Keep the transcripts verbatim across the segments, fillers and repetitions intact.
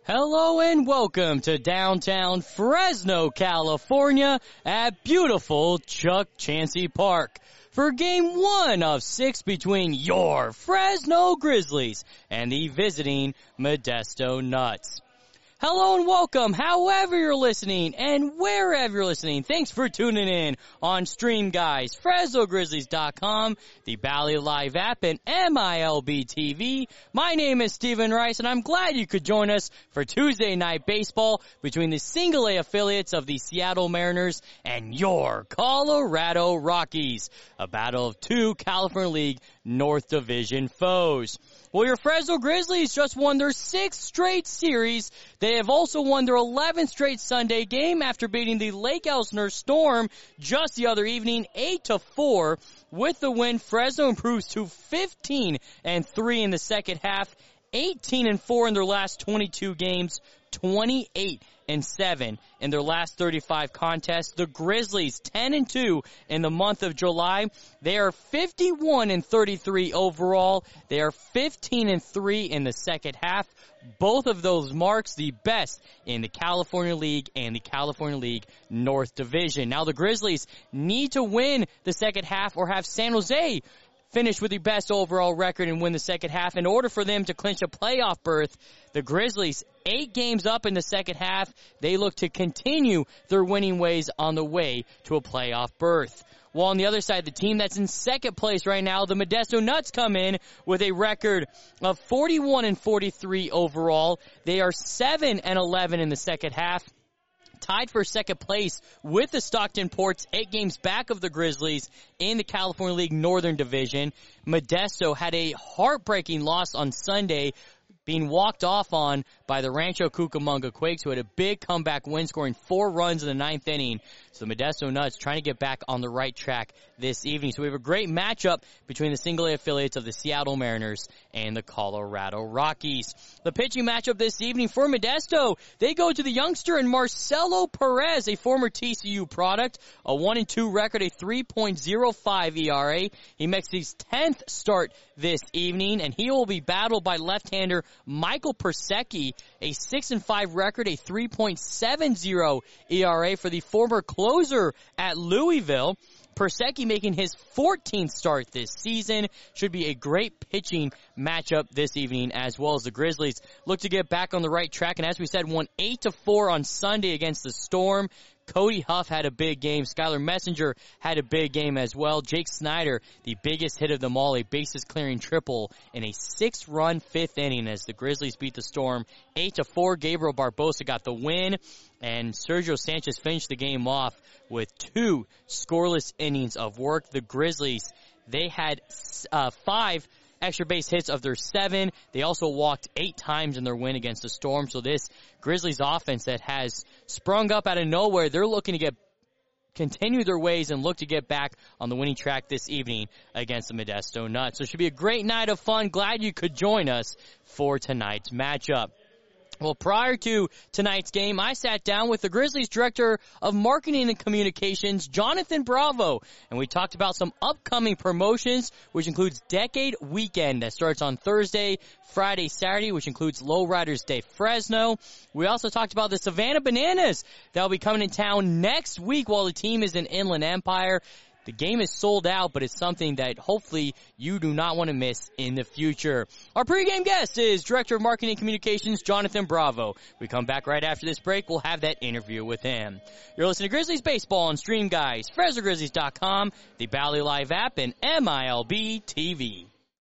Hello and welcome to downtown Fresno, California at beautiful Chuck Chansey Park for game one of six between your Fresno Grizzlies and the visiting Modesto Nuts. Hello and welcome, however you're listening and wherever you're listening. Thanks for tuning in on Stream Guys, Fresno Grizzlies dot com, the Bally Live app, and M I L B T V. My name is Steven Rice, and I'm glad you could join us for Tuesday night baseball between the single A affiliates of the Seattle Mariners and your Colorado Rockies, a battle of two California League North Division foes. Well, your Fresno Grizzlies just won their sixth straight series. They have also won their eleventh straight Sunday game after beating the Lake Elsinore Storm just the other evening, eight to four. With the win, Fresno improves to fifteen and three in the second half, eighteen and four in their last twenty-two games, twenty-eight and seven in their last thirty-five contests. The Grizzlies ten and two in the month of July. They are fifty-one and thirty-three overall. They are fifteen and three in the second half. Both of those marks the best in the California League and the California League North Division. Now the Grizzlies need to win the second half or have San Jose finish with the best overall record and win the second half in order for them to clinch a playoff berth. The Grizzlies, eight games up in the second half, they look to continue their winning ways on the way to a playoff berth. While on the other side, the team that's in second place right now, the Modesto Nuts, come in with a record of forty-one and forty-three overall. They are seven and eleven in the second half, tied for second place with the Stockton Ports, eight games back of the Grizzlies in the California League Northern Division. Modesto had a heartbreaking loss on Sunday, being walked off on by the Rancho Cucamonga Quakes, who had a big comeback win, scoring four runs in the ninth inning. So the Modesto Nuts trying to get back on the right track this evening. So we have a great matchup between the single A affiliates of the Seattle Mariners and the Colorado Rockies. The pitching matchup this evening for Modesto, they go to the youngster in Marcelo Perez, a former T C U product, a one and two record, a three point oh five E R A. He makes his tenth start this evening, and he will be battled by left-hander Michael Persecki, a six and five record, a three point seven oh E R A for the former closer at Louisville. Persecki making his fourteenth start this season. Should be a great pitching matchup this evening, as well as the Grizzlies look to get back on the right track. And as we said, won eight to four on Sunday against the Storm. Cody Huff had a big game. Skylar Messenger had a big game as well. Jake Snyder, the biggest hit of them all, a bases-clearing triple in a six-run fifth inning as the Grizzlies beat the Storm eight to four. Gabriel Barbosa got the win, and Sergio Sanchez finished the game off with two scoreless innings of work. The Grizzlies, they had uh, five extra base hits of their seven. They also walked eight times in their win against the Storm. So this Grizzlies offense that has sprung up out of nowhere, they're looking to get continue their ways and look to get back on the winning track this evening against the Modesto Nuts. So it should be a great night of fun. Glad you could join us for tonight's matchup. Well, prior to tonight's game, I sat down with the Grizzlies Director of Marketing and Communications, Jonathan Bravo, and we talked about some upcoming promotions, which includes Decade Weekend that starts on Thursday, Friday, Saturday, which includes Lowriders Day Fresno. We also talked about the Savannah Bananas that will be coming in town next week while the team is in Inland Empire. The game is sold out, but it's something that hopefully you do not want to miss in the future. Our pregame guest is Director of Marketing and Communications, Jonathan Bravo. We come back right after this break. We'll have that interview with him. You're listening to Grizzlies Baseball on Stream Guys, Fresno Grizzlies dot com, the Bally Live app, and M I L B T V.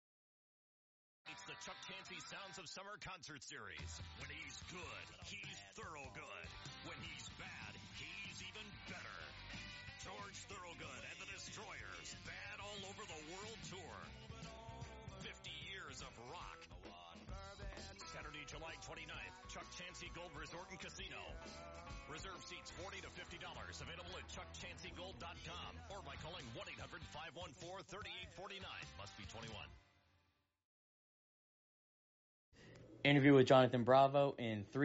It's the Chuck Chansey Sounds of Summer concert series. When he's good, he's thorough good. When he's bad, he's even better. George Thorogood and the Destroyers, bad all over the world tour. fifty years of rock. Saturday, July twenty-ninth, Chuck Chansey Gold Resort and Casino. Reserve seats forty to fifty dollars. Available at chuck chansey gold dot com or by calling one eight hundred five one four three eight four nine. Must be twenty-one. Interview with Jonathan Bravo in three,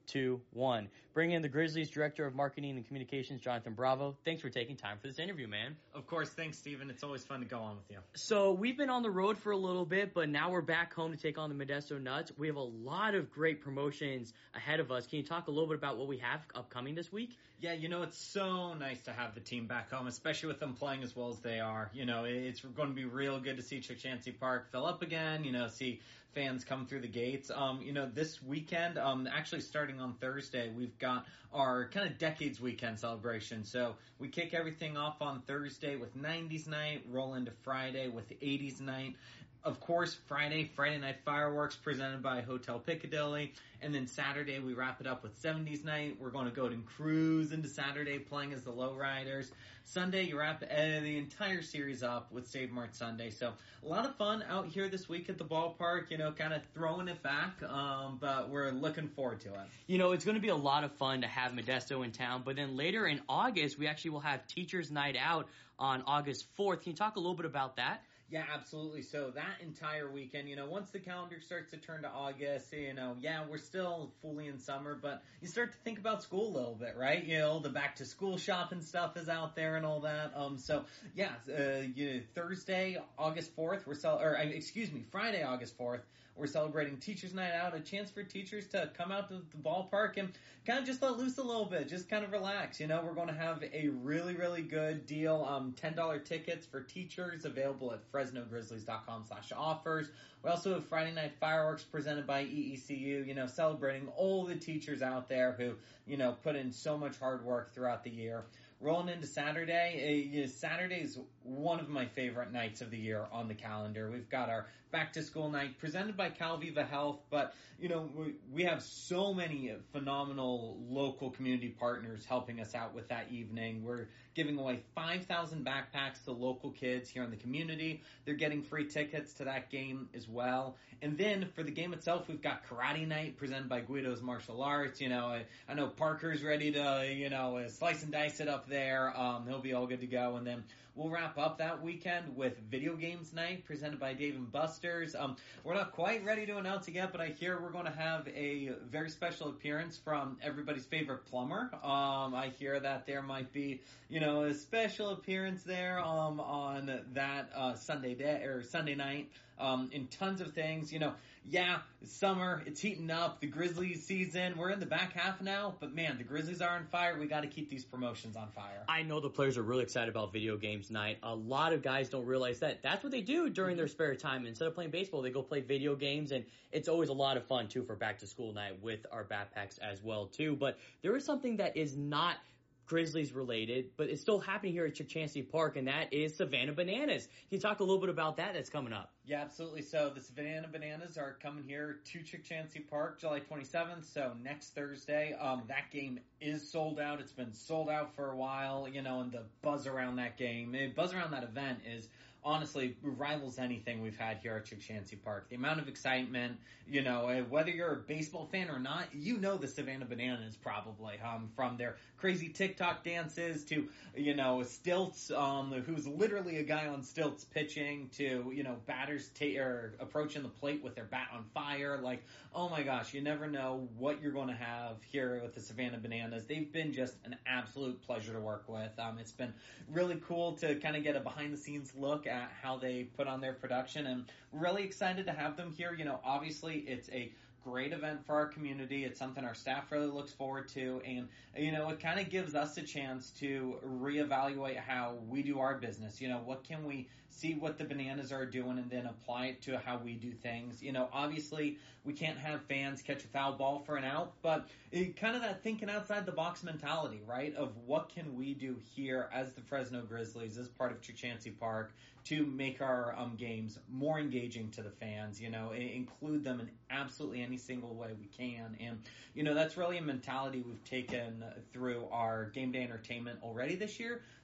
two, one. Bring in the Grizzlies Director of Marketing and Communications, Jonathan Bravo. Thanks for taking time for this interview, man. Of course. Thanks, Steven. It's always fun to go on with you. So we've been on the road for a little bit, but now we're back home to take on the Modesto Nuts. We have a lot of great promotions ahead of us. Can you talk a little bit about what we have upcoming this week? Yeah, you know, it's so nice to have the team back home, especially with them playing as well as they are. You know, it's going to be real good to see Chukchansi Park fill up again, you know, see fans come through the gates. Um, you know, this weekend, um, actually starting on Thursday, we've got our kind of Decades Weekend celebration. So we kick everything off on Thursday with nineties night, roll into Friday with eighties night. Of course, Friday, Friday night fireworks presented by Hotel Piccadilly. And then Saturday, we wrap it up with seventies night. We're going to go and cruise into Saturday playing as the Lowriders. Sunday, you wrap uh, the entire series up with Save Mart Sunday. So a lot of fun out here this week at the ballpark, you know, kind of throwing it back. Um, but we're looking forward to it. You know, it's going to be a lot of fun to have Modesto in town. But then later in August, we actually will have Teachers Night Out on August fourth. Can you talk a little bit about that? Yeah, absolutely. So that entire weekend, you know, once the calendar starts to turn to August, you know, yeah, we're still fully in summer, but you start to think about school a little bit, right? You know, the back to school shopping stuff is out there and all that. Um, so yeah, uh, you know, Thursday, August fourth, we're cel- or excuse me, Friday, August fourth, we're celebrating Teachers Night Out, a chance for teachers to come out to the ballpark and kind of just let loose a little bit, just kind of relax. You know, we're going to have a really, really good deal, um, ten dollars tickets for teachers available at Fresno Grizzlies dot com slash offers. We also have Friday Night Fireworks presented by E E C U, you know, celebrating all the teachers out there who, you know, put in so much hard work throughout the year. Rolling into Saturday, uh, you know, Saturday is one of my favorite nights of the year on the calendar. We've got our back to school night presented by Calviva Health, but, you know, we, we have so many phenomenal local community partners helping us out with that evening. We're giving away five thousand backpacks to local kids here in the community. They're getting free tickets to that game as well. And then for the game itself, we've got Karate Night presented by Guido's Martial Arts. You know, I, I know Parker's ready to, you know, slice and dice it up there. Um, he'll be all good to go. And then we'll wrap up that weekend with Video Games Night presented by Dave and Buster's. Um, we're not quite ready to announce it yet, but I hear we're going to have a very special appearance from everybody's favorite plumber. Um, I hear that there might be, you know, a special appearance there um, on that uh, Sunday day or Sunday night. Um, and tons of things, you know, yeah, it's summer, it's heating up, the Grizzlies season, we're in the back half now, but man, the Grizzlies are on fire, we gotta keep these promotions on fire. I know the players are really excited about Video Games Night. A lot of guys don't realize that that's what they do during their spare time. Instead of playing baseball, they go play video games, and it's always a lot of fun, too, for back to school night with our backpacks as well, too. But there is something that is not Grizzlies related, but it's still happening here at Chukchansi Park, and that is Savannah Bananas. Can you talk a little bit about that that's coming up? Yeah, absolutely. So the Savannah Bananas are coming here to Chukchansi Park July twenty-seventh, so next Thursday. Um, that game is sold out. It's been sold out for a while, you know, and the buzz around that game, the buzz around that event is honestly rivals anything we've had here at Chukchansi Park. The amount of excitement, you know, whether you're a baseball fan or not, you know the Savannah Bananas probably, um, from their crazy TikTok dances to, you know, stilts, um, who's literally a guy on stilts pitching to, you know, batters ta- or approaching the plate with their bat on fire. Like, oh my gosh, you never know what you're going to have here with the Savannah Bananas. They've been just an absolute pleasure to work with. Um, it's been really cool to kind of get a behind the scenes look at how they put on their production, and we're really excited to have them here. You know, obviously it's a great event for our community. It's something our staff really looks forward to, and, you know, it kind of gives us a chance to reevaluate how we do our business. You know, what can we see what the Bananas are doing and then apply it to how we do things. You know, obviously we can't have fans catch a foul ball for an out, but it, kind of that thinking outside the box mentality, right, of what can we do here as the Fresno Grizzlies, as part of Chukchansi Park, to make our um, games more engaging to the fans, you know, include them in absolutely any single way we can. And, you know, that's really a mentality we've taken through our game day entertainment already this year.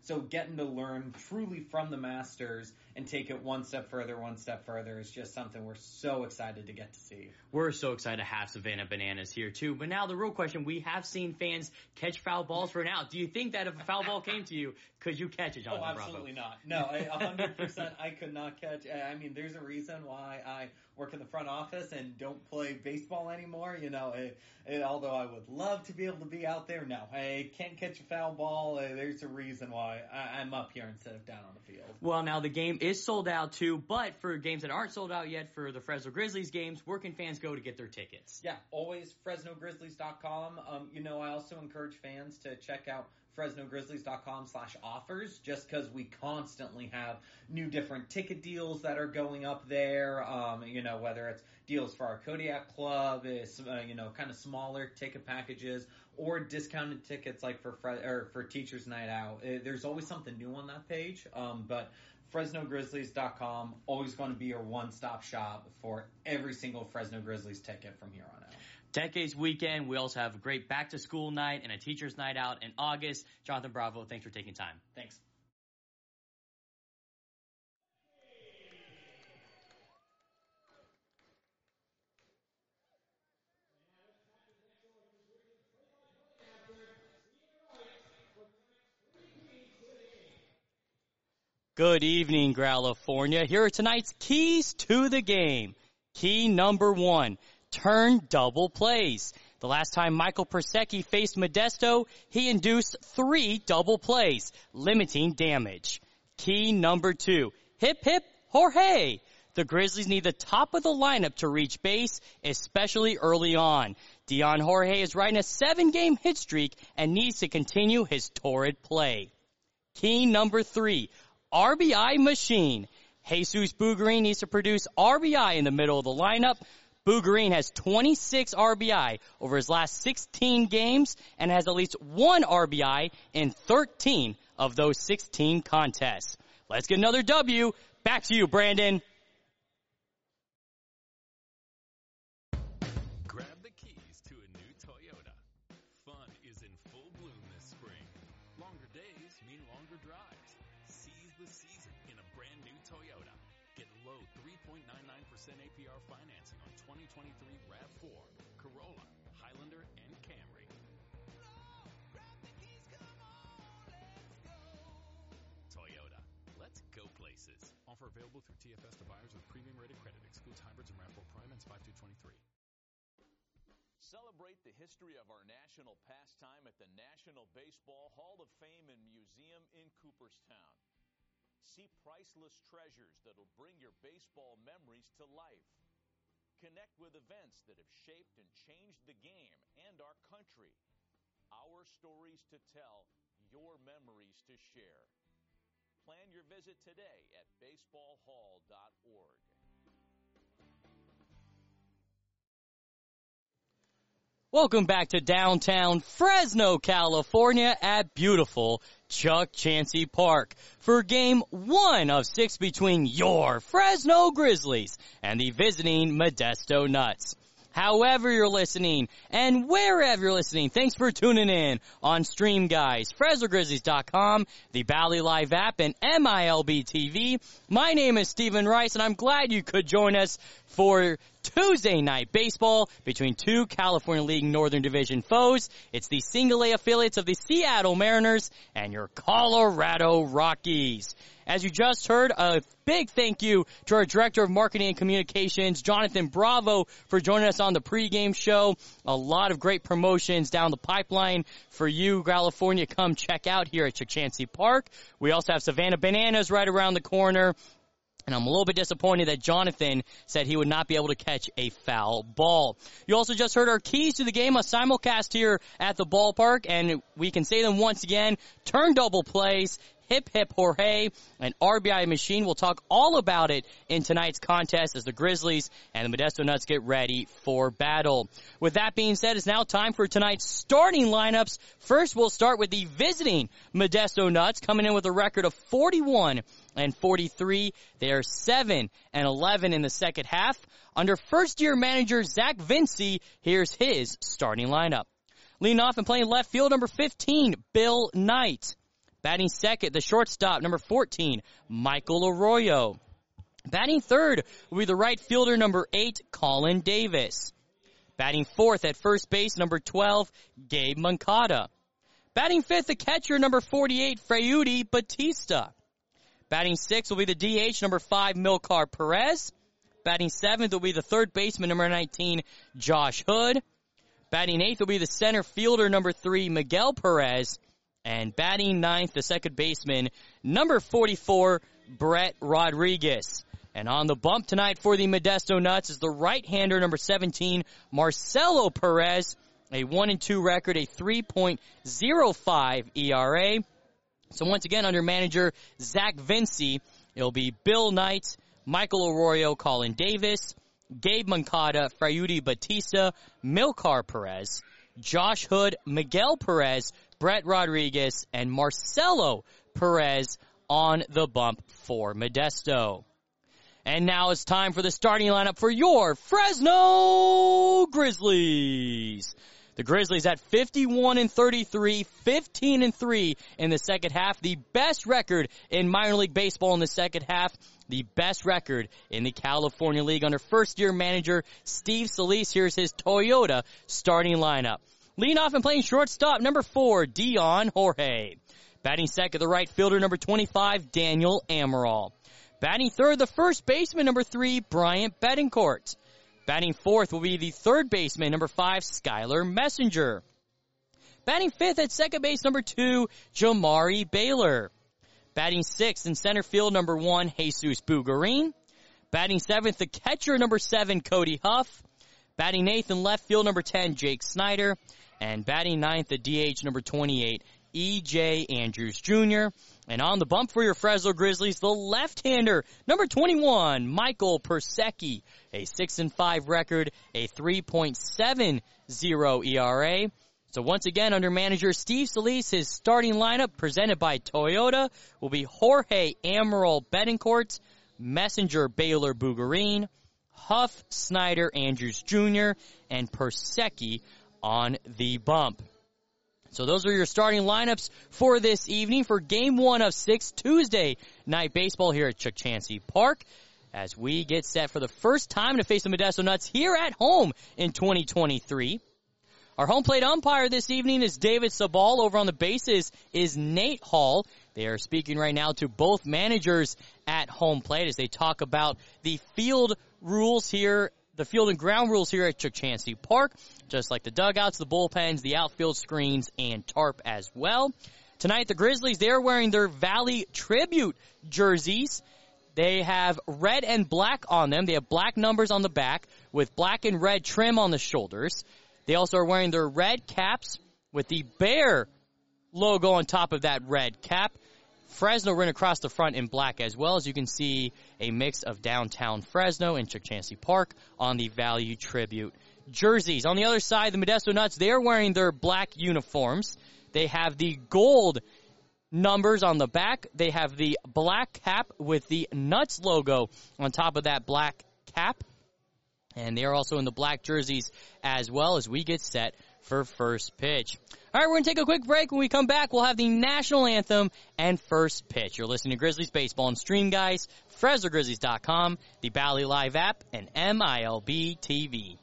So getting to learn truly from the masters and take it one step further, one step further is just something we're so excited to get to see. We're so excited to have Savannah Bananas here too. But now the real question, we have seen fans catch foul balls for now. Do you think that if a foul ball came to you, could you catch it, Jonathan Oh, Bravo? absolutely not. No, I- one hundred percent I could not catch. I mean, there's a reason why I work in the front office and don't play baseball anymore. You know, it, it, although I would love to be able to be out there, no, I can't catch a foul ball. Uh, there's a reason why I, I'm up here instead of down on the field. Well, now the game is sold out too, but for games that aren't sold out yet, for the Fresno Grizzlies games, where can fans go to get their tickets? Yeah, always Fresno Grizzlies dot com. Um, you know, I also encourage fans to check out Fresno Grizzlies dot com slash offers, just because we constantly have new different ticket deals that are going up there. Um, you know, whether it's deals for our Kodiak Club, is uh, you know, kind of smaller ticket packages, or discounted tickets like for Fre- or for Teachers Night Out. Uh, there's always something new on that page. Um, but Fresno Grizzlies dot com, always going to be your one-stop shop for every single Fresno Grizzlies ticket from here on out. Decades weekend. We also have a great back-to-school night and a teacher's night out in August. Jonathan Bravo, thanks for taking time. Thanks. Good evening, California. Here are tonight's keys to the game. Key number one, turn double plays. The last time Michael Persecki faced Modesto, he induced three double plays, limiting damage. Key number two, hip hip Jorge. The Grizzlies need the top of the lineup to reach base, especially early on. Dion Jorge is riding a seven-game hit streak and needs to continue his torrid play. Key number three, R B I machine. Jesus Bugarin needs to produce R B I in the middle of the lineup. Bugarin has twenty-six R B I over his last sixteen games and has at least one R B I in thirteen of those sixteen contests. Let's get another W. Back to you, Brandon. Grab the keys to a new Toyota. Fun is in full bloom this spring. Longer days mean longer drives. Seize the season in a brand new Toyota. Get low three point nine nine percent A P R financing on twenty twenty-three RAV four, Corolla, Highlander, and Camry. Toyota. Let's go places. Offer available through T F S to buyers with premium rated credit. Excludes hybrids and RAV four Prime and five two twenty-three. Celebrate the history of our national pastime at the National Baseball Hall of Fame and Museum in Cooperstown. See priceless treasures that'll bring your baseball memories to life. Connect with events that have shaped and changed the game and our country. Our stories to tell, your memories to share. Plan your visit today at baseball hall dot org. Welcome back to downtown Fresno, California at beautiful Chuck Chansey Park for game one of six between your Fresno Grizzlies and the visiting Modesto Nuts. However you're listening and wherever you're listening, thanks for tuning in on Stream Guys, Fresno Grizzlies dot com, the Bally Live app, and M I L B T V. My name is Stephen Rice, and I'm glad you could join us for Tuesday night baseball between two California League Northern Division foes. It's the single A affiliates of the Seattle Mariners and your Colorado Rockies. As you just heard, a big thank you to our Director of Marketing and Communications, Jonathan Bravo, for joining us on the pregame show. A lot of great promotions down the pipeline for you, California. Come check out here at Chuck Chansey Park. We also have Savannah Bananas right around the corner. And I'm a little bit disappointed that Jonathan said he would not be able to catch a foul ball. You also just heard our keys to the game, a simulcast here at the ballpark, and we can say them once again. Turn double plays, hip hip Jorge, and R B I machine. We'll talk all about it in tonight's contest as the Grizzlies and the Modesto Nuts get ready for battle. With that being said, it's now time for tonight's starting lineups. First, we'll start with the visiting Modesto Nuts, coming in with a record of forty-one and forty-three. They are seven and eleven in the second half. Under first-year manager Zach Vinci, here's his starting lineup. Leading off and playing left field, number fifteen, Bill Knight. Batting second, the shortstop, number fourteen, Michael Arroyo. Batting third will be the right fielder, number eight, Colin Davis. Batting fourth at first base, number twelve, Gabe Moncada. Batting fifth, the catcher, number forty-eight, Freudy Batista. Batting sixth will be the D H, number five, Milkar Perez. Batting seventh will be the third baseman, number nineteen, Josh Hood. Batting eighth will be the center fielder, number three, Miguel Perez. And batting ninth, the second baseman, number forty-four, Brett Rodriguez. And on the bump tonight for the Modesto Nuts is the right-hander, number seventeen, Marcelo Perez. A one and two record, a three point oh five E R A. So once again, under manager Zach Vinci, it'll be Bill Knight, Michael Arroyo, Colin Davis, Gabe Moncada, Freudy Batista, Milkar Perez, Josh Hood, Miguel Perez, Brett Rodriguez, and Marcelo Perez on the bump for Modesto. And now it's time for the starting lineup for your Fresno Grizzlies. The Grizzlies at fifty-one and thirty-three, fifteen and three in the second half. The best record in minor league baseball in the second half. The best record in the California League under first-year manager Steve Solis. Here's his Toyota starting lineup. Leading off and playing shortstop, number four, Dion Jorge. Batting second, the right fielder, number twenty-five, Daniel Amaral. Batting third, the first baseman, number three, Bryant Betancourt. Batting fourth will be the third baseman, number five, Skylar Messenger. Batting fifth at second base, number two, Jamari Baylor. Batting sixth in center field, number one, Jesus Bugarin. Batting seventh, the catcher, number seven, Cody Huff. Batting eighth in left field, number ten, Jake Snyder. And batting ninth, the D H, number twenty-eight, E J Andrews Junior And on the bump for your Fresno Grizzlies, the left-hander, number twenty-one, Michael Persecki. A six and five record, a three point seven oh E R A. So once again, under manager Steve Solis, his starting lineup presented by Toyota will be Jorge Amaral Betancourt, Messenger Baylor Bugarin, Huff Snyder Andrews Junior, and Persecki on the bump. So those are your starting lineups for this evening for Game one of six Tuesday Night Baseball here at Chuck Chansey Park as we get set for the first time to face the Modesto Nuts here at home in twenty twenty-three. Our home plate umpire this evening is David Sabal. Over on the bases is Nate Hall. They are speaking right now to both managers at home plate as they talk about the field rules here, the field and ground rules here at Chuck Chansey Park, just like the dugouts, the bullpens, the outfield screens, and tarp as well. Tonight, the Grizzlies, they're wearing their Valley Tribute jerseys. They have red and black on them. They have black numbers on the back with black and red trim on the shoulders. They also are wearing their red caps with the Bear logo on top of that red cap. Fresno written across the front in black as well. As you can see, a mix of downtown Fresno and Chuck Chansey Park on the Value Tribute jerseys. On the other side, the Modesto Nuts, they're wearing their black uniforms. They have the gold numbers on the back. They have the black cap with the Nuts logo on top of that black cap. And they are also in the black jerseys as well as we get set for first pitch. All right, we're going to take a quick break. When we come back, we'll have the national anthem and first pitch. You're listening to Grizzlies Baseball and Stream Guys, Fresno Grizzlies dot com, the Bally Live app, and M I L B T V.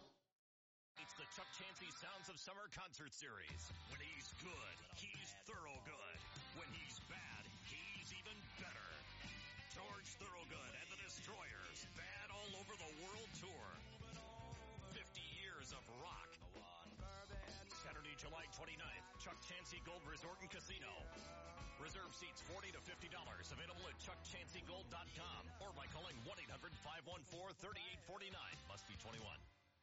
It's the Chuck Chansey Sounds of Summer concert series. When he's good, he's thorough good. When he's bad, he's even better. George Thorogood and the Destroyers, bad all over the world tour. fifty years of rock. Saturday, July twenty-ninth, Chuck Chansey Gold Resort and Casino. Reserve seats forty to fifty dollars. Available at chuck chansey gold dot com or by calling one eight hundred five one four three eight four nine. Must be twenty-one.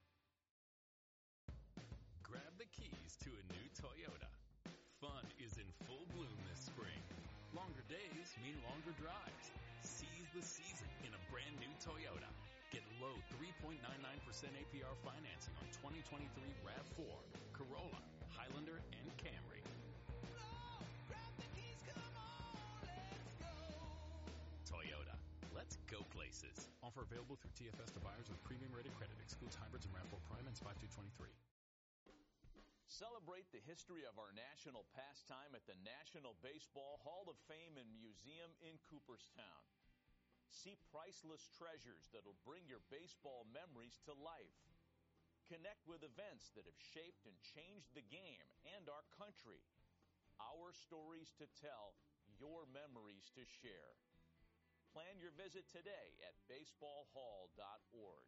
Grab the keys to a new Toyota. Fun is in full bloom this spring. Longer days mean longer drives. Seize the season in a brand new Toyota. Get low three point nine nine percent A P R financing on twenty twenty-three RAV four, Corolla, Highlander, and Camry. Toyota. Let's go places. Offer available through T F S to buyers with premium rated credit. Excludes hybrids and RAV four Prime and five two twenty-three. Celebrate the history of our national pastime at the National Baseball Hall of Fame and Museum in Cooperstown. See priceless treasures that'll bring your baseball memories to life. Connect with events that have shaped and changed the game and our country. Our stories to tell, your memories to share. Plan your visit today at baseball hall dot org.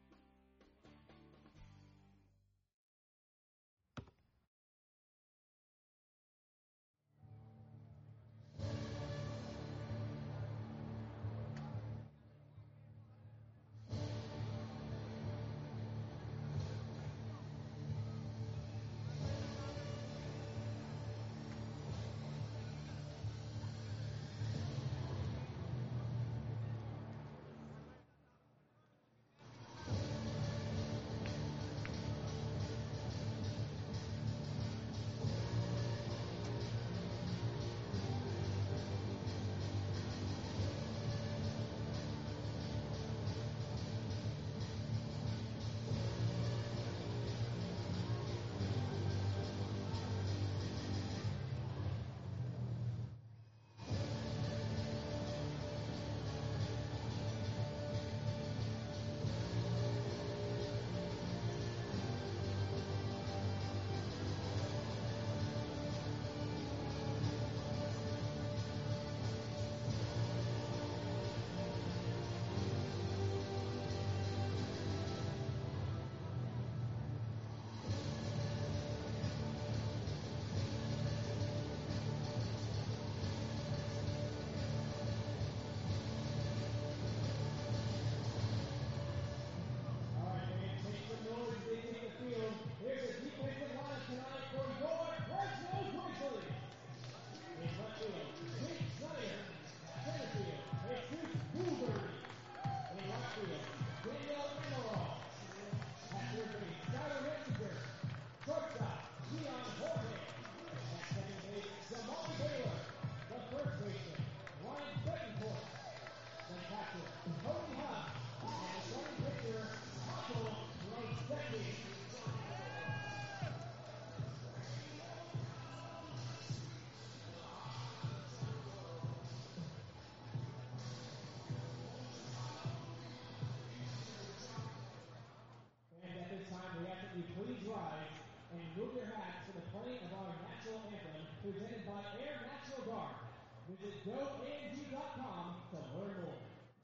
Presented by Air Natural Guard. Visit go A N G dot com to learn more.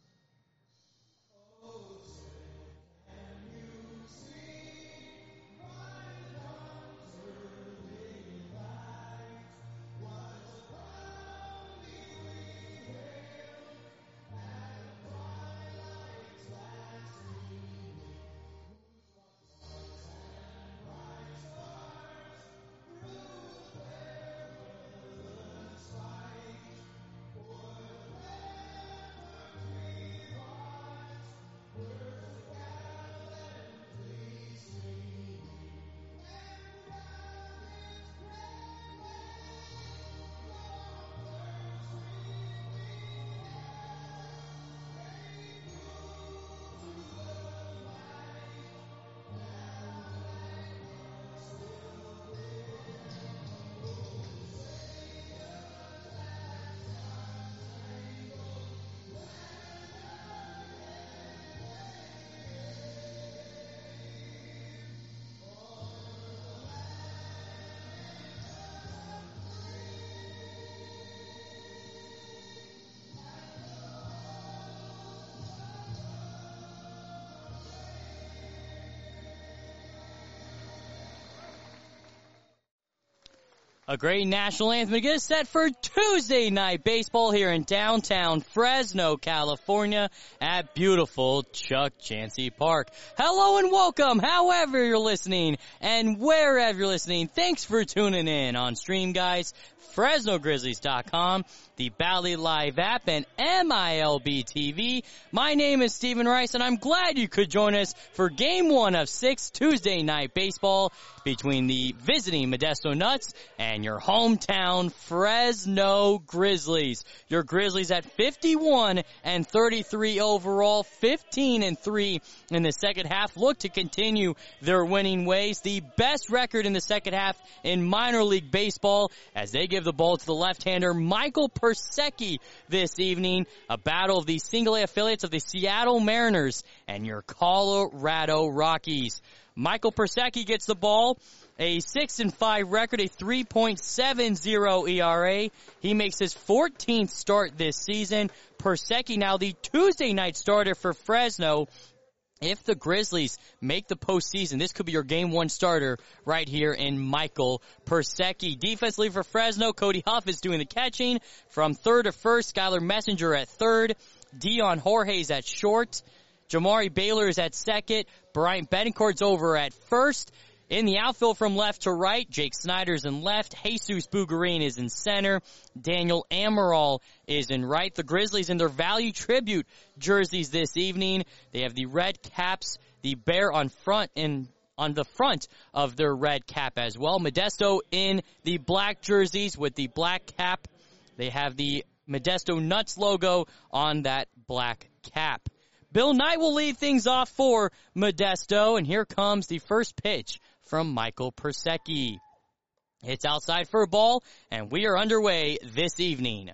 A great national anthem to get us set for Tuesday night baseball here in downtown Fresno, California at beautiful Chuck Chansey Park. Hello and welcome, however you're listening and wherever you're listening. Thanks for tuning in on Stream Guys, Fresno Grizzlies dot com, the Bally Live app, and M I L B T V. My name is Stephen Rice, and I'm glad you could join us for Game one of six Tuesday night baseball between the visiting Modesto Nuts and and your hometown Fresno Grizzlies. Your Grizzlies at fifty-one and thirty-three overall, fifteen and three in the second half, look to continue their winning ways. The best record in the second half in minor league baseball as they give the ball to the left-hander Michael Persecki this evening. A battle of the single-A affiliates of the Seattle Mariners and your Colorado Rockies. Michael Persecki gets the ball. A six and five record, a three point seven oh E R A. He makes his fourteenth start this season. Persecki now the Tuesday night starter for Fresno. If the Grizzlies make the postseason, this could be your game one starter right here in Michael Persecki. Defensively for Fresno, Cody Huff is doing the catching. From third to first, Skylar Messenger at third. Dion Jorge's at short. Jamari Baylor is at second. Bryant Betancourt's over at first. In the outfield from left to right, Jake Snyder's in left. Jesus Bugarin is in center. Daniel Amaral is in right. The Grizzlies in their value tribute jerseys this evening. They have the red caps, the bear on front and on the front of their red cap as well. Modesto in the black jerseys with the black cap. They have the Modesto Nuts logo on that black cap. Bill Knight will lead things off for Modesto, and here comes the first pitch from Michael Persecki. It's outside for a ball, and we are underway this evening.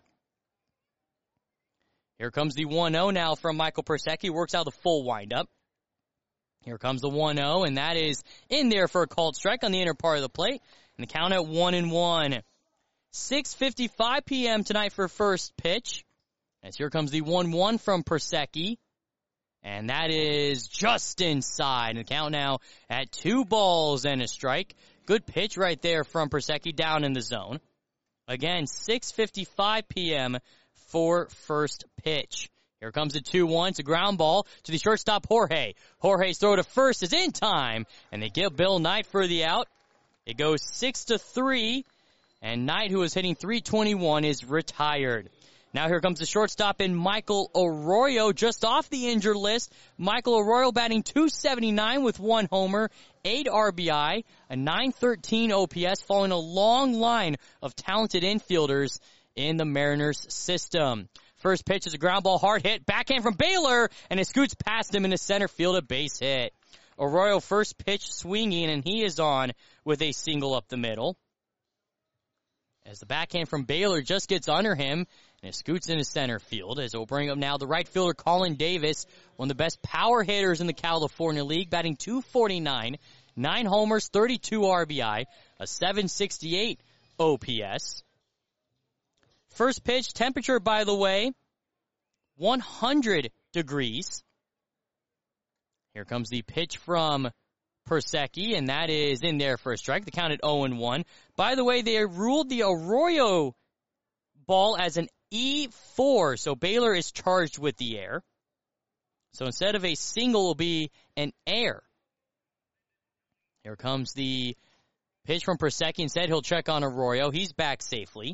Here comes the one oh now from Michael Persecki. Works out the full windup. Here comes the one oh, and that is in there for a called strike on the inner part of the plate. And the count at one and one. six fifty-five p.m. tonight for first pitch. As here comes the one one from Persecki. And that is just inside. And the count now at two balls and a strike. Good pitch right there from Persecki down in the zone. Again, six fifty-five p.m. for first pitch. Here comes the two one. It's a ground ball to the shortstop, Jorge. Jorge's throw to first is in time. And they give Bill Knight for the out. It goes six to three. And Knight, who is hitting three twenty-one, is retired. Now here comes the shortstop in Michael Arroyo, just off the injured list. Michael Arroyo batting two seventy-nine with one homer, eight R B I, a nine thirteen O P S, following a long line of talented infielders in the Mariners system. First pitch is a ground ball, hard hit, backhand from Baylor, and it scoots past him into center field, a base hit. Arroyo first pitch swinging, and he is on with a single up the middle. As the backhand from Baylor just gets under him, and it scoots into center field, as it will bring up now the right fielder Colin Davis, one of the best power hitters in the California League, batting two forty-nine, nine homers, thirty-two R B I, a seven sixty-eight O P S. First pitch, temperature, by the way, one hundred degrees. Here comes the pitch from Persecki, and that is in there for a strike. The count at oh and one. By the way, they ruled the Arroyo ball as an E four, so Baylor is charged with the error. So instead of a single, it will be an error. Here comes the pitch from Persecki. Instead, he'll check on Arroyo. He's back safely.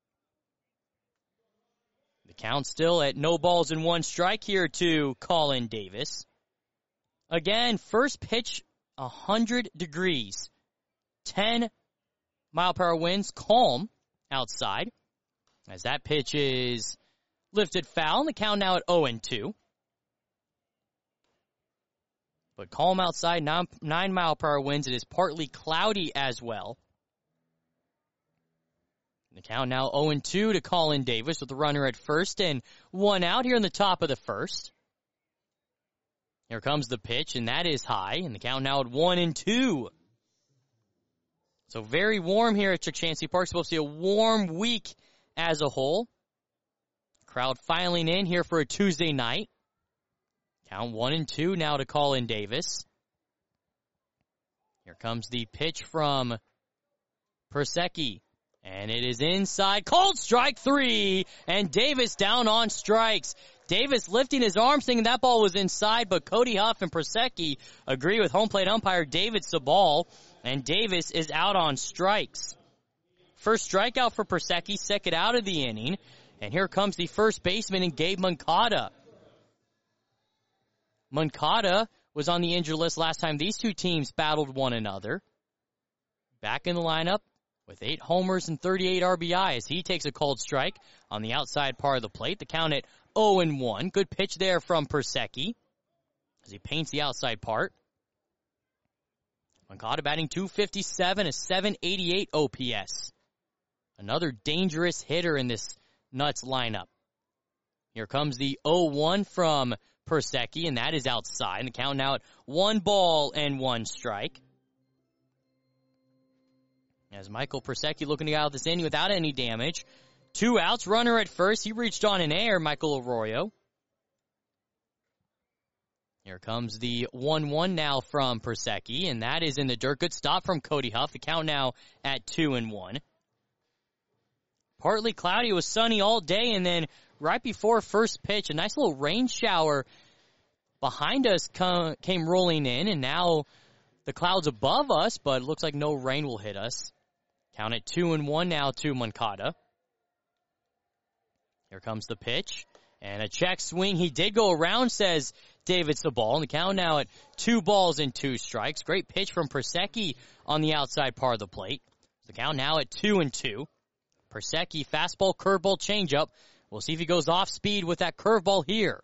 The count still at no balls and one strike here to Colin Davis. Again, first pitch, one hundred degrees. ten mile per hour winds, calm outside. As that pitch is lifted foul, and the count now at oh and two. But calm outside, nine, nine mile per hour winds. It is partly cloudy as well. The count now oh and two to Colin Davis with the runner at first and one out here in the top of the first. Here comes the pitch, and that is high, and the count now at one and two. So very warm here at Chukchansi Park. Supposed to be a warm week as a whole. Crowd filing in here for a Tuesday night. Count one and two now to Colin Davis. Here comes the pitch from Persecki. And it is inside. Called strike three. And Davis down on strikes. Davis lifting his arm, thinking that ball was inside, but Cody Huff and Persecki agree with home plate umpire David Sabal, and Davis is out on strikes. First strikeout for Persecki, second out of the inning, and here comes the first baseman in Gabe Moncada. Moncada was on the injured list last time these two teams battled one another. Back in the lineup with eight homers and thirty-eight R B I as he takes a called strike on the outside part of the plate. The count at oh and one. Good pitch there from Persecki as he paints the outside part. Moncada batting two fifty-seven, a seven eighty-eight O P S. Another dangerous hitter in this Nuts lineup. Here comes the oh one from Persecki, and that is outside. And the count now at one ball and one strike. As Michael Persecki looking to get out this inning without any damage. Two outs, runner at first. He reached on an air, Michael Arroyo. Here comes the one one now from Persecki, and that is in the dirt. Good stop from Cody Huff. The count now at two and one. Partly cloudy. It was sunny all day, and then right before first pitch, a nice little rain shower behind us come, came rolling in, and now the clouds above us, but it looks like no rain will hit us. Count it two and one now to Moncada. Here comes the pitch, and a check swing. He did go around, says David Sabal, and the count now at two balls and two strikes. Great pitch from Persecki on the outside part of the plate. The count now at two and two. Persecki, fastball, curveball, changeup. We'll see if he goes off speed with that curveball here.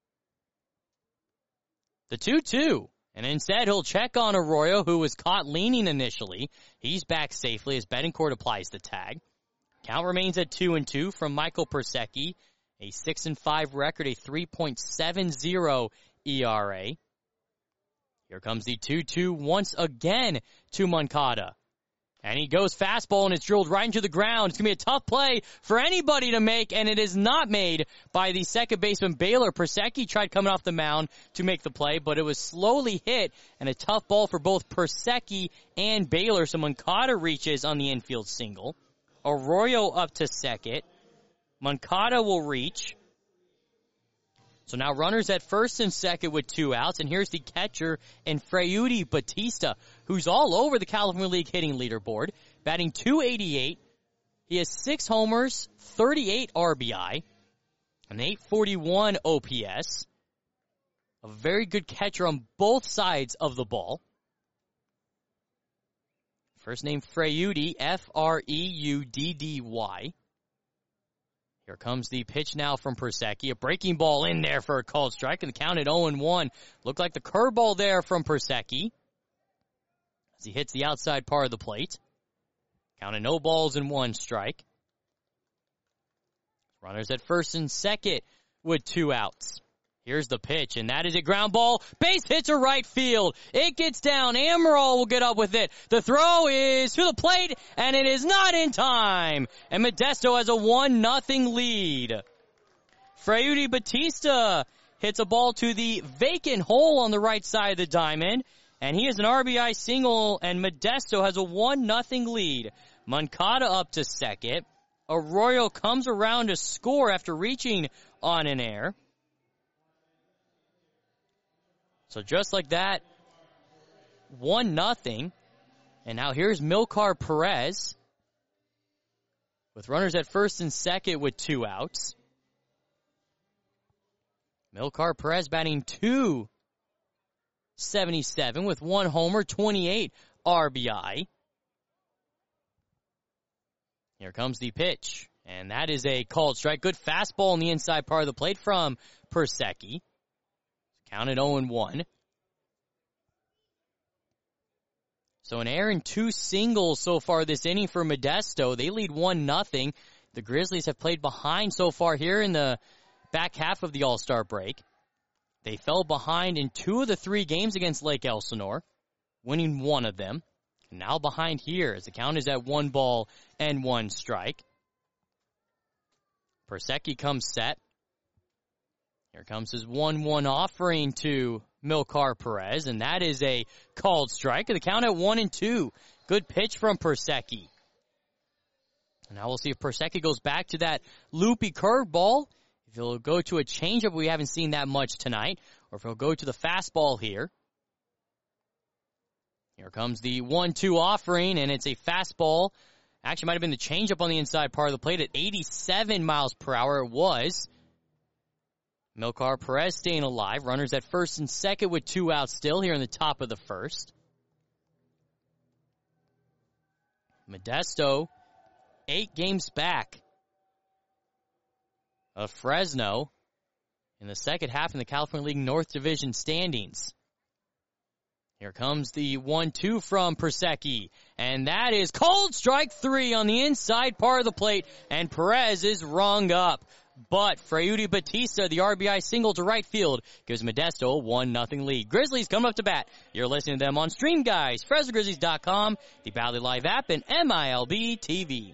The two two. And instead, he'll check on Arroyo, who was caught leaning initially. He's back safely as Betancourt applies the tag. Count remains at two and two from Michael Persecki. A six and five record, a three point seven oh E R A. Here comes the two two once again to Moncada. And he goes fastball, and it's drilled right into the ground. It's going to be a tough play for anybody to make, and it is not made by the second baseman, Baylor. Persecki tried coming off the mound to make the play, but it was slowly hit, and a tough ball for both Persecki and Baylor. So Moncada reaches on the infield single. Arroyo up to second. Moncada will reach. So now runners at first and second with two outs, and here's the catcher in Freudy Batista, who's all over the California League hitting leaderboard, batting two eighty-eight. He has six homers, thirty-eight R B I, an eight forty-one O P S. A very good catcher on both sides of the ball. First name Freudy, F R E U D D Y. Here comes the pitch now from Persecki. A breaking ball in there for a called strike, and the count at oh and one. Looked like the curveball there from Persecki as he hits the outside part of the plate. Count at no balls and one strike. Runners at first and second with two outs. Here's the pitch, and that is a ground ball. Base hit to right field. It gets down. Amaral will get up with it. The throw is to the plate, and it is not in time. And Modesto has a one nothing lead. Freudy Batista hits a ball to the vacant hole on the right side of the diamond, and he has an R B I single, and Modesto has a one nothing lead. Moncada up to second. Arroyo comes around to score after reaching on an air. So just like that, one nothing. And now here's Milkar Perez with runners at first and second with two outs. Milkar Perez batting two seventy-seven with one homer, twenty-eight R B I. Here comes the pitch, and that is a called strike. Good fastball on the inside part of the plate from Persecki. Counted oh and one. So an error and two singles so far this inning for Modesto. They lead one nothing. The Grizzlies have played behind so far here in the back half of the All-Star break. They fell behind in two of the three games against Lake Elsinore, winning one of them. Now behind here as the count is at one ball and one strike. Persecki comes set. Here comes his one one offering to Milkar Perez, and that is a called strike. The count at one and two. Good pitch from Persecki. And now we'll see if Persecki goes back to that loopy curveball. If he'll go to a changeup, we haven't seen that much tonight, or if he'll go to the fastball here. Here comes the one two offering, and it's a fastball. Actually, might have been the changeup on the inside part of the plate at eighty-seven miles per hour. It was. Milkar Perez staying alive. Runners at first and second with two outs still here in the top of the first. Modesto, eight games back of Fresno in the second half in the California League North Division standings. Here comes the one two from Persecki, and that is called strike three on the inside part of the plate, and Perez is rung up. But Freudy Batista, the R B I single to right field, gives Modesto a one nothing lead. Grizzlies come up to bat. You're listening to them on Stream Guys, Fresno Grizzlies dot com, the Bally Live app, and M I L B T V.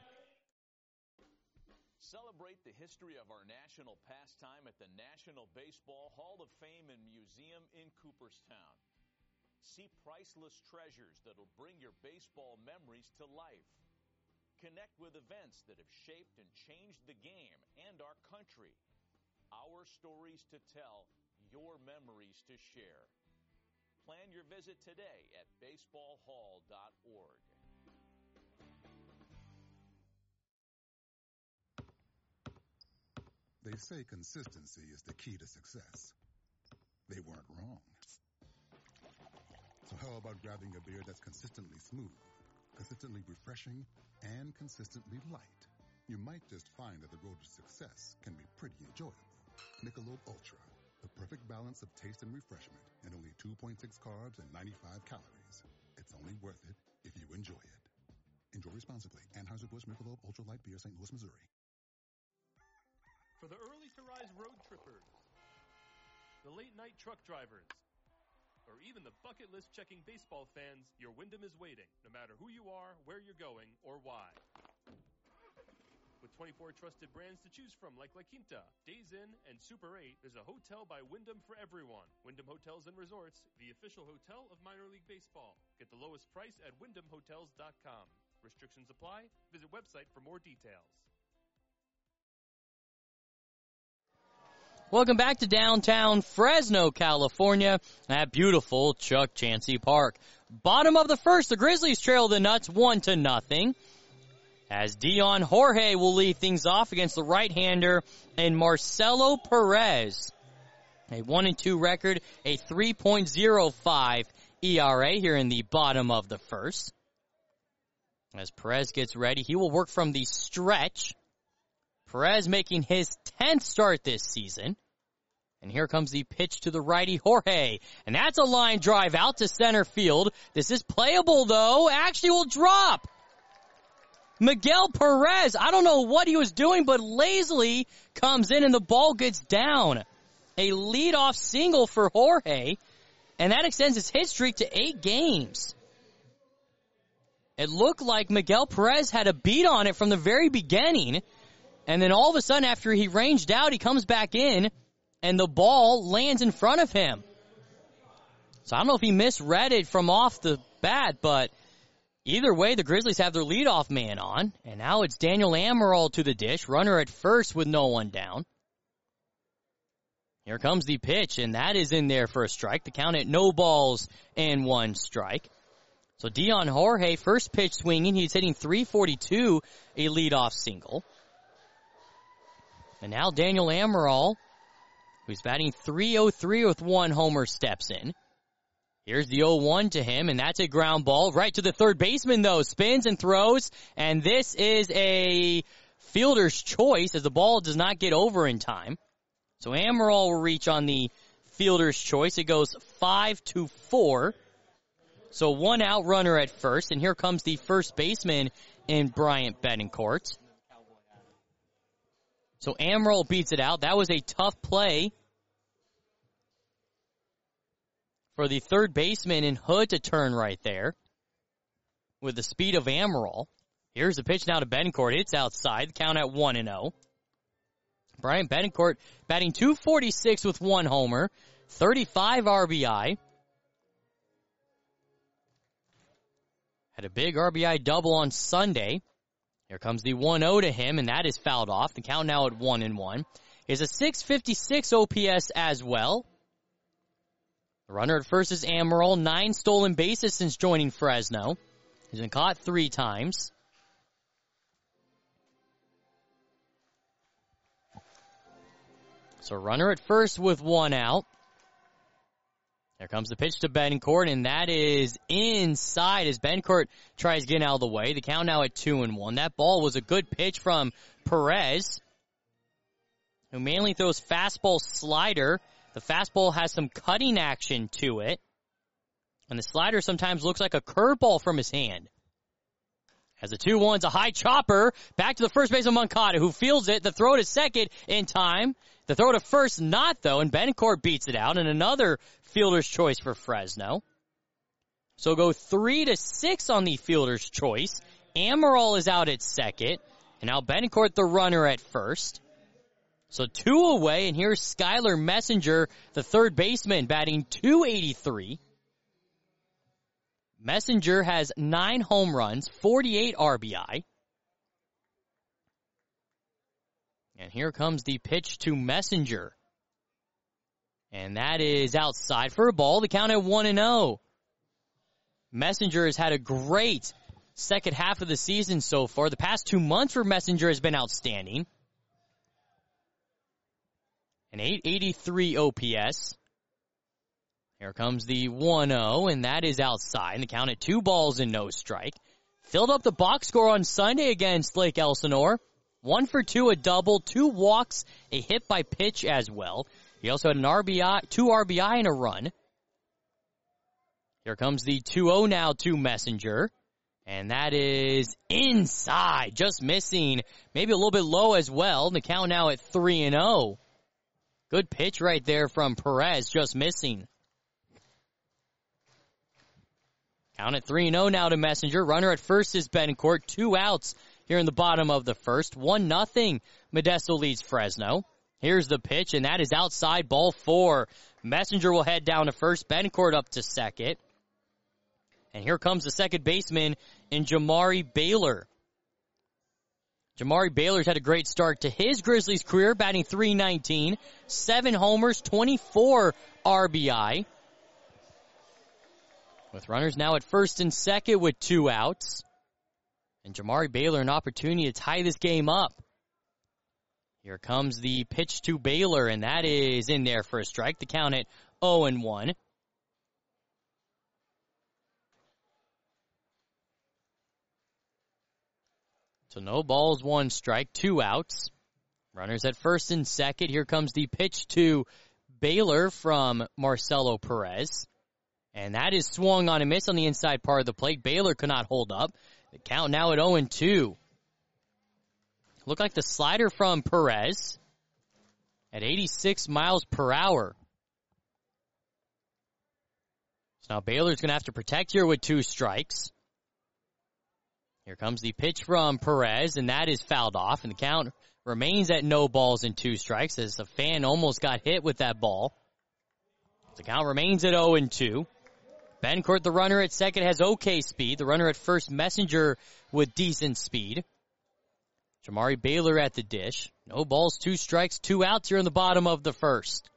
Celebrate the history of our national pastime at the National Baseball Hall of Fame and Museum in Cooperstown. See priceless treasures that'll bring your baseball memories to life. Connect with events that have shaped and changed the game and our country. Our stories to tell, your memories to share. Plan your visit today at baseball hall dot org. They say consistency is the key to success. They weren't wrong. So how about grabbing a beer that's consistently smooth, consistently refreshing, and consistently light? You might just find that the road to success can be pretty enjoyable. Michelob Ultra, the perfect balance of taste and refreshment, and only two point six carbs and ninety-five calories. It's only worth it if you enjoy it. Enjoy responsibly. Anheuser-Busch Michelob Ultra Light Beer, Saint Louis, Missouri. For the early-to-rise road trippers, the late-night truck drivers, or even the bucket list checking baseball fans, your Wyndham is waiting, no matter who you are, where you're going, or why. With twenty-four trusted brands to choose from like La Quinta, Days Inn, and Super eight, there's a hotel by Wyndham for everyone. Wyndham Hotels and Resorts, the official hotel of minor league baseball. Get the lowest price at wyndham hotels dot com. Restrictions apply. Visit website for more details. Welcome back to downtown Fresno, California, at beautiful Chuck Chansey Park. Bottom of the first, the Grizzlies trail the Nuts one to nothing. As Dion Jorge will lead things off against the right-hander and Marcelo Perez. A one and two record, a three point oh five E R A here in the bottom of the first. As Perez gets ready, he will work from the stretch. Perez making his tenth start this season. And here comes the pitch to the righty, Jorge. And that's a line drive out to center field. This is playable, though. Actually will drop. Miguel Perez, I don't know what he was doing, but lazily comes in and the ball gets down. A leadoff single for Jorge. And that extends his hit streak to eight games. It looked like Miguel Perez had a beat on it from the very beginning. And then all of a sudden, after he ranged out, he comes back in, and the ball lands in front of him. So I don't know if he misread it from off the bat, but either way, the Grizzlies have their leadoff man on. And now it's Daniel Amaral to the dish, runner at first with no one down. Here comes the pitch, and that is in there for a strike. The count at no balls and one strike. So Dion Jorge, first pitch swinging. He's hitting three forty-two, a leadoff single. And now Daniel Amaral, who's batting three oh three with one homer, steps in. Here's the oh one to him, and that's a ground ball right to the third baseman, though. Spins and throws, and this is a fielder's choice as the ball does not get over in time. So Amaral will reach on the fielder's choice. It goes five to four. So one out, runner at first, and here comes the first baseman in Bryant Betancourt. So Amaral beats it out. That was a tough play for the third baseman in Hood to turn right there with the speed of Amaral. Here's the pitch now to Betancourt. It's outside. The count at one and oh. Bryant Betancourt batting two forty-six with one homer, thirty-five R B I. Had a big R B I double on Sunday. Here comes the one oh to him, and that is fouled off. The count now at one and one. Is a six fifty-six O P S as well. The runner at first is Amaral. Nine stolen bases since joining Fresno. He's been caught three times. So runner at first with one out. There comes the pitch to Betancourt, and that is inside as Betancourt tries getting out of the way. The count now at two and one. That ball was a good pitch from Perez, who mainly throws fastball slider. The fastball has some cutting action to it, and the slider sometimes looks like a curveball from his hand. As the two one's a high chopper, back to the first baseman Moncada, who fields it. The throw to second in time. The throw to first not, though, and Betancourt beats it out, and another fielder's choice for Fresno. So go three to six on the fielder's choice. Amaral is out at second, and now Betancourt the runner at first. So two away, and here's Skylar Messenger, the third baseman, batting two eighty-three. Messenger has nine home runs, forty-eight R B I. And here comes the pitch to Messenger. And that is outside for a ball. The count at one and oh. Messenger has had a great second half of the season so far. The past two months for Messenger has been outstanding. An eight eighty-three O P S. Here comes the one oh, and that is outside. And the count at two balls and no strike. Filled up the box score on Sunday against Lake Elsinore. One for two, a double, two walks, a hit by pitch as well. He also had an R B I, two R B I and a run. Here comes the two oh now to Messenger. And that is inside, just missing, maybe a little bit low as well. The count now at three and oh. Good pitch right there from Perez, just missing. Count at three and oh now to Messenger. Runner at first is Betancourt. Two outs here in the bottom of the first. one nothing. Modesto leads Fresno. Here's the pitch, and that is outside, ball four. Messenger will head down to first. Betancourt up to second. And here comes the second baseman in Jamari Baylor. Jamari Baylor's had a great start to his Grizzlies career, batting three nineteen. Seven homers, twenty-four R B I. With runners now at first and second with two outs. And Jamari Baylor an opportunity to tie this game up. Here comes the pitch to Baylor, and that is in there for a strike. The count at oh and one. So no balls, one strike, two outs. Runners at first and second. Here comes the pitch to Baylor from Marcelo Perez. And that is swung on a miss on the inside part of the plate. Baylor could not hold up. The count now at oh and two. Looked like the slider from Perez at eighty-six miles per hour. So now Baylor's going to have to protect here with two strikes. Here comes the pitch from Perez, and that is fouled off. And the count remains at no balls and two strikes as the fan almost got hit with that ball. The count remains at oh and two. Betancourt, the runner at second, has okay speed. The runner at first, Messenger, with decent speed. Jamari Baylor at the dish. No balls, two strikes, two outs here in the bottom of the first.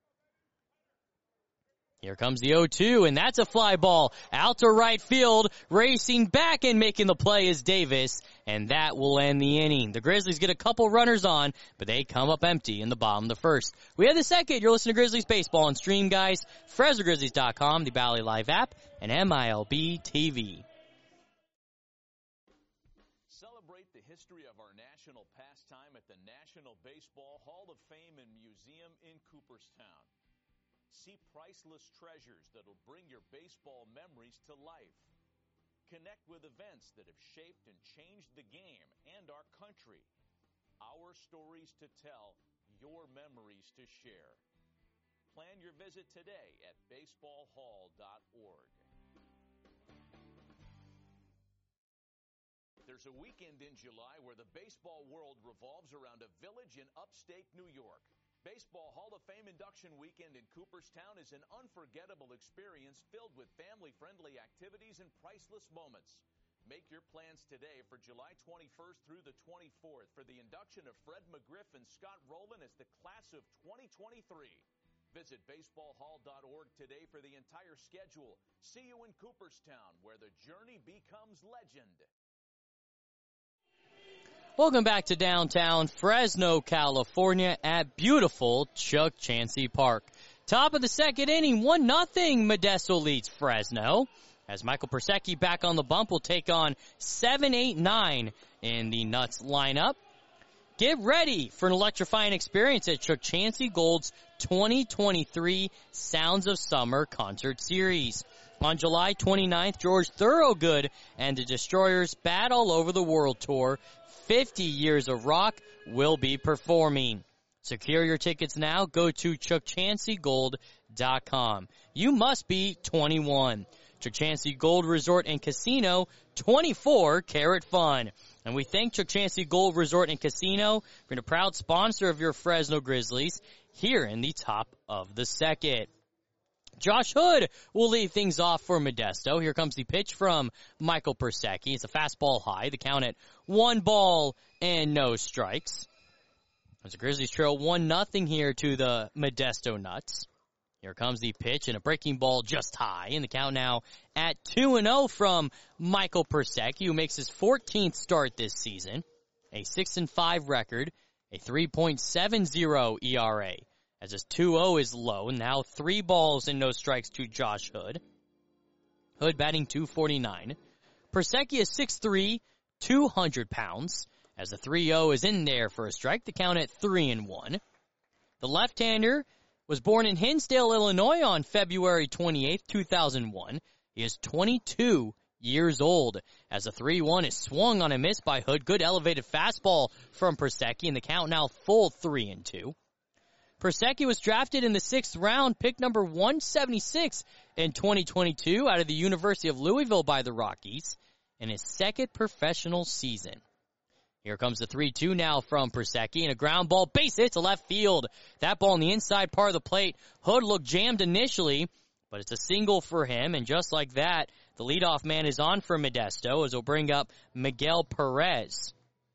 Here comes the oh two, and that's a fly ball out to right field. Racing back and making the play is Davis, and that will end the inning. The Grizzlies get a couple runners on, but they come up empty in the bottom of the first. We have the second. You're listening to Grizzlies Baseball on Stream, guys. Fresno Grizzlies dot com, the Bally Live app, and M I L B T V. Celebrate the history of our national pastime at the National Baseball Hall of Fame and Museum in Cooperstown. See priceless treasures that'll bring your baseball memories to life. Connect with events that have shaped and changed the game and our country. Our stories to tell, your memories to share. Plan your visit today at baseball hall dot org. There's a weekend in July where the baseball world revolves around a village in upstate New York. Baseball Hall of Fame Induction Weekend in Cooperstown is an unforgettable experience filled with family-friendly activities and priceless moments. Make your plans today for July twenty-first through the twenty-fourth for the induction of Fred McGriff and Scott Rowland as the class of twenty twenty-three. Visit baseball hall dot org today for the entire schedule. See you in Cooperstown, where the journey becomes legend. Welcome back to downtown Fresno, California at beautiful Chuck Chansey Park. Top of the second inning, one nothing Modesto leads Fresno. As Michael Persecki back on the bump will take on seven eight nine in the Nuts lineup. Get ready for an electrifying experience at Chuck Chansey Gold's twenty twenty-three Sounds of Summer Concert Series. On July twenty-ninth, George Thorogood and the Destroyers Bad All Over the World Tour, fifty years of rock, will be performing. Secure your tickets now. Go to chuck chansey gold dot com. You must be twenty-one. Chuck Chansey Gold Resort and Casino, twenty-four karat fun. And we thank Chuck Chansey Gold Resort and Casino for being a proud sponsor of your Fresno Grizzlies here in the top of the second. Josh Hood will lead things off for Modesto. Here comes the pitch from Michael Persecki. It's a fastball high. The count at one ball and no strikes. As the Grizzlies trail one nothing here to the Modesto Nuts. Here comes the pitch and a breaking ball just high. And the count now at two and oh from Michael Persecki, who makes his fourteenth start this season. A six and five record, a three point seven oh E R A. As his two oh is low, now three balls and no strikes to Josh Hood. Hood batting two forty-nine. Persecki is six three, two hundred pounds. As the three oh is in there for a strike, the count at three and one. The left-hander was born in Hinsdale, Illinois on February twenty-eighth, two thousand one. He is twenty-two years old. As the three one is swung on a miss by Hood. Good elevated fastball from Persecki, and the count now full three and two. Persecki was drafted in the sixth round, pick number one seventy-six in twenty twenty-two out of the University of Louisville by the Rockies in his second professional season. Here comes the three two now from Persecki, and a ground ball base hit to left field. That ball on the inside part of the plate. Hood looked jammed initially, but it's a single for him, and just like that, the leadoff man is on for Modesto as he'll bring up Miguel Perez.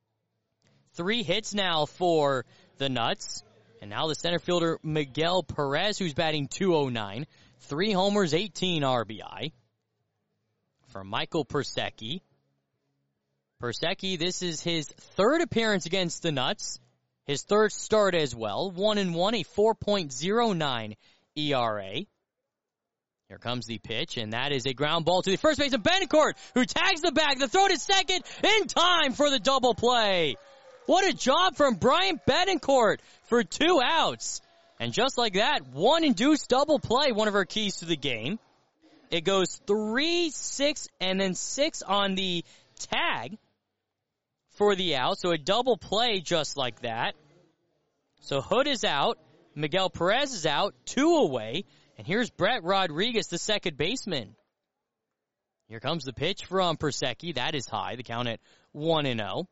Three hits now for the Nuts. And now the center fielder, Miguel Perez, who's batting two oh nine. Three homers, eighteen R B I. For Michael Persecki. Persecki, this is his third appearance against the Nuts. His third start as well. One and one, a four point oh nine E R A. Here comes the pitch, and that is a ground ball to the first baseman, Betancourt, who tags the bag. The throw to second in time for the double play. What a job from Brian Betancourt for two outs. And just like that, one induced double play, one of our keys to the game. It goes three, six, and then six on the tag for the out. So a double play just like that. So Hood is out. Miguel Perez is out. Two away. And here's Brett Rodriguez, the second baseman. Here comes the pitch from Persecki. That is high. The count at one and oh.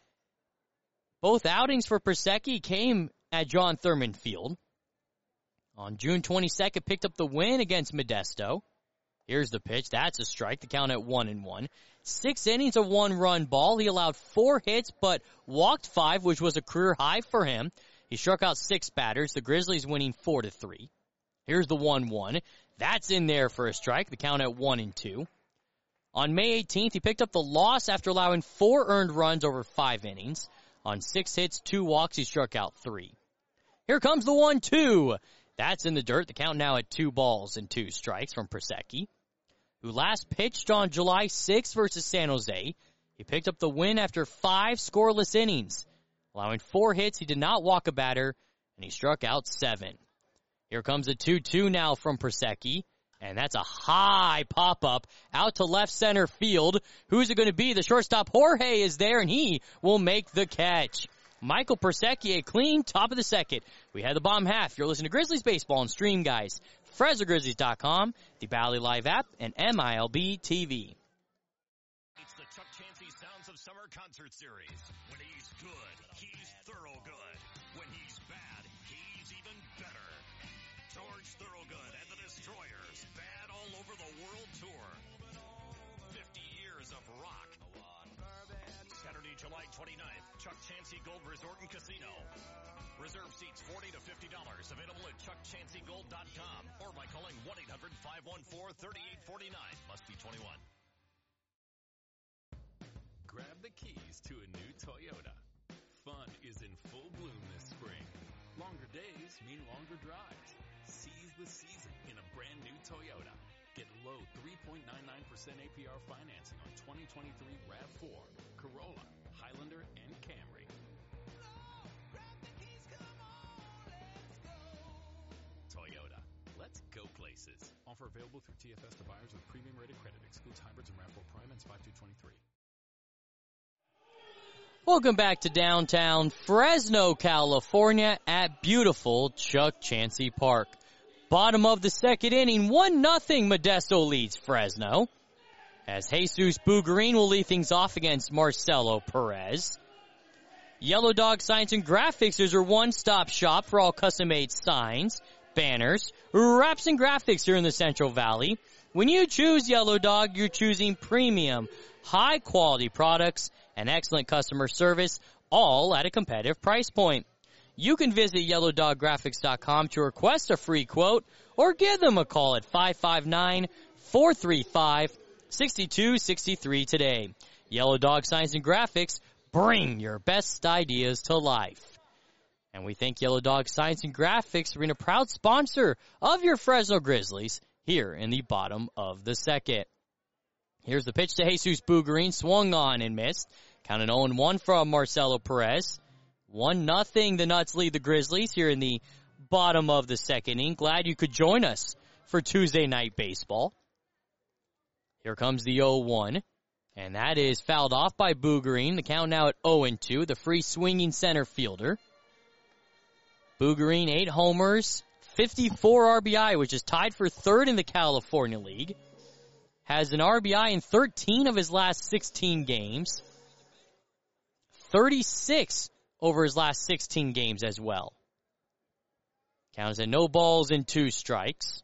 Both outings for Persecki came at John Thurman Field. On June twenty-second, picked up the win against Modesto. Here's the pitch. That's a strike. The count at one and one. Six innings, a one-run ball. He allowed four hits, but walked five, which was a career high for him. He struck out six batters. The Grizzlies winning four to three. Here's the one one. That's in there for a strike. The count at one and two. On May eighteenth, he picked up the loss after allowing four earned runs over five innings. On six hits, two walks, he struck out three. Here comes the one two. That's in the dirt. The count now at two balls and two strikes from Persecki, who last pitched on July sixth versus San Jose. He picked up the win after five scoreless innings. Allowing four hits, he did not walk a batter, and he struck out seven. Here comes a two two now from Persecki. And that's a high pop-up out to left center field. Who's it going to be? The shortstop Jorge is there, and he will make the catch. Michael Persecki, a clean top of the second. We had the bottom half. You're listening to Grizzlies Baseball and Stream Guys. Fresno Grizzlies dot com, the Bally Live app, and M I L B T V. It's the Chuck Chansey Sounds of Summer Concert Series. When he's good, he's thorough good. When he's bad, he's even better. George Thorogood and the Destroyers, bad all over the world tour. fifty years of rock. Saturday, July twenty-ninth, Chuck Chansey Gold Resort and Casino. Reserve seats forty to fifty dollars. Available at chuck chansey gold dot com or by calling one eight hundred, five one four, three eight four nine. Must be twenty-one. grab the keys to a new Toyota. Fun is in full bloom this spring. Longer days mean longer drives. Seize the season in a brand new Toyota. Get low three point nine nine percent A P R financing on twenty twenty-three RAV four, Corolla, Highlander, and Camry. Toyota. Let's go places. Offer available through T F S to buyers with premium rated credit. Excludes hybrids and RAV four Prime and five two twenty-three. Welcome back to downtown Fresno, California at beautiful Chuck Chansey Park. Bottom of the second inning, one nothing Modesto leads Fresno. As Jesus Bugarin will lead things off against Marcelo Perez. Yellow Dog Signs and Graphics is your one-stop shop for all custom-made signs, banners, wraps, and graphics here in the Central Valley. When you choose Yellow Dog, you're choosing premium, high-quality products and excellent customer service, all at a competitive price point. You can visit yellow dog graphics dot com to request a free quote or give them a call at five five nine, four three five, six two six three today. Yellow Dog Signs and Graphics, bring your best ideas to life. And we thank Yellow Dog Signs and Graphics for being a proud sponsor of your Fresno Grizzlies here in the bottom of the second. Here's the pitch to Jesus Bugarin, swung on and missed. Counted oh and one from Marcelo Perez. one nothing, the Nuts lead the Grizzlies here in the bottom of the second inning. Glad you could join us for Tuesday Night Baseball. Here comes the oh one, and that is fouled off by Bugarin. The count now at oh and two, the free swinging center fielder. Bugarin, eight homers, fifty-four R B I, which is tied for third in the California League. Has an R B I in thirteen of his last sixteen games. thirty-six over his last sixteen games as well. Counts at no balls and two strikes.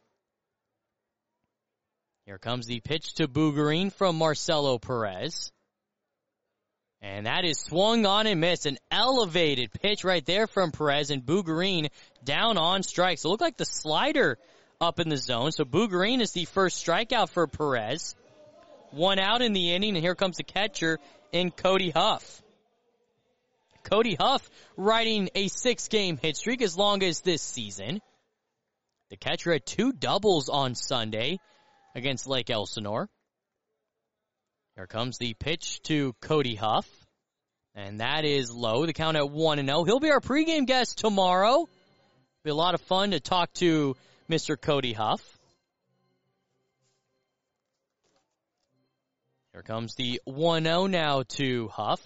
Here comes the pitch to Bugarin from Marcelo Perez. And that is swung on and missed. An elevated pitch right there from Perez, and Bugarin down on strikes. It looked like the slider up in the zone. So Bugarin is the first strikeout for Perez. One out in the inning, and here comes the catcher in Cody Huff. Cody Huff riding a six-game hit streak as long as this season. The catcher had two doubles on Sunday against Lake Elsinore. Here comes the pitch to Cody Huff, and that is low. The count at one and oh. He'll be our pregame guest tomorrow. Be a lot of fun to talk to Mister Cody Huff. Here comes the one oh now to Huff.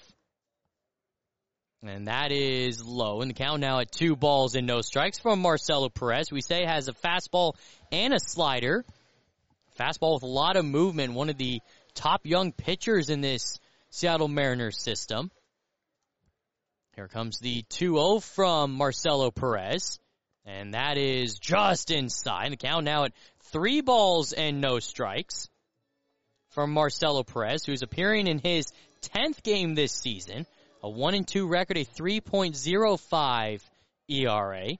And that is low. And the count now at two balls and no strikes from Marcelo Perez. We say has a fastball and a slider. Fastball with a lot of movement. One of the top young pitchers in this Seattle Mariners system. Here comes the two oh from Marcelo Perez. And that is just inside. The count now at three balls and no strikes from Marcelo Perez, who's appearing in his tenth game this season. A one and two record, a three point oh five E R A.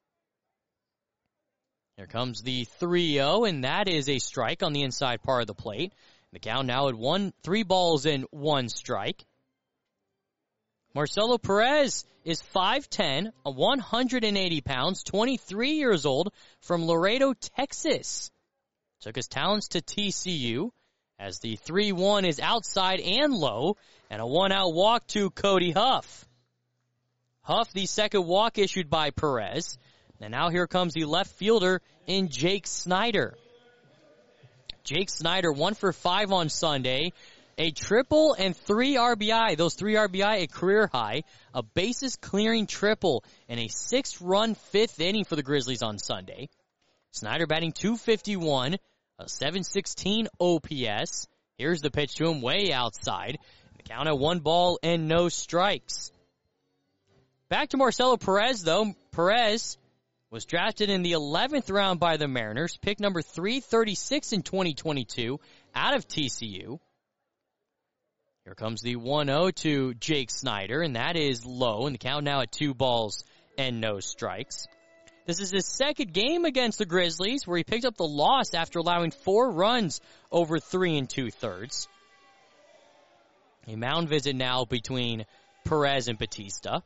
Here comes the three oh, and that is a strike on the inside part of the plate. The count now at one, three balls and one strike. Marcelo Perez is five ten, one hundred eighty pounds, twenty-three years old, from Laredo, Texas. Took his talents to T C U as the three one is outside and low, and a one-out walk to Cody Huff. Huff, the second walk issued by Perez. And now here comes the left fielder in Jake Snyder. Jake Snyder, one for five on Sunday. A triple and three R B I. Those three R B I, a career high. A bases-clearing triple and a six-run fifth inning for the Grizzlies on Sunday. Snyder batting two fifty-one, a seven sixteen O P S. Here's the pitch to him way outside. The count at one ball and no strikes. Back to Marcelo Perez, though. Perez was drafted in the eleventh round by the Mariners, pick number three thirty-six in twenty twenty-two, out of T C U. Here comes the one oh to Jake Snyder, and that is low, and the count now at two balls and no strikes. This is his second game against the Grizzlies, where he picked up the loss after allowing four runs over three and two-thirds. A mound visit now between Perez and Batista.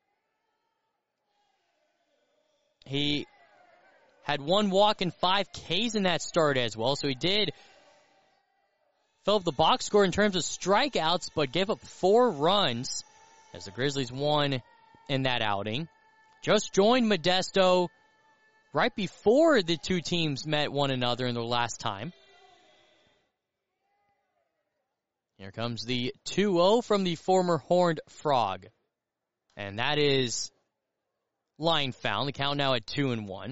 He had one walk and five Ks in that start as well, so he did fill up the box score in terms of strikeouts, but gave up four runs as the Grizzlies won in that outing. Just joined Modesto right before the two teams met one another in their last time. Here comes the two oh from the former Horned Frog. And that is line found. The count now at two and one.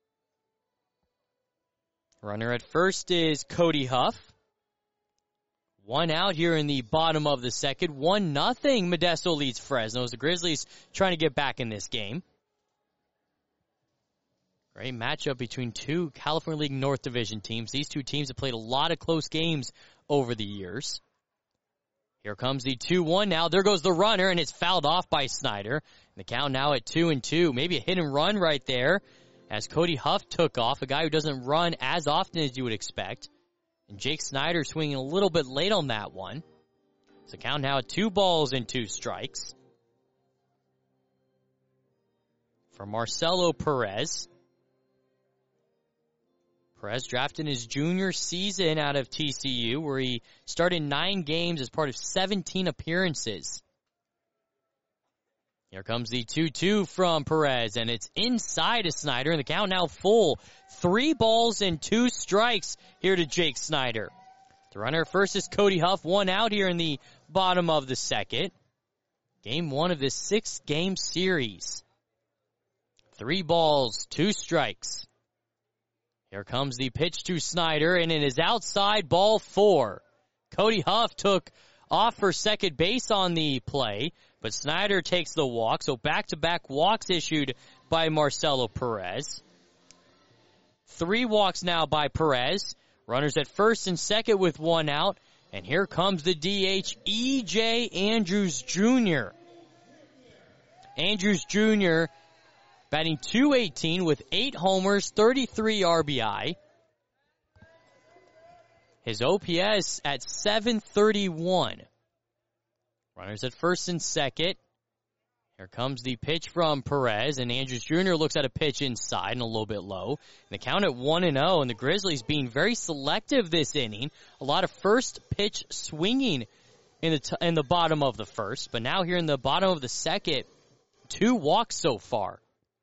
Runner at first is Cody Huff. One out here in the bottom of the second. One nothing. Modesto leads Fresno as the Grizzlies trying to get back in this game. Great matchup between two California League North Division teams. These two teams have played a lot of close games over the years. Here comes the two one now. There goes the runner, and it's fouled off by Snyder. The count now at two and two. Maybe a hit and run right there as Cody Huff took off, a guy who doesn't run as often as you would expect. And Jake Snyder swinging a little bit late on that one. So count now at two balls and two strikes. For Marcelo Perez. Perez drafted in his junior season out of T C U, where he started nine games as part of seventeen appearances. Here comes the two two from Perez, and it's inside of Snyder, and the count now full. Three balls and two strikes here to Jake Snyder. The runner at first is Cody Huff, one out here in the bottom of the second. Game one of this six-game series. Three balls, two strikes. Here comes the pitch to Snyder, and it is outside, ball four. Cody Huff took off for second base on the play, but Snyder takes the walk, so back-to-back walks issued by Marcelo Perez. Three walks now by Perez. Runners at first and second with one out, and here comes the D H, E J Andrews Junior Andrews Junior batting two eighteen with eight homers, thirty-three R B I. His O P S at seven thirty-one. Runners at first and second. Here comes the pitch from Perez, and Andrews Junior looks at a pitch inside and a little bit low. And the count at one and oh, and the Grizzlies being very selective this inning. A lot of first pitch swinging in the, t- in the bottom of the first, but now here in the bottom of the second, two walks so far.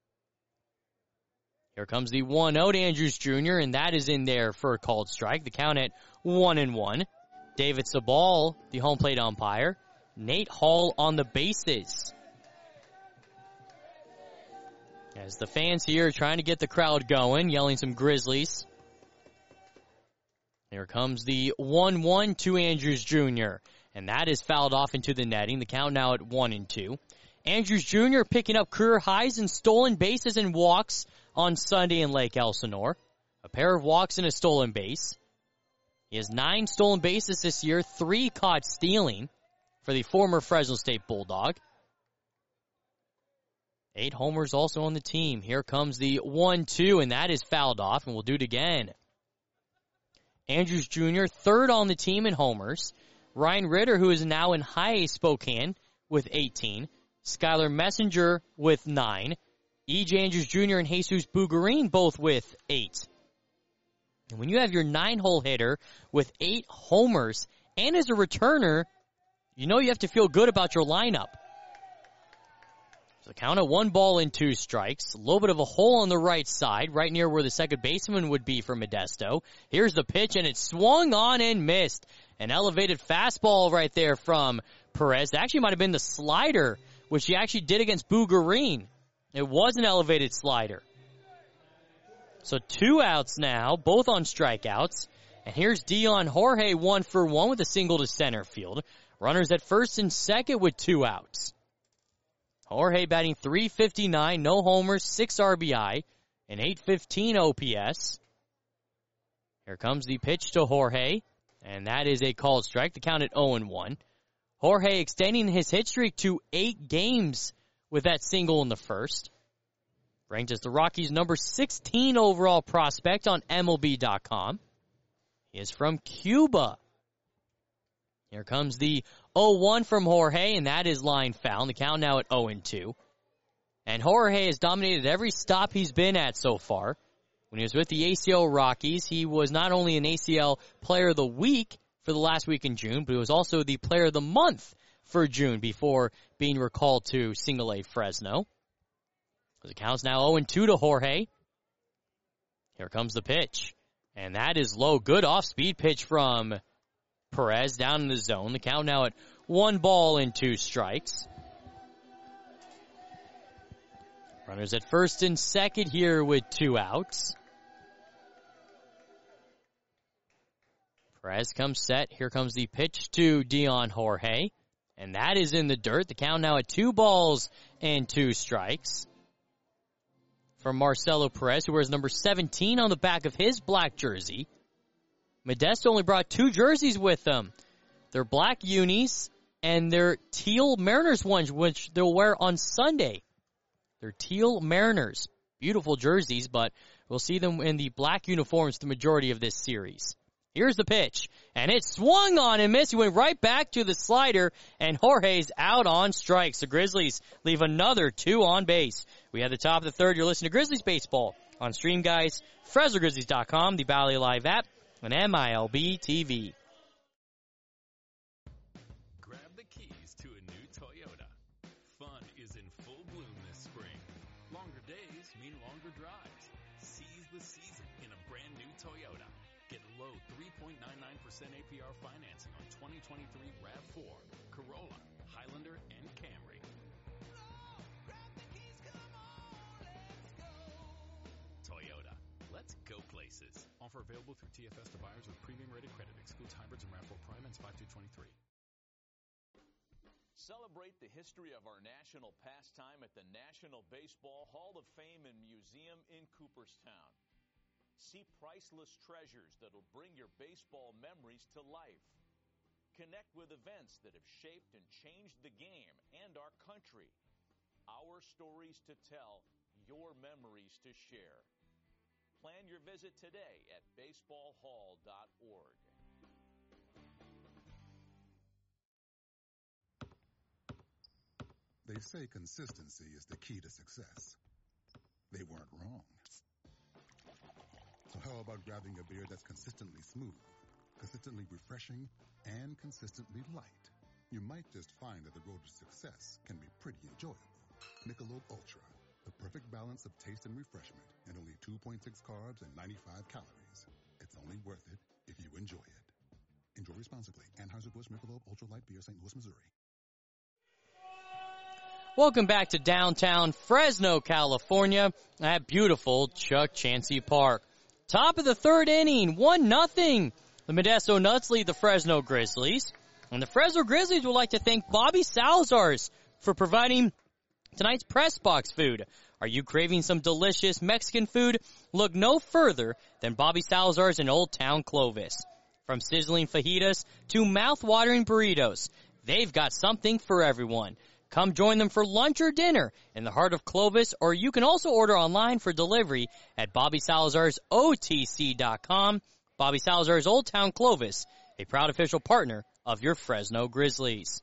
Here comes the one oh to Andrews Junior, and that is in there for a called strike. The count at one and one. David Sabal, the home plate umpire. Nate Hall on the bases. As the fans here are trying to get the crowd going, yelling some Grizzlies. Here comes the one one to Andrews Junior, and that is fouled off into the netting. The count now at one and two. Andrews Junior picking up career highs in stolen bases and walks on Sunday in Lake Elsinore. A pair of walks and a stolen base. He has nine stolen bases this year, three caught stealing for the former Fresno State Bulldog. Eight homers also on the team. Here comes the one two, and that is fouled off, and we'll do it again. Andrews Junior, third on the team in homers. Ryan Ritter, who is now in high Spokane, with eighteen. Skylar Messenger with nine. E J Andrews Junior and Jesus Bugarin both with eight. And when you have your nine-hole hitter with eight homers and as a returner, you know you have to feel good about your lineup. So count at one ball and two strikes. A little bit of a hole on the right side, right near where the second baseman would be for Modesto. Here's the pitch, and it swung on and missed. An elevated fastball right there from Perez. It actually might have been the slider, which he actually did against Bugarin. It was an elevated slider. So two outs now, both on strikeouts. And here's Dion Jorge, one for one with a single to center field. Runners at first and second with two outs. Jorge batting three fifty-nine, no homers, six R B I, and eight fifteen O P S. Here comes the pitch to Jorge, and that is a called strike. The count at oh and one. Jorge extending his hit streak to eight games with that single in the first. Ranked as the Rockies' number sixteen overall prospect on M L B dot com. He is from Cuba. Here comes the oh one from Jorge, and that is line foul. The count now at oh and two. And Jorge has dominated every stop he's been at so far. When he was with the A C L Rockies, he was not only an A C L Player of the Week for the last week in June, but he was also the Player of the Month for June before being recalled to Single A Fresno. The count's now oh and two to Jorge. Here comes the pitch. And that is low. Good off-speed pitch from Perez down in the zone. The count now at one ball and two strikes. Runners at first and second here with two outs. Perez comes set. Here comes the pitch to Dion Jorge. And that is in the dirt. The count now at two balls and two strikes. From Marcelo Perez, who wears number seventeen on the back of his black jersey. Modesto only brought two jerseys with them. Their black unis and their teal Mariners ones, which they'll wear on Sunday. They're teal Mariners. Beautiful jerseys, but we'll see them in the black uniforms the majority of this series. Here's the pitch, and it swung on and missed. He went right back to the slider, and Jorge's out on strikes. The Grizzlies leave another two on base. We have the top of the third. You're listening to Grizzlies Baseball on Stream Guys, Fresno Grizzlies dot com, the Bally Live app, and M I L B T V. Grab the keys to a new Toyota. Fun is in full bloom this spring. Longer days mean longer drives. Seize the season in a brand new Toyota. Get low three point nine nine percent A P R financing on twenty twenty-three RAV four, Corolla, Highlander, and Camry. Toyota. Let's go places. Offer available through T F S to buyers with premium rated credit. Excludes hybrids and RAV four Prime and five two twenty-three. Celebrate the history of our national pastime at the National Baseball Hall of Fame and Museum in Cooperstown. See priceless treasures that'll bring your baseball memories to life. Connect with events that have shaped and changed the game and our country. Our stories to tell, your memories to share. Plan your visit today at baseball hall dot org. They say consistency is the key to success. They weren't wrong. So how about grabbing a beer that's consistently smooth, consistently refreshing, and consistently light? You might just find that the road to success can be pretty enjoyable. Michelob Ultra, the perfect balance of taste and refreshment, and only two point six carbs and ninety-five calories. It's only worth it if you enjoy it. Enjoy responsibly. Anheuser-Busch Michelob Ultra Light Beer, Saint Louis, Missouri. Welcome back to downtown Fresno, California, at beautiful Chuck Chansey Park. Top of the third inning, one nothing. The Modesto Nuts lead the Fresno Grizzlies. And the Fresno Grizzlies would like to thank Bobby Salazar's for providing tonight's press box food. Are you craving some delicious Mexican food? Look no further than Bobby Salazar's in Old Town Clovis. From sizzling fajitas to mouth-watering burritos, they've got something for everyone. Come join them for lunch or dinner in the heart of Clovis, or you can also order online for delivery at Bobby Salazar's O T C dot com. Bobby Salazar's Old Town Clovis, a proud official partner of your Fresno Grizzlies.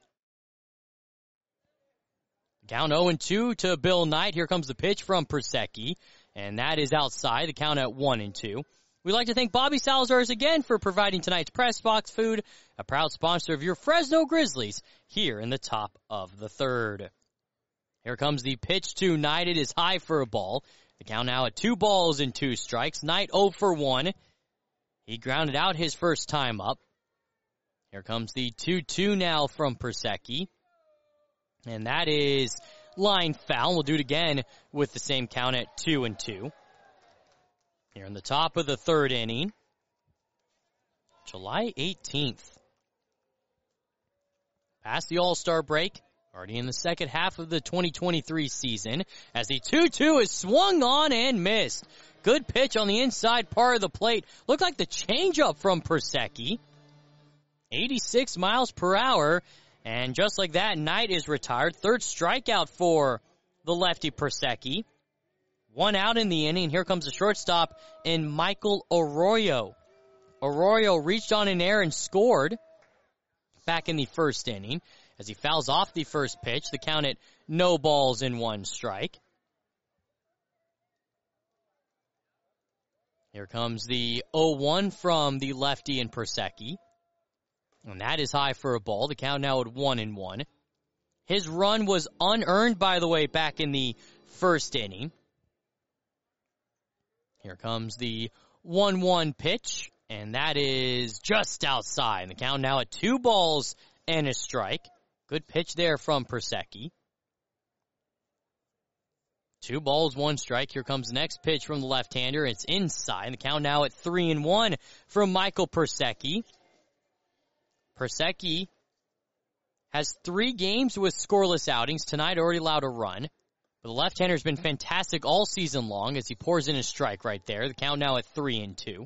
Down oh and two to Bill Knight. Here comes the pitch from Persecki, and that is outside. The count at one and two. We'd like to thank Bobby Salazar's again for providing tonight's press box food, a proud sponsor of your Fresno Grizzlies here in the top of the third. Here comes the pitch to Knight. It is high for a ball. The count now at two balls and two strikes. Knight oh for one. He grounded out his first time up. Here comes the two two now from Persecki. And that is line foul. We'll do it again with the same count at two and two. Here in the top of the third inning, July eighteenth. Past the All-Star break, already in the second half of the twenty twenty-three season, as the two two is swung on and missed. Good pitch on the inside part of the plate. Looked like the changeup from Persecki. eighty-six miles per hour, and just like that, Knight is retired. Third strikeout for the lefty Persecki. One out in the inning. Here comes the shortstop in Michael Arroyo. Arroyo reached on an air and scored. back in the first inning. As he fouls off the first pitch, the count at no balls in one strike. Here comes the oh one from the lefty in Persecki. And that is high for a ball. The count now at one and one. His run was unearned, by the way, back in the first inning. Here comes the one one pitch, and that is just outside. And the count now at two balls and a strike. Good pitch there from Persecki. Two balls, one strike. Here comes the next pitch from the left-hander. It's inside. And the count now at three and one from Michael Persecki. Persecki has three games with scoreless outings. Tonight already allowed a run. But the left-hander has been fantastic all season long as he pours in a strike right there. The count now at three and two.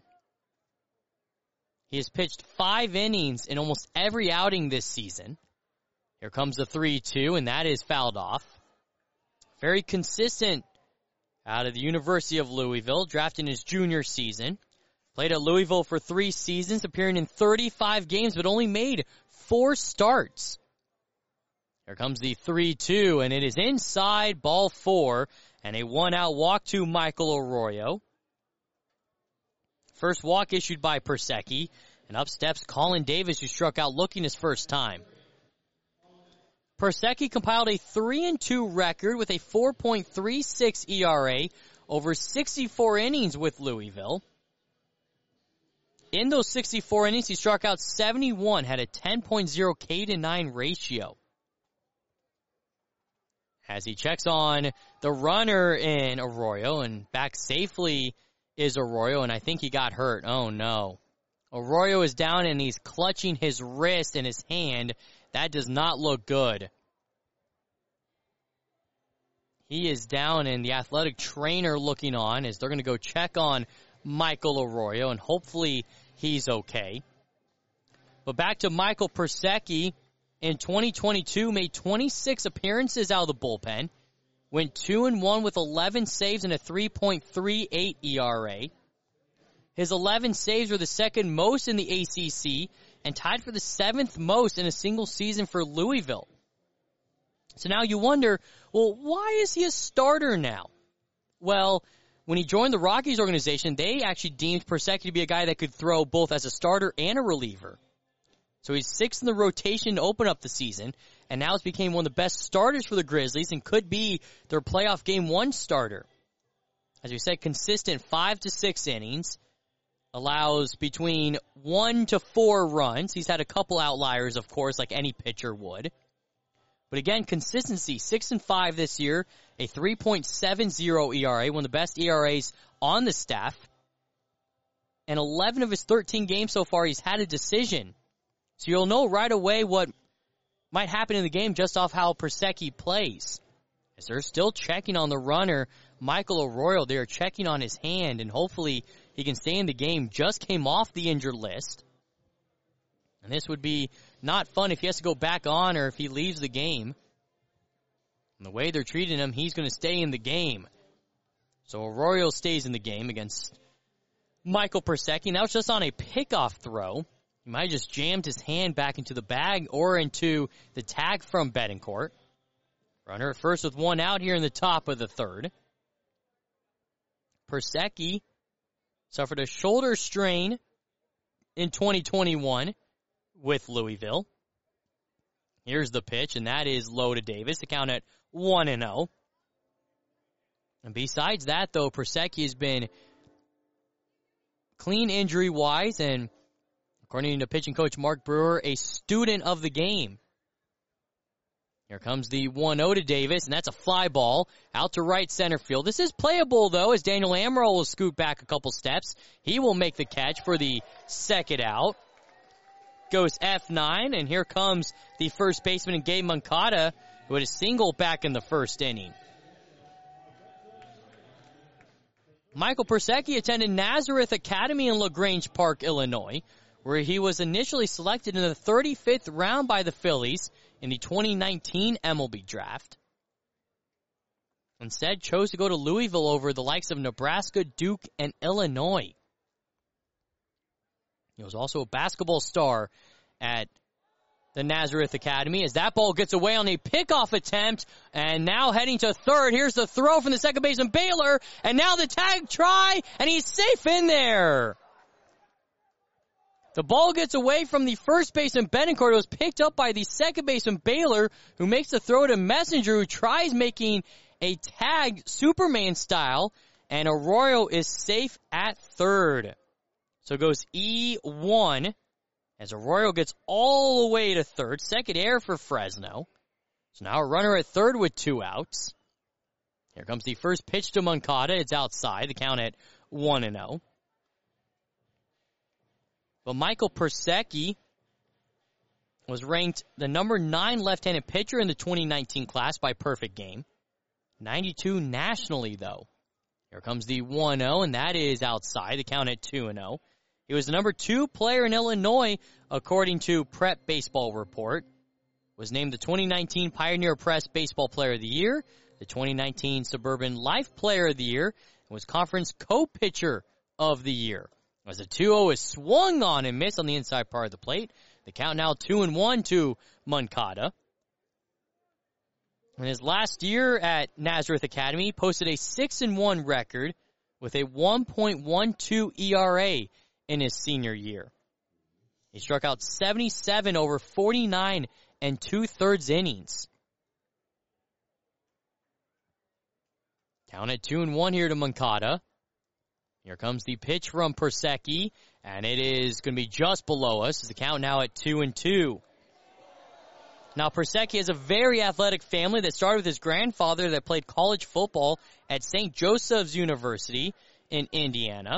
He has pitched five innings in almost every outing this season. Here comes the three two, and that is fouled off. Very consistent out of the University of Louisville, drafted in his junior season. Played at Louisville for three seasons, appearing in thirty-five games, but only made four starts. Here comes the three two, and it is inside, ball four, and a one-out walk to Michael Arroyo. First walk issued by Persecki, and up steps Colin Davis, who struck out looking his first time. Persecki compiled a three and two record with a four point three six E R A over sixty-four innings with Louisville. In those sixty-four innings, he struck out seventy-one, had a ten point oh K to nine ratio. As he checks on the runner in Arroyo, and back safely is Arroyo, and I think he got hurt. Oh, no. Arroyo is down, and he's clutching his wrist and his hand. That does not look good. He is down, and the athletic trainer looking on as they're going to go check on Michael Arroyo, and hopefully he's okay. But back to Michael Persecki. In twenty twenty-two, made twenty-six appearances out of the bullpen. Went two and one with eleven saves and a three point three eight E R A. His eleven saves were the second most in the A C C and tied for the seventh most in a single season for Louisville. So now you wonder, well, why is he a starter now? Well, when he joined the Rockies organization, they actually deemed Persecki to be a guy that could throw both as a starter and a reliever. So he's sixth in the rotation to open up the season, and now has become one of the best starters for the Grizzlies and could be their playoff game one starter. As we said, consistent five to six innings, allows between one to four runs. He's had a couple outliers, of course, like any pitcher would. But again, consistency, six and five this year, a three point seven oh E R A, one of the best E R As on the staff. And eleven of his thirteen games so far, he's had a decision. So you'll know right away what might happen in the game just off how Persecki plays. As they're still checking on the runner, Michael Arroyo, they're checking on his hand, and hopefully he can stay in the game. Just came off the injured list. And this would be not fun if he has to go back on or if he leaves the game. And the way they're treating him, he's going to stay in the game. So Arroyo stays in the game against Michael Persecki. That was just on a pickoff throw. He might have just jammed his hand back into the bag or into the tag from Betancourt. Runner at first with one out here in the top of the third. Persecki suffered a shoulder strain in twenty twenty-one with Louisville. Here's the pitch, and that is low to Davis. The count at one and oh. And besides that, though, Persecki has been clean injury-wise, and according to pitching coach Mark Brewer, a student of the game. Here comes the one oh to Davis, and that's a fly ball out to right center field. This is playable, though, as Daniel Amaral will scoot back a couple steps. He will make the catch for the second out. Goes F nine, and here comes the first baseman, Gabe Moncada, who had a single back in the first inning. Michael Persecki attended Nazareth Academy in LaGrange Park, Illinois, where he was initially selected in the thirty-fifth round by the Phillies in the twenty nineteen M L B draft. Instead, chose to go to Louisville over the likes of Nebraska, Duke, and Illinois. He was also a basketball star at the Nazareth Academy, as that ball gets away on a pickoff attempt, and now heading to third. Here's the throw from the second baseman Baylor, and now the tag try, and he's safe in there. The ball gets away from the first baseman Betancourt. It was picked up by the second baseman Baylor, who makes the throw to Messenger, who tries making a tag Superman style, and Arroyo is safe at third. So it goes E one. As Arroyo gets all the way to third. Second error for Fresno. So now a runner at third with two outs. Here comes the first pitch to Moncada. It's outside. The count at one and oh. But Michael Persecki was ranked the number nine left-handed pitcher in the twenty nineteen class by Perfect Game. ninety-two nationally, though. Here comes the one oh, and that is outside. The count at two and oh. He was the number two player in Illinois, according to Prep Baseball Report. Was named the twenty nineteen Pioneer Press Baseball Player of the Year, the twenty nineteen Suburban Life Player of the Year, and was Conference Co-Pitcher of the Year. As the two oh is swung on and missed on the inside part of the plate. The count now two and one to Moncada. In his last year at Nazareth Academy, he posted a six and one record with a one point one two E R A in his senior year. He struck out seventy-seven over forty-nine and two-thirds innings. Count at two and one here to Moncada. Here comes the pitch from Persecki, and it is going to be just below us. The count now at two and two. Now, Persecki has a very athletic family that started with his grandfather that played college football at Saint Joseph's University in Indiana.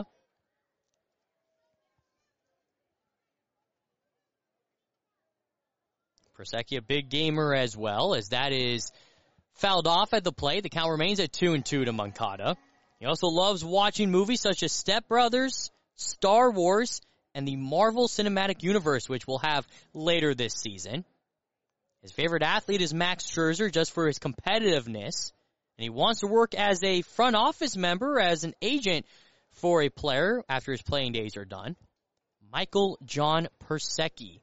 Persecki, a big gamer as well, as that is fouled off at the plate. The count remains at two and two to Moncada. He also loves watching movies such as Step Brothers, Star Wars, and the Marvel Cinematic Universe, which we'll have later this season. His favorite athlete is Max Scherzer, just for his competitiveness. And he wants to work as a front office member, as an agent for a player after his playing days are done. Michael John Persecki.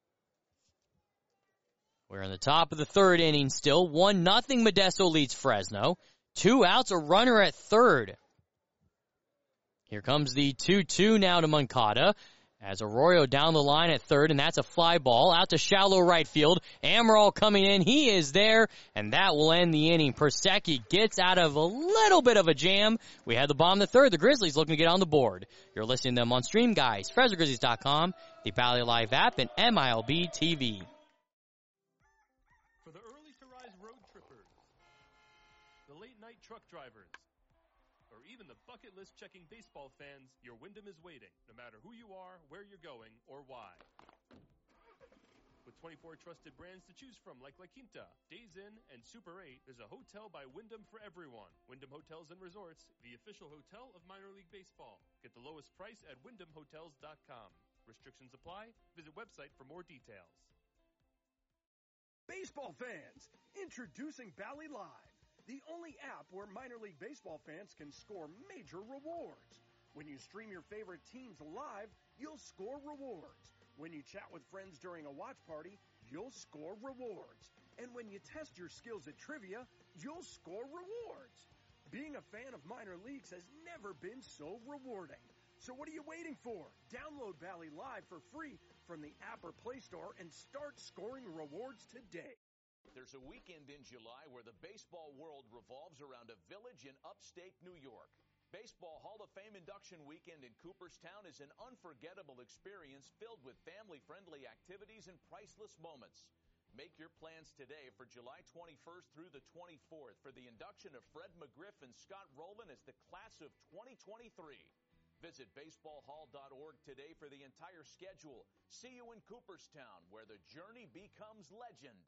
We're in the top of the third inning still. one nothing Modesto leads Fresno. Two outs, a runner at third. Here comes the two two now to Moncada. As Arroyo down the line at third, and that's a fly ball out to shallow right field. Amaral coming in. He is there, and that will end the inning. Persecki gets out of a little bit of a jam. We had the bomb the third. The Grizzlies looking to get on the board. You're listening to them on Stream Guys, Fresno Grizzlies dot com, the Valley Live app, and M I L B T V. For the early to rise road trippers, the late night truck drivers, or even the bucket list checking baseball fans, your Wyndham is waiting, no matter who you are, where you're going, or why. With twenty-four trusted brands to choose from like La Quinta, Days Inn, and Super eight, there's a hotel by Wyndham for everyone. Wyndham Hotels and Resorts, the official hotel of minor league baseball. Get the lowest price at wyndham hotels dot com. Restrictions apply. Visit website for more details. Baseball fans, introducing Bally Live, the only app where minor league baseball fans can score major rewards. When you stream your favorite teams live, you'll score rewards. When you chat with friends during a watch party, you'll score rewards. And when you test your skills at trivia, you'll score rewards. Being a fan of minor leagues has never been so rewarding. So what are you waiting for? Download Bally Live for free from the app or Play Store and start scoring rewards today. There's a weekend in July where the baseball world revolves around a village in upstate New York. Baseball Hall of Fame induction weekend in Cooperstown is an unforgettable experience filled with family-friendly activities and priceless moments. Make your plans today for July twenty-first through the twenty-fourth for the induction of Fred McGriff and Scott Rowland as the class of twenty twenty-three. Visit baseball hall dot org today for the entire schedule. See you in Cooperstown, where the journey becomes legend.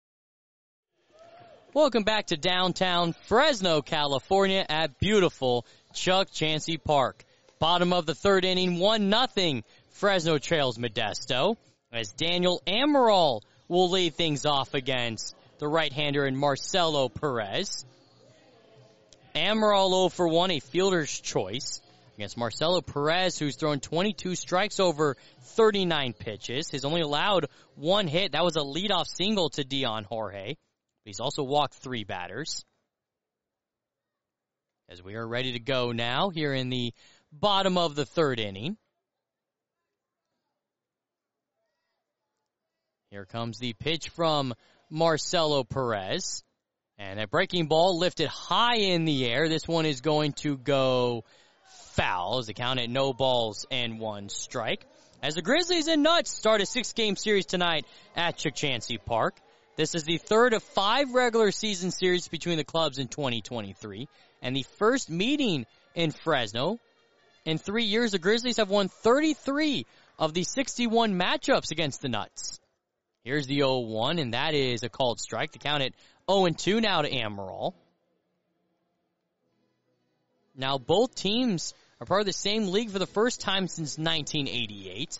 Welcome back to downtown Fresno, California at beautiful Chuck Chansey Park. Bottom of the third inning, one nothing. Fresno trails Modesto as Daniel Amaral will lead things off against the right-hander in Marcelo Perez. Amaral oh for one, a fielder's choice. against Marcelo Perez, who's thrown twenty-two strikes over thirty-nine pitches. He's only allowed one hit. That was a leadoff single to Dion Jorge. He's also walked three batters. As we are ready to go now here in the bottom of the third inning. Here comes the pitch from Marcelo Perez. And a breaking ball lifted high in the air. This one is going to go foul as the count at no balls and one strike. As the Grizzlies and Nuts start a six-game series tonight at Chukchansi Park. This is the third of five regular season series between the clubs in twenty twenty-three. And the first meeting in Fresno. In three years, the Grizzlies have won thirty-three of the sixty-one matchups against the Nuts. Here's the oh one, and that is a called strike. The count at oh and two now to Amaral. Now, both teams are part of the same league for the first time since nineteen eighty-eight.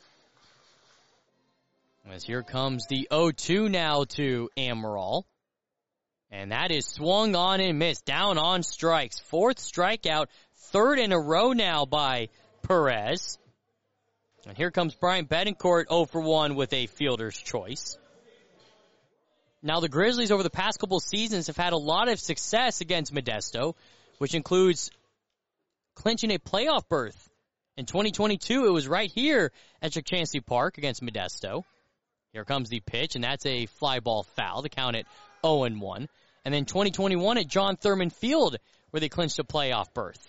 As here comes the oh two now to Amaral. And that is swung on and missed. Down on strikes. Fourth strikeout. Third in a row now by Perez. And here comes Bryant Betancourt oh for one with a fielder's choice. Now the Grizzlies over the past couple of seasons have had a lot of success against Modesto, which includes clinching a playoff berth. In twenty twenty-two, it was right here at Chukchansi Park against Modesto. Here comes the pitch, and that's a fly ball foul. The count at oh and one. And then twenty twenty-one at John Thurman Field, where they clinched a playoff berth.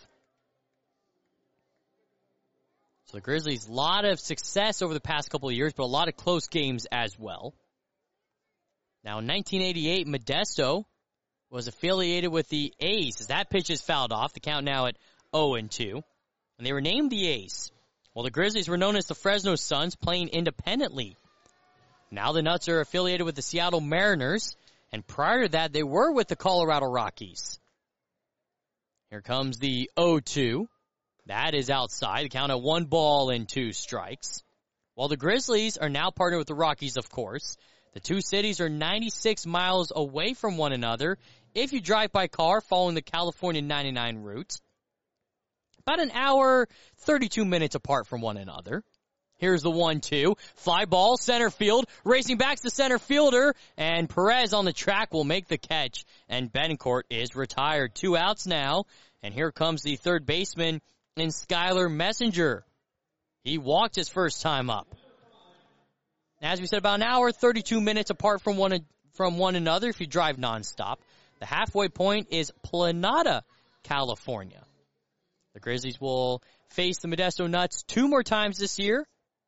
So the Grizzlies, a lot of success over the past couple of years, but a lot of close games as well. Now, in nineteen eighty-eight, Modesto was affiliated with the A's. As that pitch is fouled off, the count now at oh and two. And they were named the A's. Well, the Grizzlies were known as the Fresno Suns, playing independently. Now the Nuts are affiliated with the Seattle Mariners. And prior to that, they were with the Colorado Rockies. Here comes the oh two. That is outside. The count at one ball and two strikes. While the Grizzlies are now partnered with the Rockies, of course. The two cities are ninety-six miles away from one another if you drive by car following the California ninety-nine route. About an hour, thirty-two minutes apart from one another. Here's the one two. Fly ball, center field. Racing back to the center fielder. And Perez on the track will make the catch. And Betancourt is retired. Two outs now. And here comes the third baseman in Skylar Messenger. He walked his first time up. As we said, about an hour, thirty-two minutes apart from one from one another if you drive nonstop. The halfway point is Planada, California. The Grizzlies will face the Modesto Nuts two more times this year.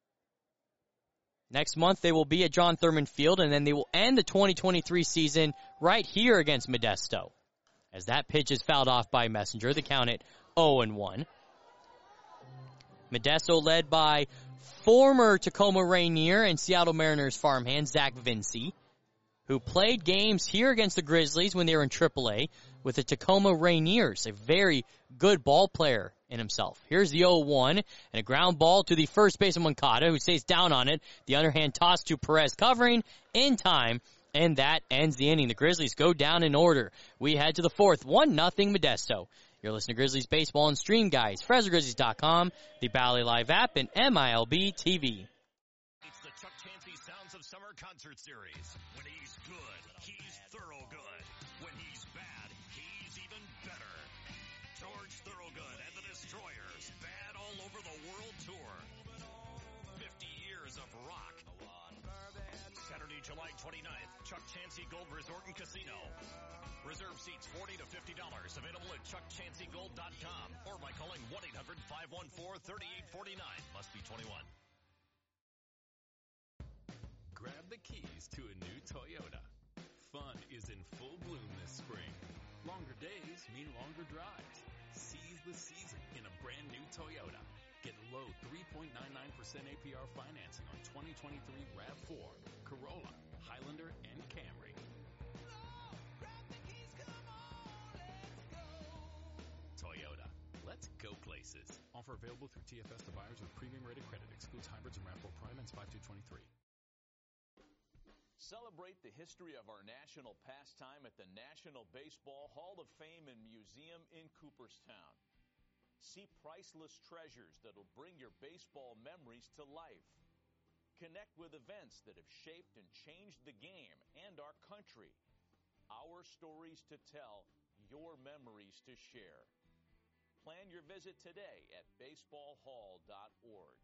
Next month, they will be at John Thurman Field, and then they will end the twenty twenty-three season right here against Modesto. As that pitch is fouled off by Messenger, the count at oh and one. Modesto led by former Tacoma Rainier and Seattle Mariners farmhand Zach Vinci, who played games here against the Grizzlies when they were in triple A with the Tacoma Rainiers, a very good ball player in himself. Here's the oh one, and a ground ball to the first baseman Moncada, who stays down on it. The underhand toss to Perez covering in time, and that ends the inning. The Grizzlies go down in order. We head to the fourth, one nothing Modesto. You're listening to Grizzlies Baseball and Stream Guys, Fresno Grizzlies dot com, the Bally Live app, and M I L B T V. It's the Chuck Chansey Sounds of Summer Concert Series. When he's good, he's thorough good. When he's bad, he's even better. George Thorogood and the Destroyers, bad all over the world tour. fifty years of rock. Saturday, July twenty-ninth, Chuck Chansey Gold Resort and Casino. Reserve seats forty to fifty dollars. Available at chuck chansey gold dot com or by calling one eight hundred five one four three eight four nine. Must be twenty-one. Grab the keys to a new Toyota. Fun is in full bloom this spring. Longer days mean longer drives. Seize the season in a brand new Toyota. Get low three point nine nine percent A P R financing on twenty twenty-three RAV four, Corolla, Highlander, and Camry. Toyota. Let's go places. Offer available through T F S to buyers with premium rated credit. Excludes hybrids and RAV four Prime and five two twenty-three. Celebrate the history of our national pastime at the National Baseball Hall of Fame and Museum in Cooperstown. See priceless treasures that'll bring your baseball memories to life. Connect with events that have shaped and changed the game and our country. Our stories to tell, your memories to share. Plan your visit today at baseball hall dot org.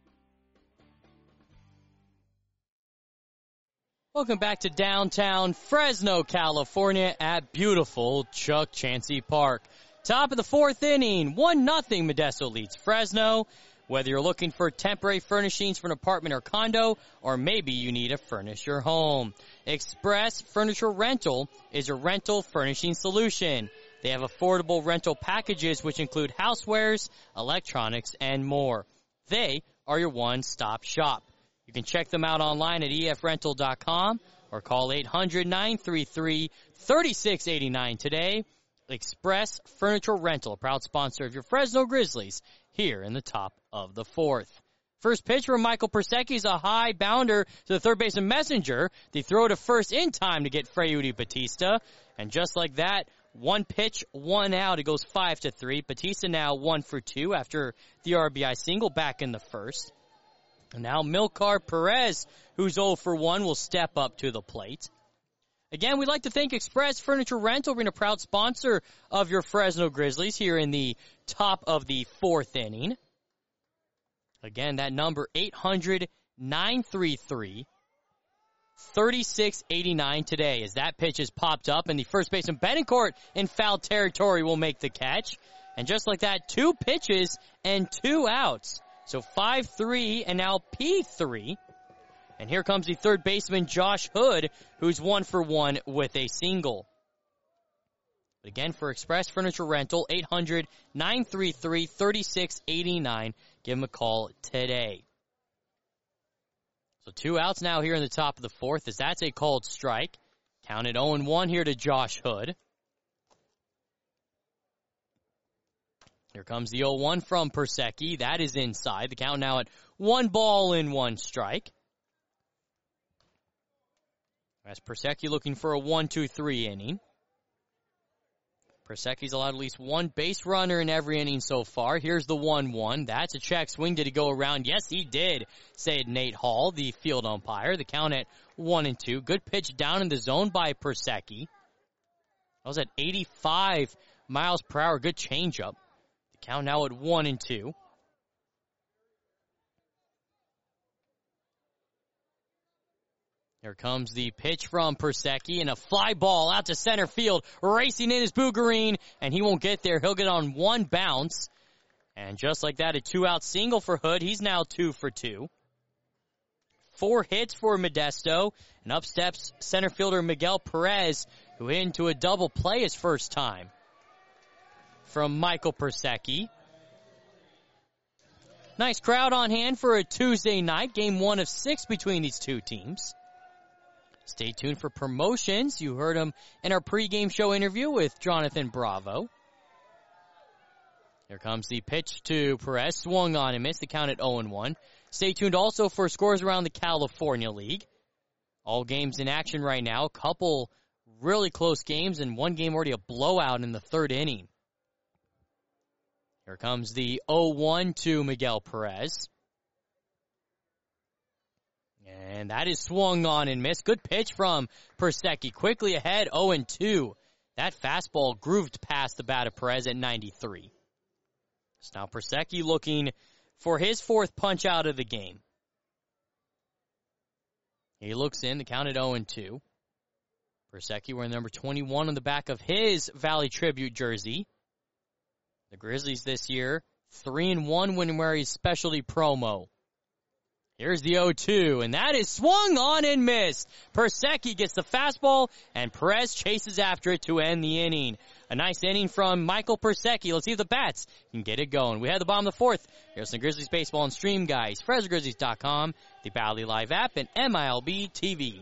Welcome back to downtown Fresno, California at beautiful Chuck Chansey Park. Top of the fourth inning, one nothing Modesto leads Fresno. Whether you're looking for temporary furnishings for an apartment or condo, or maybe you need to furnish your home, Express Furniture Rental is a rental furnishing solution. They have affordable rental packages which include housewares, electronics, and more. They are your one-stop shop. You can check them out online at e f rental dot com or call eight hundred, nine three three, three six eight nine today. Express Furniture Rental, a proud sponsor of your Fresno Grizzlies, here in the top of the fourth. First pitch from Michael Persecki is a high bounder to the third baseman Messenger. They throw to first in time to get Freudy Batista. And just like that, one pitch, one out. It goes five to three. Batista now one for two after the R B I single back in the first. And now Milkar Perez, who's oh for one, will step up to the plate. Again, we'd like to thank Express Furniture Rental, being a proud sponsor of your Fresno Grizzlies here in the top of the fourth inning. Again, that number, eight hundred, nine three three, three six eight nine today, as that pitch is popped up, and the first baseman Betancourt in foul territory will make the catch. And just like that, two pitches and two outs. So five three and now P three. And here comes the third baseman, Josh Hood, who's one for one with a single. But again, for Express Furniture Rental, eight hundred, nine three three, three six eight nine. Give them a call today. So two outs now here in the top of the fourth, as that's a called strike. Counted oh and one here to Josh Hood. Here comes the oh one from Persecki. That is inside. The count now at one ball and one strike. As Persecki looking for a one two three inning. Persecki's allowed at least one base runner in every inning so far. Here's the one one. That's a check swing. Did he go around? Yes, he did, said Nate Hall, the field umpire. The count at one and two. Good pitch down in the zone by Persecki. That was at eighty-five miles per hour. Good changeup. The count now at one and two. Here comes the pitch from Persecki, and a fly ball out to center field. Racing in is Bougarine, and he won't get there. He'll get on one bounce. And just like that, a two-out single for Hood. He's now two for two. Four hits for Modesto, and up steps center fielder Miguel Perez, who hit into a double play his first time. From Michael Persecki. Nice crowd on hand for a Tuesday night, game one of six between these two teams. Stay tuned for promotions. You heard him in our pregame show interview with Jonathan Bravo. Here comes the pitch to Perez. Swung on and missed. The count at oh and one. Stay tuned also for scores around the California League. All games in action right now. A couple really close games, and one game already a blowout in the third inning. Here comes the oh one to Miguel Perez. And that is swung on and missed. Good pitch from Persecki. Quickly ahead, oh and two. That fastball grooved past the bat of Perez at ninety-three. So now Persecki looking for his fourth punch out of the game. He looks in, the count at oh and two. Persecki wearing number twenty-one on the back of his Valley Tribute jersey. The Grizzlies this year, three and one when wearing his specialty promo. Here's the oh two, and that is swung on and missed. Persecki gets the fastball, and Perez chases after it to end the inning. A nice inning from Michael Persecki. Let's see if the bats can get it going. We had the bottom of the fourth. Here's some Grizzlies baseball and stream, guys. Fresno Grizzlies dot com, the Bally Live app, and M I L B T V.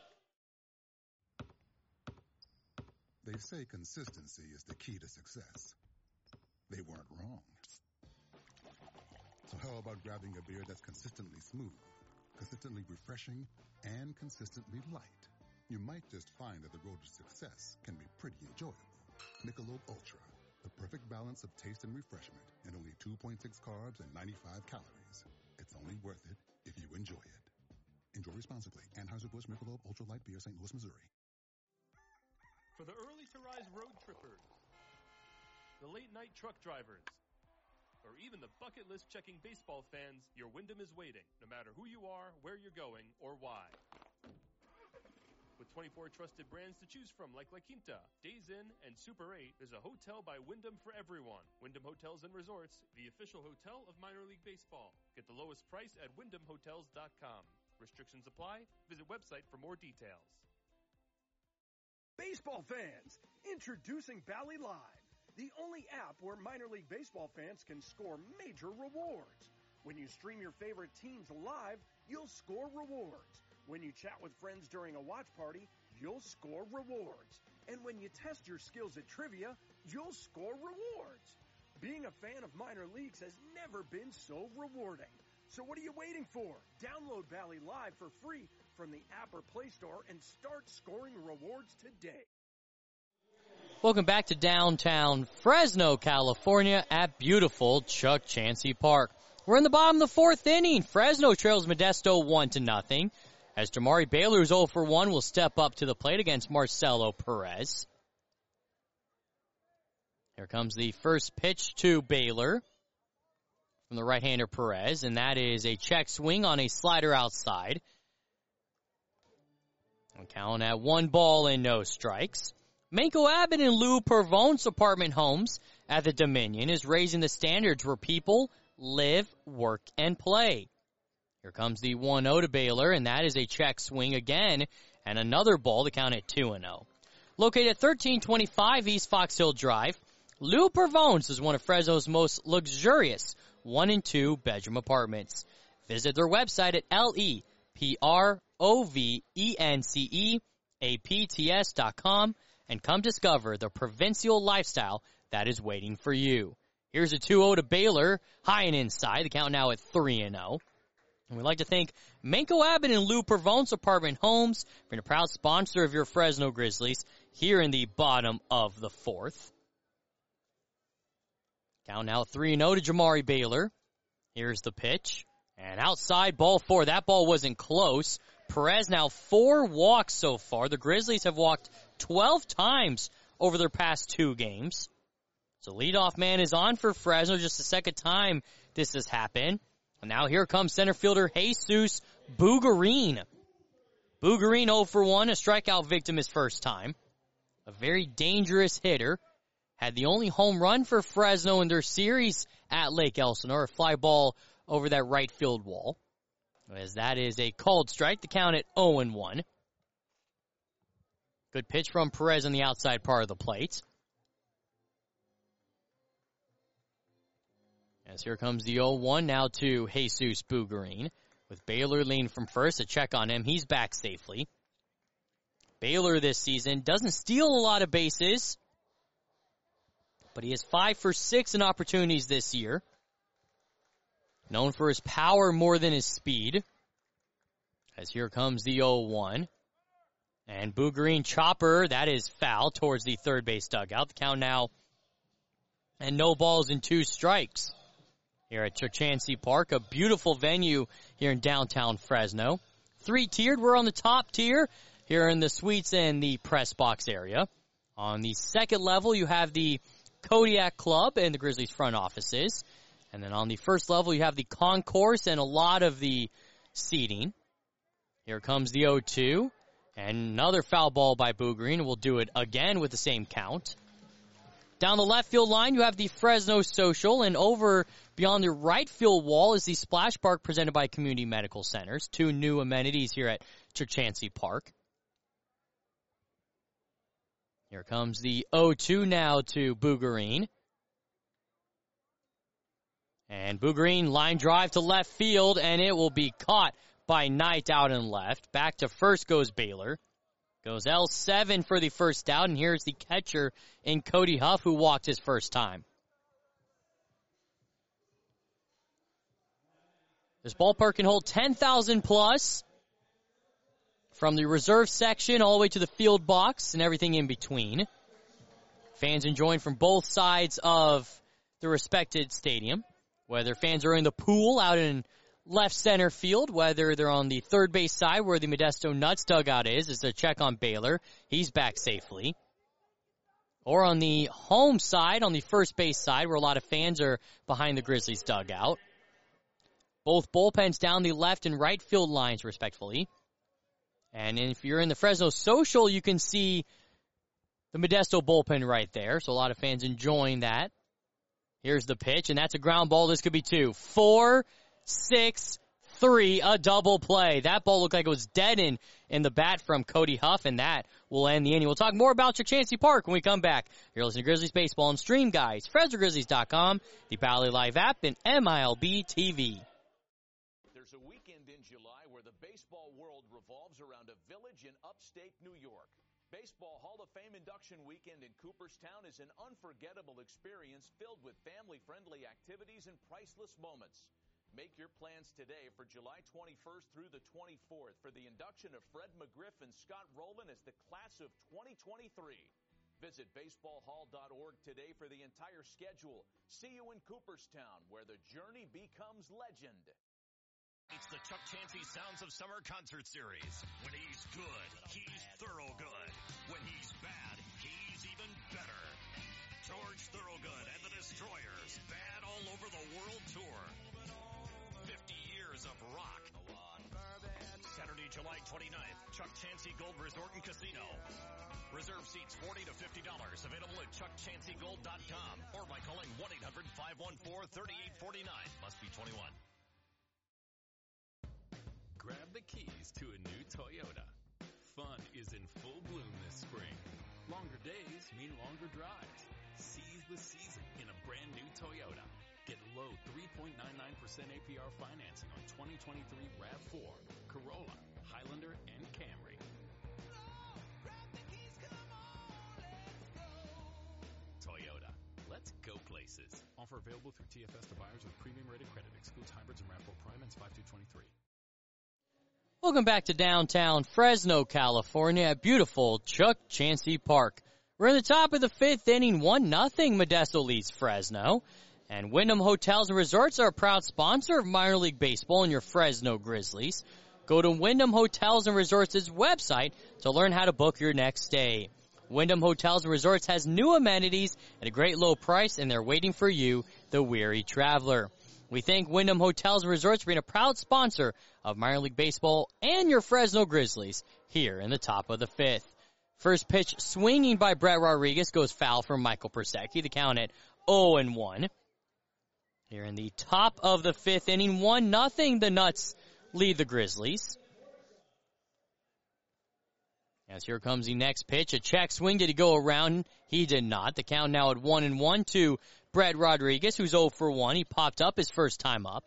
They say consistency is the key to success. They weren't wrong. So how about grabbing a beer that's consistently smooth, consistently refreshing, and consistently light? You might just find that the road to success can be pretty enjoyable. Michelob Ultra, The perfect balance of taste and refreshment, and only two point six carbs and ninety-five calories. It's only worth it if you enjoy it. Enjoy responsibly. Anheuser-Busch Michelob Ultra Light Beer, Saint Louis, Missouri. For the early-to-rise road trippers, the late-night truck drivers, or even the bucket list checking baseball fans, your Wyndham is waiting, no matter who you are, where you're going, or why. With twenty-four trusted brands to choose from like La Quinta, Days Inn, and Super eight, there's a hotel by Wyndham for everyone. Wyndham Hotels and Resorts, the official hotel of minor league baseball. Get the lowest price at wyndham hotels dot com. Restrictions apply. Visit website for more details. Baseball fans, introducing Bally Live, the only app where minor league baseball fans can score major rewards. When you stream your favorite teams live, you'll score rewards. When you chat with friends during a watch party, you'll score rewards. And when you test your skills at trivia, you'll score rewards. Being a fan of minor leagues has never been so rewarding. So what are you waiting for? Download Bally Live for free from the app or Play Store and start scoring rewards today. Welcome back to downtown Fresno, California at beautiful Chuck Chansey Park. We're in the bottom of the fourth inning. Fresno trails Modesto one to nothing. As Jamari Baylor, who's oh for one, will step up to the plate against Marcelo Perez. Here comes the first pitch to Baylor from the right-hander Perez, and that is a check swing on a slider outside. I'm counting at one ball and no strikes. Manco Abbott and Lou Pervone's apartment homes at the Dominion is raising the standards where people live, work, and play. Here comes the one oh to Baylor, and that is a check swing again, and another ball to count at two and oh. Located at thirteen twenty-five East Fox Hill Drive, Lou Pervone's is one of Fresno's most luxurious one and two bedroom apartments. Visit their website at L E P R O V E N C E A P T S dot com and come discover the provincial lifestyle that is waiting for you. Here's a two oh to Baylor, high and inside, the count now at three and oh. And we'd like to thank Manco Abbott and Lou Pervone's Apartment Homes for being a proud sponsor of your Fresno Grizzlies here in the bottom of the fourth. Count now three and oh to Jamari Baylor. Here's the pitch. And outside, ball four. That ball wasn't close. Perez now four walks so far. The Grizzlies have walked twelve times over their past two games. So leadoff man is on for Fresno. Just the second time this has happened. And now here comes center fielder Jesus Bugarine. Bugarine oh for one, a strikeout victim his first time. A very dangerous hitter. Had the only home run for Fresno in their series at Lake Elsinore, a fly ball over that right field wall. As that is a called strike, the count at oh and one. Good pitch from Perez on the outside part of the plate. As here comes the oh one now to Jesus Bugarine. With Baylor leaning from first, a check on him. He's back safely. Baylor this season doesn't steal a lot of bases, but he has five for six in opportunities this year. Known for his power more than his speed. As here comes the oh one. And Bugarine chopper, that is foul towards the third base dugout. The count now, and no balls and two strikes. Here at Chansey Park, a beautiful venue here in downtown Fresno. Three-tiered, we're on the top tier here in the suites and the press box area. On the second level, you have the Kodiak Club and the Grizzlies front offices. And then on the first level, you have the concourse and a lot of the seating. Here comes the oh two. And another foul ball by Bugarine. We'll do it again with the same count. Down the left field line, you have the Fresno Social. And over beyond the right field wall is the Splash Park presented by Community Medical Centers. Two new amenities here at Chansey Park. Here comes the oh two now to Bugarine. And Bugarine line drive to left field, and it will be caught by Knight out and left. Back to first goes Baylor. Goes L seven for the first out, and here's the catcher in Cody Huff, who walked his first time. This ballpark can hold ten thousand plus from the reserve section all the way to the field box and everything in between. Fans enjoying from both sides of the respected stadium, whether fans are in the pool out in left center field, whether they're on the third base side where the Modesto Nuts dugout is. It's a check on Baylor. He's back safely. Or on the home side, on the first base side, where a lot of fans are behind the Grizzlies dugout. Both bullpens down the left and right field lines, respectively. And if you're in the Fresno Social, you can see the Modesto bullpen right there. So a lot of fans enjoying that. Here's the pitch, and that's a ground ball. This could be two. Four, six, three, a double play. That ball looked like it was dead in, in the bat from Cody Huff, and that will end the inning. We'll talk more about Chancey Park when we come back. You're listening to Grizzlies Baseball and Stream Guys, Fresno Grizzlies dot com, the Bally Live app, and M I L B T V. There's a weekend in July where the baseball world revolves around a village in upstate New York. Baseball Hall of Fame induction weekend in Cooperstown is an unforgettable experience filled with family-friendly activities and priceless moments. Make your plans today for July twenty-first through the twenty-fourth for the induction of Fred McGriff and Scott Rowland as the class of twenty twenty-three. Visit baseball hall dot org today for the entire schedule. See you in Cooperstown, where the journey becomes legend. It's the Chuck Chancey Sounds of Summer Concert Series. When he's good, he's thorough good. When he's bad, he's even better. George Thorogood and the Destroyers, bad all over the world tour. fifty years of rock. Saturday, July twenty-ninth, Chuck Chancey Gold Resort and Casino. Reserve seats forty to fifty dollars. Available at chuck chancey gold dot com or by calling one eight hundred five one four three eight four nine. Must be twenty-one. Grab the keys to a new Toyota. Fun is in full bloom this spring. Longer days mean longer drives. Seize the season in a brand new Toyota. Get low three point nine nine percent A P R financing on twenty twenty-three RAV four, Corolla, Highlander, and Camry. Toyota. Let's go places. Offer available through T F S to buyers with premium rated credit. Excludes hybrids and RAV four Prime and five two twenty-three. Welcome back to downtown Fresno, California at beautiful Chuck Chancey Park. We're in the top of the fifth inning, one nothing. Modesto leads Fresno. And Wyndham Hotels and Resorts are a proud sponsor of minor league baseball and your Fresno Grizzlies. Go to Wyndham Hotels and Resorts' website to learn how to book your next stay. Wyndham Hotels and Resorts has new amenities at a great low price, and they're waiting for you, the weary traveler. We thank Wyndham Hotels and Resorts for being a proud sponsor of minor league baseball and your Fresno Grizzlies here in the top of the fifth. First pitch swinging by Brett Rodriguez goes foul for Michael Persecki. The count at oh and one. Here in the top of the fifth inning, one nothing. The Nuts lead the Grizzlies. As here comes the next pitch. A check swing. Did he go around? He did not. The count now at one and one to Brett Rodriguez, who's oh for one. He popped up his first time up.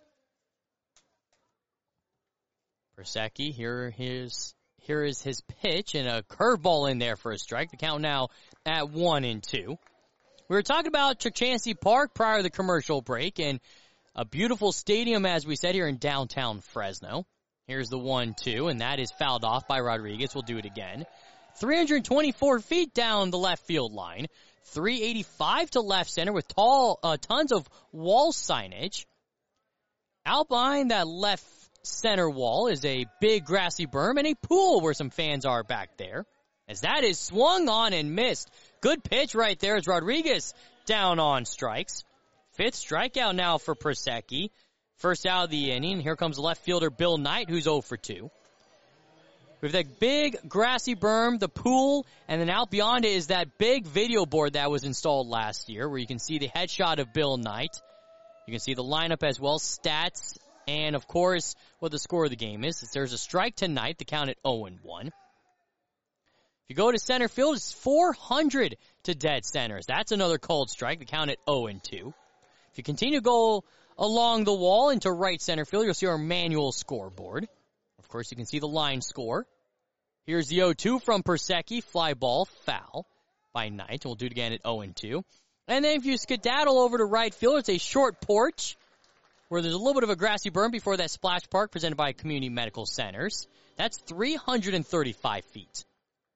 Persecki, here his here is his pitch, and a curveball in there for a strike. The count now at one and two. We were talking about Chancey Park prior to the commercial break, and a beautiful stadium, as we said, here in downtown Fresno. Here's the one two, and that is fouled off by Rodriguez. We'll do it again. three hundred twenty-four feet down the left field line. three eighty-five to left center with tall, uh, tons of wall signage. Out behind that left center wall is a big grassy berm and a pool where some fans are back there. As that is swung on and missed. Good pitch right there as Rodriguez down on strikes. Fifth strikeout now for Persecki. First out of the inning. Here comes left fielder Bill Knight, who's oh for two. We have that big grassy berm, the pool, and then out beyond it is that big video board that was installed last year where you can see the headshot of Bill Knight. You can see the lineup as well, stats, and of course what the score of the game is. There's a strike tonight, the count at oh and one. If you go to center field, it's four hundred to dead centers. That's another cold strike, the count at oh and two. If you continue to go along the wall into right center field, you'll see our manual scoreboard. Of course, you can see the line score. Here's the oh two from Persecki. Fly ball, foul by Knight. We'll do it again at oh and two. And then if you skedaddle over to right field, it's a short porch where there's a little bit of a grassy berm before that splash park presented by Community Medical Centers. That's three hundred thirty-five feet.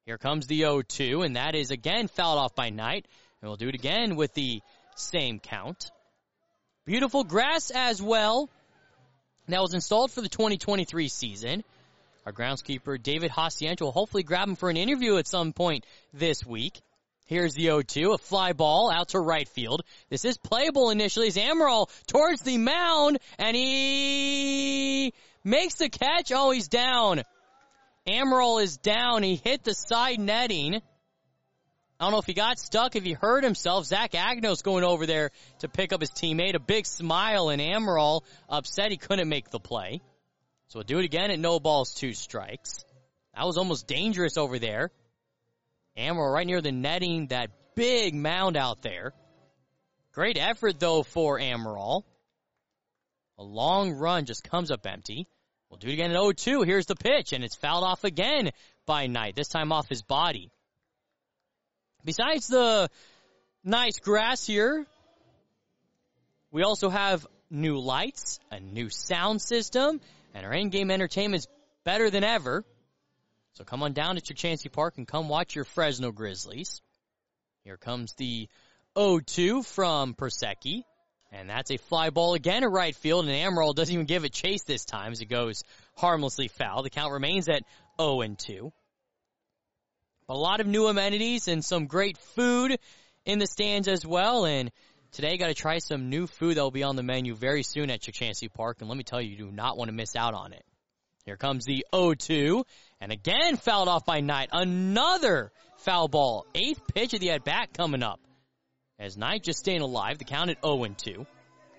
Here comes the oh two, and that is again fouled off by Knight. And we'll do it again with the same count. Beautiful grass as well. That was installed for the twenty twenty-three season. Our groundskeeper, David Haciente, will hopefully grab him for an interview at some point this week. Here's the oh two, a fly ball out to right field. This is playable initially as Amaral towards the mound, and he makes the catch. Oh, he's down. Amaral is down. He hit the side netting. I don't know if he got stuck, if he hurt himself. Zach Agnos going over there to pick up his teammate. A big smile, and Amaral upset he couldn't make the play. So we'll do it again at no balls, two strikes. That was almost dangerous over there. Amaral right near the netting, that big mound out there. Great effort, though, for Amaral. A long run just comes up empty. We'll do it again at oh two. Here's the pitch, and it's fouled off again by Knight, this time off his body. Besides the nice grass here, we also have new lights, a new sound system, and our in-game entertainment's better than ever. So come on down to Chukchansi Park and come watch your Fresno Grizzlies. Here comes the oh two from Persecki. And that's a fly ball again at right field, and Amaral doesn't even give it chase this time as it goes harmlessly foul. The count remains at oh and two. A lot of new amenities and some great food in the stands as well. And today got to try some new food that will be on the menu very soon at Chukchansi Park. And let me tell you, you do not want to miss out on it. Here comes the oh two. And again fouled off by Knight. Another foul ball. Eighth pitch of the at-bat coming up. As Knight just staying alive, the count at oh and two.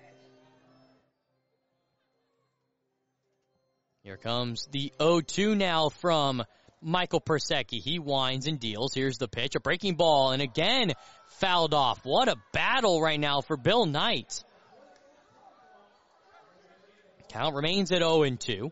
Here comes the oh two now from Michael Persecki. He winds and deals. Here's the pitch, a breaking ball, and again fouled off. What a battle right now for Bill Knight. Count remains at oh and two.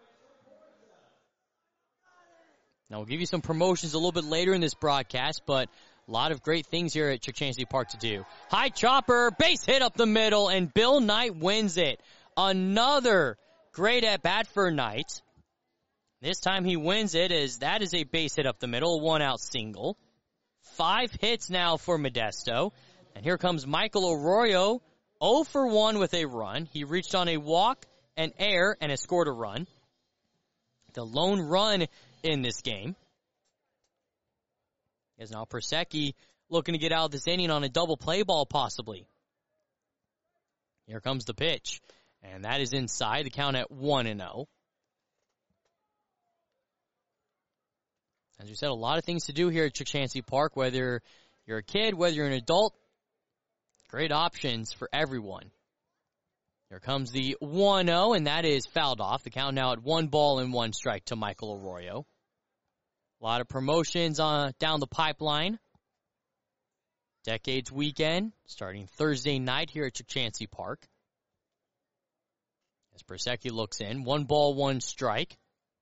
Now we'll give you some promotions a little bit later in this broadcast, but a lot of great things here at Chukchansi Park to do. High chopper, base hit up the middle, and Bill Knight wins it. Another great at-bat for Knight. This time he wins it as that is a base hit up the middle, one-out single. Five hits now for Modesto. And here comes Michael Arroyo, oh for one with a run. He reached on a walk, an error, and has scored a run. The lone run in this game. As now Persecki looking to get out of this inning on a double play ball possibly. Here comes the pitch. And that is inside. The count at one and oh. As we said, a lot of things to do here at Chukchansi Park, whether you're a kid, whether you're an adult. Great options for everyone. Here comes the one oh, and that is fouled off. The count now at one ball and one strike to Michael Arroyo. A lot of promotions on down the pipeline. Decades Weekend, starting Thursday night here at Chukchansi Park. As Persecki looks in, one ball, one strike.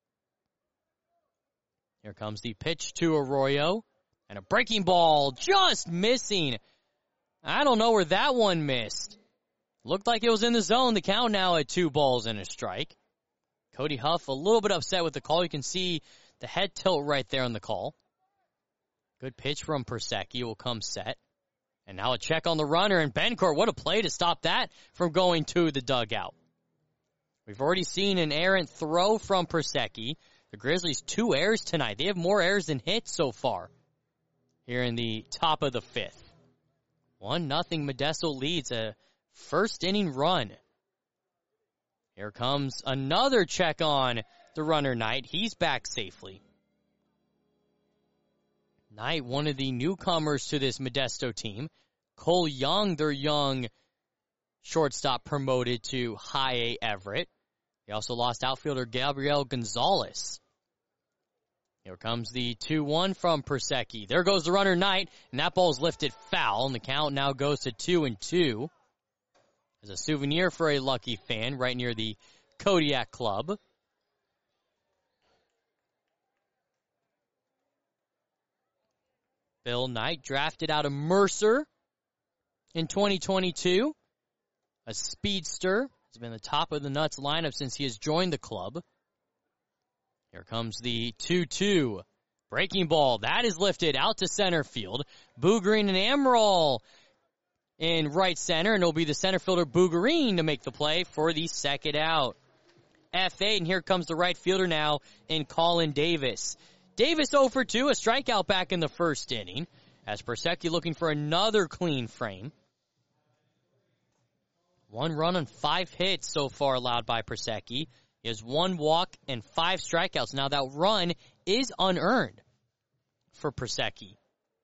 Here comes the pitch to Arroyo. And a breaking ball just missing. I don't know where that one missed. Looked like it was in the zone. The count now at two balls and a strike. Cody Huff a little bit upset with the call. You can see the head tilt right there on the call. Good pitch from Persecki will come set. And now a check on the runner, and Bencourt, what a play to stop that from going to the dugout. We've already seen an errant throw from Persecki. The Grizzlies, two errors tonight. They have more errors than hits so far here in the top of the fifth. One nothing Modesto leads a first inning run. Here comes another check on the runner Knight. He's back safely. Knight, one of the newcomers to this Modesto team. Cole Young, their young shortstop, promoted to High A Everett. They also lost outfielder Gabriel Gonzalez. Here comes the two one from Persecki. There goes the runner Knight, and that ball's lifted foul, and the count now goes to two and two. As a souvenir for a lucky fan right near the Kodiak Club. Bill Knight, drafted out of Mercer in twenty twenty-two. A speedster. Has been the top of the Nuts lineup since he has joined the club. Here comes the two two. Breaking ball, that is lifted out to center field. Boogerine and Amaral in right center, and it'll be the center fielder Boogerine to make the play for the second out. F eight, and here comes the right fielder now in Colin Davis. Davis oh for two, a strikeout back in the first inning, as Persecki looking for another clean frame. One run on five hits so far allowed by Persecki. He has one walk and five strikeouts. Now that run is unearned for Persecki.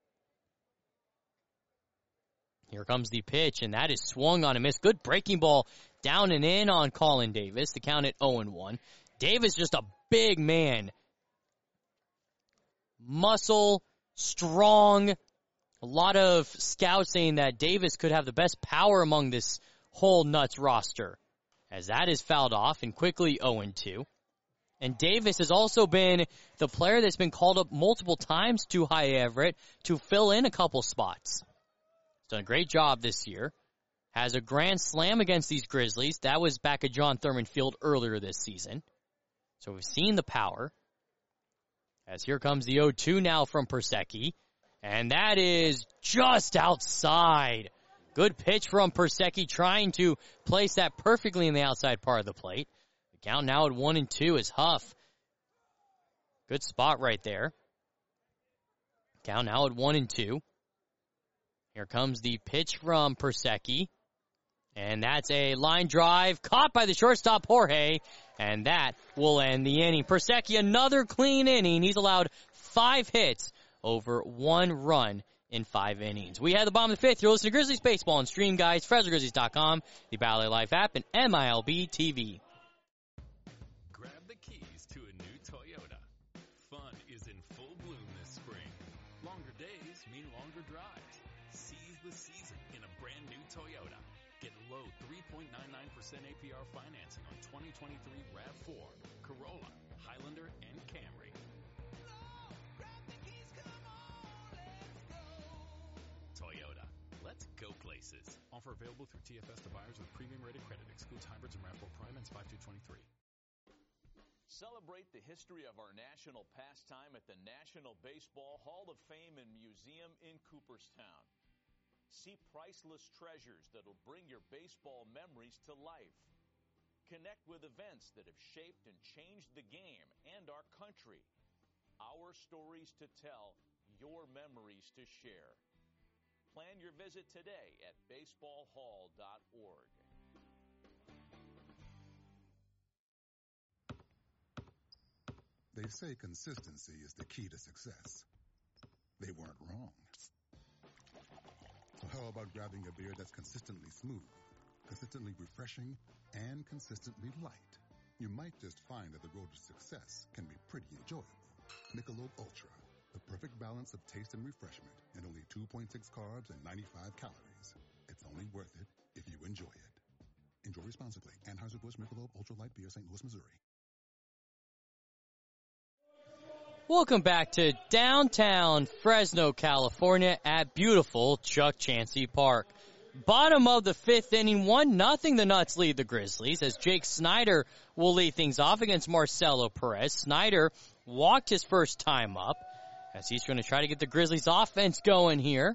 Here comes the pitch, and that is swung on a miss. Good breaking ball down and in on Colin Davis. The count at oh and one. Davis just a big man. Muscle, strong. A lot of scouts saying that Davis could have the best power among this whole Nuts roster. As that is fouled off and quickly oh and two. And Davis has also been the player that's been called up multiple times to High Everett to fill in a couple spots. He's done a great job this year. Has a grand slam against these Grizzlies. That was back at John Thurman Field earlier this season. So we've seen the power. As here comes the oh two now from Persecki. And that is just outside. Good pitch from Persecki, trying to place that perfectly in the outside part of the plate. The count now at one and two is Huff. Good spot right there. Count now at one and two. Here comes the pitch from Persecki. And that's a line drive caught by the shortstop Jorge. And that will end the inning. Persecki, another clean inning. He's allowed five hits over one run in five innings. We had the bottom of the fifth. You're listening to Grizzlies Baseball on Stream Guys, Fresno Grizzlies dot com, the Ballet Life app, and M I L B T V. Grab the keys to a new Toyota. Fun is in full bloom this spring. Longer days mean longer drives. Seize the season in a brand new Toyota. Get low three point nine nine percent A P R financing on twenty twenty-three RAV four, Corolla, Highlander, and Camry. Toyota. Let's go places. Offer available through T F S to buyers with premium rated credit. Excludes hybrids and RAV four Prime and five two twenty-three. Celebrate the history of our national pastime at the National Baseball Hall of Fame and Museum in Cooperstown. See priceless treasures that'll bring your baseball memories to life. Connect with events that have shaped and changed the game and our country. Our stories to tell, your memories to share. Plan your visit today at baseball hall dot org. They say consistency is the key to success. They weren't wrong. So how about grabbing a beer that's consistently smooth, consistently refreshing, and consistently light? You might just find that the road to success can be pretty enjoyable. Michelob Ultra, the perfect balance of taste and refreshment, and only two point six carbs and ninety-five calories. It's only worth it if you enjoy it. Enjoy responsibly. Anheuser-Busch Michelob Ultra Light Beer, Saint Louis, Missouri. Welcome back to downtown Fresno, California at beautiful Chuck Chansey Park. Bottom of the fifth inning, one nothing the Nuts lead the Grizzlies as Jake Snyder will lead things off against Marcelo Perez. Snyder walked his first time up as he's going to try to get the Grizzlies offense going here.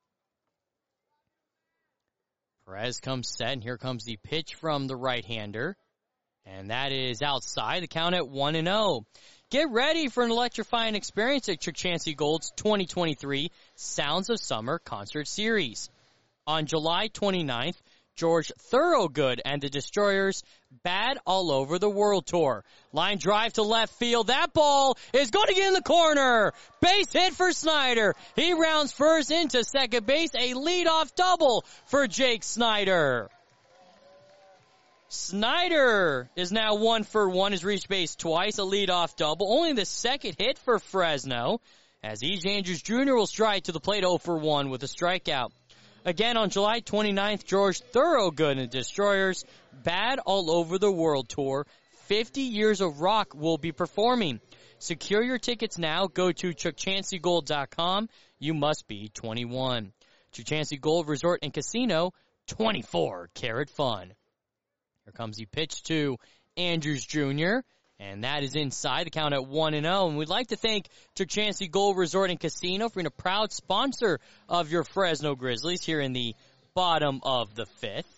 Perez comes set, and here comes the pitch from the right-hander. And that is outside. The count at one and oh. Get ready for an electrifying experience at Chuck Chansey Gold's twenty twenty-three Sounds of Summer Concert Series. On July twenty-ninth, George Thorogood and the Destroyers Bad All Over the World Tour. Line drive to left field. That ball is going to get in the corner. Base hit for Snyder. He rounds first into second base. A leadoff double for Jake Snyder. Snyder is now one for one, has reached base twice, a leadoff double. Only the second hit for Fresno, as E J Andrews Junior will stride to the plate oh for one with a strikeout. Again on July twenty-ninth, George Thorogood and the Destroyers Bad All Over the World Tour. fifty Years of Rock will be performing. Secure your tickets now. Go to chuck chansey gold dot com. You must be twenty-one. Chuck Chansey Gold Resort and Casino, twenty-four karat fun. Here comes the pitch to Andrews Junior And that is inside the count at one and oh. And we'd like to thank Tuchansi Gold Resort and Casino for being a proud sponsor of your Fresno Grizzlies here in the bottom of the fifth.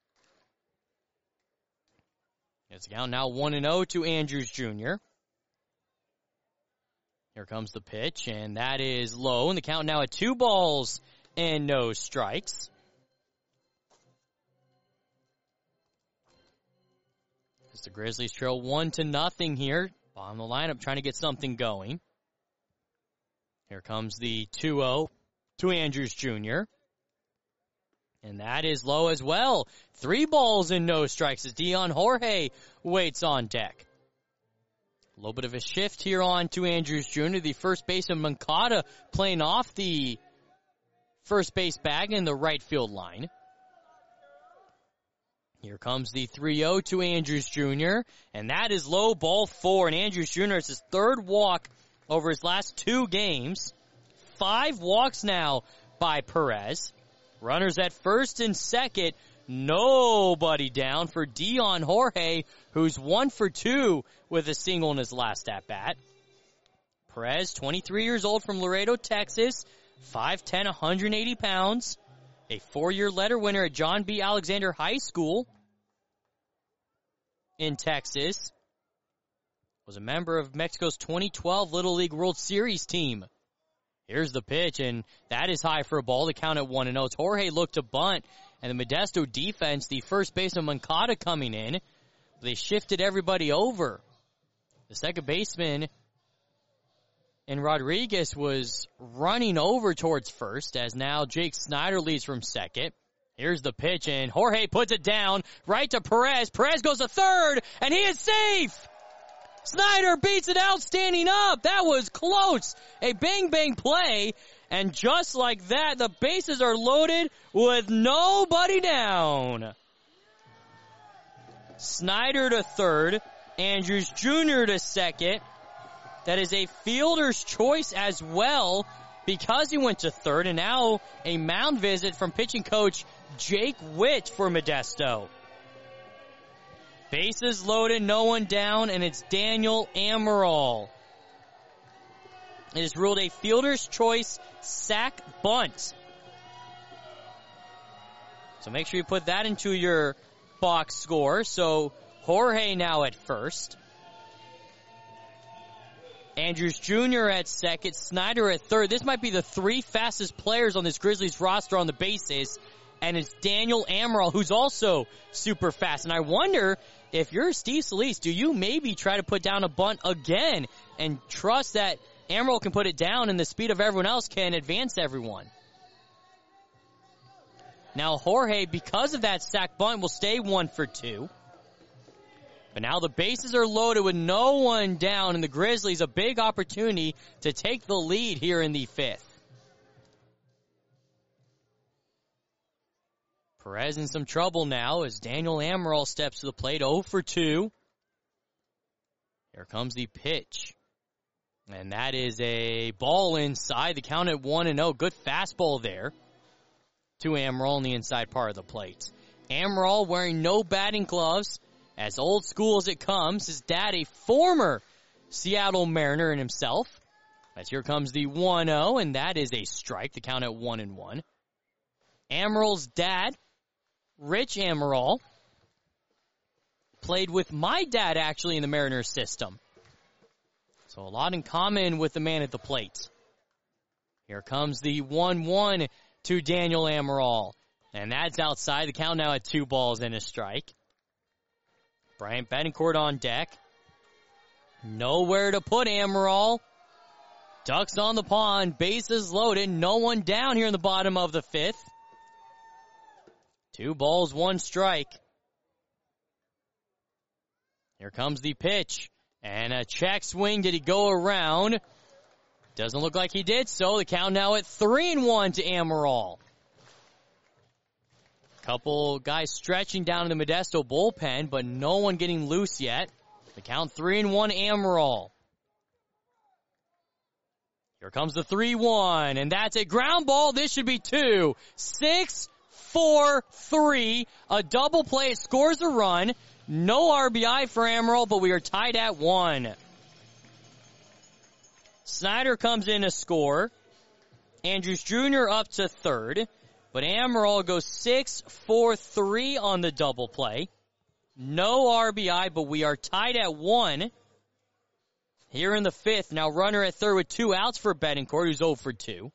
It's the count now one and oh to Andrews Junior Here comes the pitch, and that is low. And the count now at two balls and no strikes. As the Grizzlies trail one to nothing here. Bottom of the lineup trying to get something going. Here comes the two oh to Andrews Junior And that is low as well. Three balls and no strikes as Dion Jorge waits on deck. A little bit of a shift here on to Andrews Junior The first baseman Moncada playing off the first base bag in the right field line. Here comes the three oh to Andrews Junior And that is low, ball four. And Andrews Junior has his third walk over his last two games. Five walks now by Perez. Runners at first and second. Nobody down for Dion Jorge, who's one for two with a single in his last at-bat. Perez, twenty-three years old from Laredo, Texas, five ten, one hundred eighty pounds, a four-year letter winner at John B. Alexander High School in Texas, was a member of Mexico's twenty twelve Little League World Series team. Here's the pitch, and that is high for a ball. The count at one and oh. Jorge looked to bunt, and the Modesto defense, the first baseman Moncada coming in, they shifted everybody over. The second baseman and Rodriguez was running over towards first, as now Jake Snyder leads from second. Here's the pitch, and Jorge puts it down right to Perez. Perez goes to third, and he is safe! Snyder beats it out standing up. That was close. A bang-bang play. And just like that, the bases are loaded with nobody down. Snyder to third. Andrews Junior to second. That is a fielder's choice as well because he went to third. And now a mound visit from pitching coach Jake Witt for Modesto. Bases loaded, no one down, and it's Daniel Amaral. It is ruled a fielder's choice sack bunt. So make sure you put that into your box score. So Jorge now at first. Andrews Junior at second. Snyder at third. This might be the three fastest players on this Grizzlies roster on the bases. And it's Daniel Amaral, who's also super fast. And I wonder if you're Steve Solis, do you maybe try to put down a bunt again and trust that Amaral can put it down and the speed of everyone else can advance everyone? Now Jorge, because of that sack bunt, will stay one for two. But now the bases are loaded with no one down, and the Grizzlies a big opportunity to take the lead here in the fifth. Perez in some trouble now as Daniel Amaral steps to the plate, oh for two. Here comes the pitch. And that is a ball inside. The count at one and oh. Good fastball there to Amaral on the inside part of the plate. Amaral wearing no batting gloves, as old school as it comes. His dad, a former Seattle Mariner in himself. As here comes the one oh, and that is a strike. The count at one and one. Amaral's dad, Rich Amaral, played with my dad actually in the Mariners system. So a lot in common with the man at the plate. Here comes the one one to Daniel Amaral. And that's outside. The count now at two balls and a strike. Bryant Betancourt on deck. Nowhere to put Amaral. Ducks on the pond. Bases loaded. No one down here in the bottom of the fifth. Two balls, one strike. Here comes the pitch. And a check swing. Did he go around? Doesn't look like he did so. The count now at three and one to Amaral. Couple guys stretching down in the Modesto bullpen, but no one getting loose yet. The count three and one Amaral. Here comes the three one, and that's a ground ball. This should be two. Six, four, three. A double play. It scores a run. No R B I for Amaral, but we are tied at one. Snyder comes in to score. Andrews Junior up to third. But Amaral goes six four three on the double play. No R B I, but we are tied at one. Here in the fifth, now runner at third with two outs for Betancourt, who's oh for two.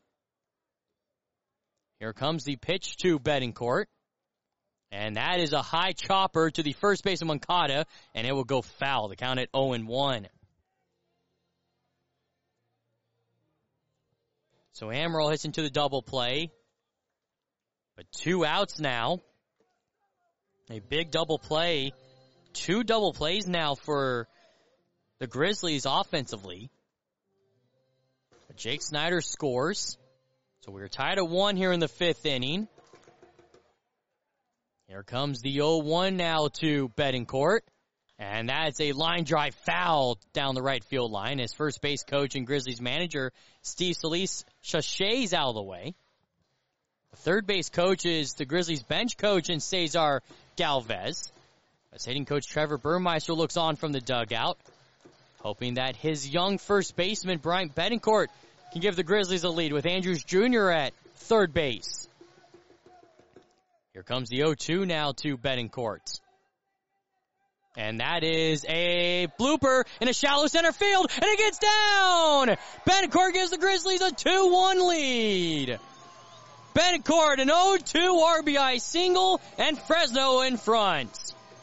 Here comes the pitch to Betancourt. And that is a high chopper to the first baseman Moncada, and it will go foul. The count at oh and one. So Amaral hits into the double play. But two outs now. A big double play. Two double plays now for the Grizzlies offensively. But Jake Snyder scores. So we're tied at one here in the fifth inning. Here comes the oh one now to Betancourt. And that's a line drive foul down the right field line as first base coach and Grizzlies manager Steve Solis sachets out of the way. The third base coach is the Grizzlies bench coach in Cesar Galvez. As hitting coach Trevor Burmeister looks on from the dugout, hoping that his young first baseman Bryant Betancourt can give the Grizzlies a lead with Andrews Junior at third base. Here comes the oh two now to Betancourt. And that is a blooper in a shallow center field, and it gets down! Betancourt gives the Grizzlies a two one lead. Betancourt, an oh two R B I single, and Fresno in front.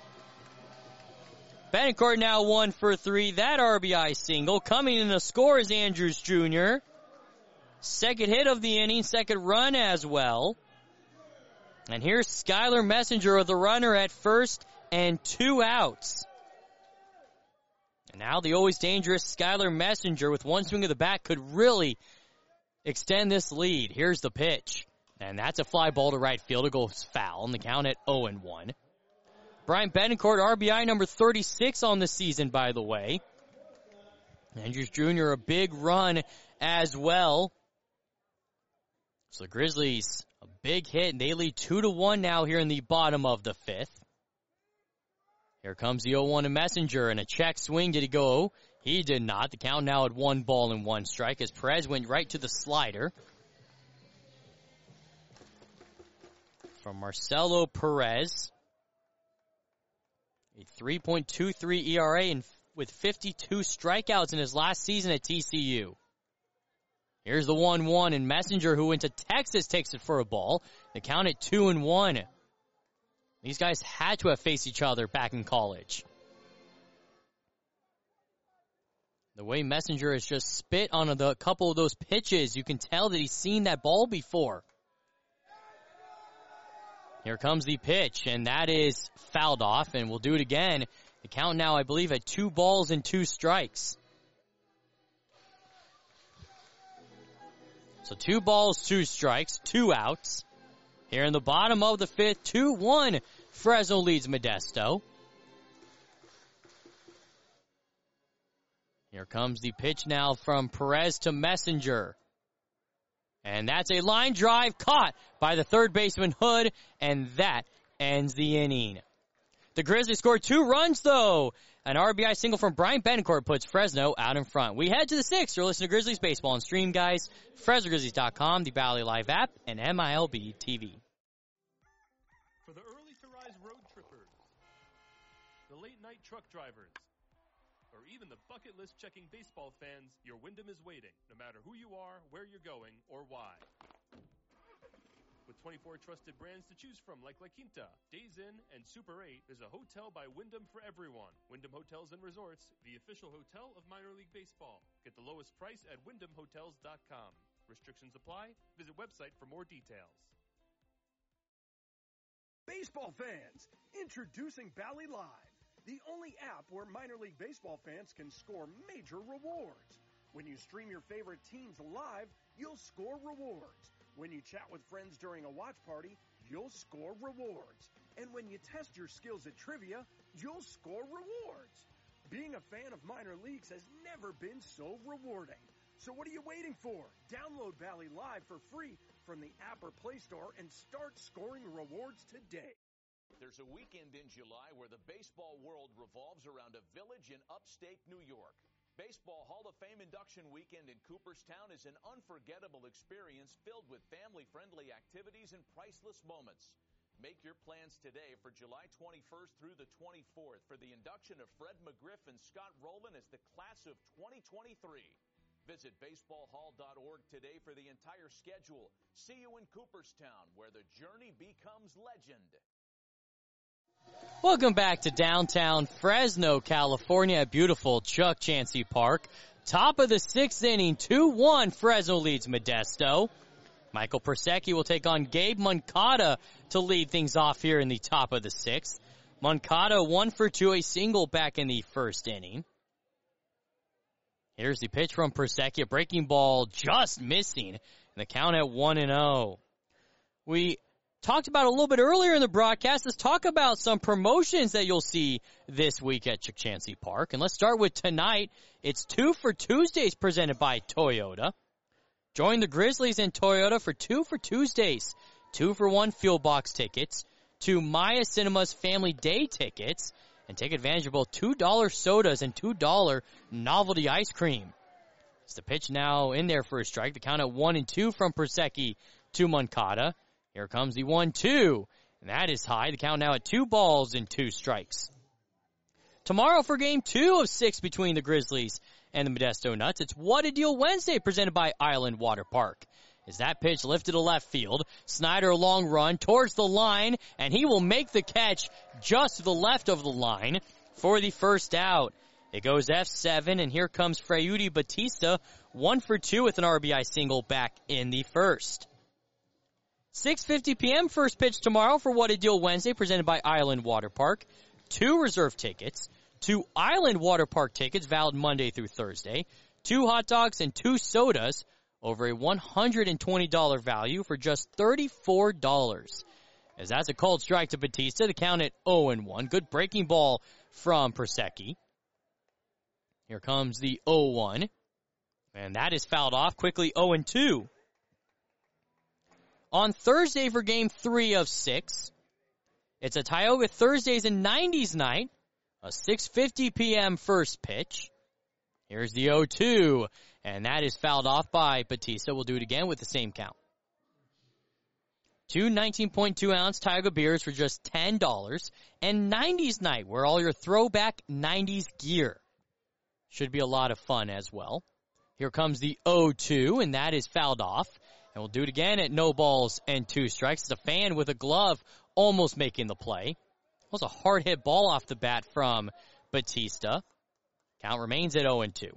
Betancourt now one for three. That R B I single. Coming in to score is Andrews Junior Second hit of the inning, second run as well. And here's Skylar Messenger with the runner at first and two outs. And now the always dangerous Skylar Messenger with one swing of the bat could really extend this lead. Here's the pitch. And that's a fly ball to right field. It goes foul, and the count at oh and one. Bryant Betancourt, R B I number thirty-six on the season, by the way. Andrews Junior, a big run as well. So the Grizzlies, a big hit, and they lead two to one now here in the bottom of the fifth. Here comes the oh one to Messenger, and a check swing. Did he go? He did not. The count now at one ball and one strike as Perez went right to the slider. From Marcelo Perez. A three point two three E R A and with fifty-two strikeouts in his last season at T C U. Here's the one one, and Messenger, who went to Texas, takes it for a ball. The count at two and one. These guys had to have faced each other back in college. The way Messenger has just spit on a couple of those pitches, you can tell that he's seen that ball before. Here comes the pitch, and that is fouled off, and we'll do it again. The count now, I believe, at two balls and two strikes. So two balls, two strikes, two outs. Here in the bottom of the fifth, two one, Fresno leads Modesto. Here comes the pitch now from Perez to Messenger. And that's a line drive caught by the third baseman Hood, and that ends the inning. The Grizzlies scored two runs, though. An R B I single from Bryant Betancourt puts Fresno out in front. We head to the sixth. You're listening to Grizzlies Baseball and Stream, guys. Fresno Grizzlies dot com, the Valley Live app, and M I L B T V. For the early-to-rise road trippers, the late-night truck drivers, or even the bucket list checking baseball fans, your Wyndham is waiting, no matter who you are, where you're going, or why. With twenty-four trusted brands to choose from like La Quinta, Days Inn, and Super eight, there's a hotel by Wyndham for everyone. Wyndham Hotels and Resorts, the official hotel of minor league baseball. Get the lowest price at wyndham hotels dot com. Restrictions apply. Visit website for more details. Baseball fans, introducing Bally Live, the only app where minor league baseball fans can score major rewards. When you stream your favorite teams live, you'll score rewards. When you chat with friends during a watch party, you'll score rewards. And when you test your skills at trivia, you'll score rewards. Being a fan of minor leagues has never been so rewarding. So what are you waiting for? Download Bally Live for free from the app or Play Store and start scoring rewards today. There's a weekend in July where the baseball world revolves around a village in upstate New York. Baseball Hall of Fame induction weekend in Cooperstown is an unforgettable experience filled with family-friendly activities and priceless moments. Make your plans today for July twenty-first through the twenty-fourth for the induction of Fred McGriff and Scott Rowland as the class of twenty twenty-three. Visit baseball hall dot org today for the entire schedule. See you in Cooperstown, where the journey becomes legend. Welcome back to downtown Fresno, California at beautiful Chuck Chansey Park. Top of the sixth inning, two one, Fresno leads Modesto. Michael Persecki will take on Gabe Moncada to lead things off here in the top of the sixth. Moncada one for two, a single back in the first inning. Here's the pitch from Persecki, a breaking ball just missing, and the count at one and oh. We talked about a little bit earlier in the broadcast. Let's talk about some promotions that you'll see this week at Chuck Chansey Park. And let's start with tonight. It's Two for Tuesdays presented by Toyota. Join the Grizzlies and Toyota for Two for Tuesdays. Two for one Fuel Box tickets, two Maya Cinemas Family Day tickets, and take advantage of both two dollar sodas and two dollar novelty ice cream. It's the pitch now in there for a strike. The count at one and two from Persecki to Moncada. Here comes the one two, and that is high. The count now at two balls and two strikes. Tomorrow for game two of six between the Grizzlies and the Modesto Nuts, it's What a Deal Wednesday presented by Island Water Park. As that pitch lifted to left field, Snyder a long run towards the line, and he will make the catch just to the left of the line for the first out. It goes F seven, and here comes Freudy Batista, one for two with an R B I single back in the first. six fifty p.m. first pitch tomorrow for What a Deal Wednesday presented by Island Water Park. Two reserve tickets, two Island Water Park tickets valid Monday through Thursday, two hot dogs and two sodas over a one hundred twenty dollars value for just thirty-four dollars. As that's a cold strike to Batista, the count at oh and one. Good breaking ball from Persecki. Here comes the oh one. And that is fouled off quickly, oh and two. On Thursday for game three of six, it's a Tioga Thursdays and nineties night, a six fifty p.m. first pitch. Here's the oh two, and that is fouled off by Batista. We'll do it again with the same count. Two nineteen point two ounce Tioga beers for just ten dollars, and nineties night, where all your throwback nineties gear. Should be a lot of fun as well. Here comes the oh two, and that is fouled off. And we'll do it again at no balls and two strikes. It's a fan with a glove almost making the play. It was a hard hit ball off the bat from Batista. Count remains at oh and two.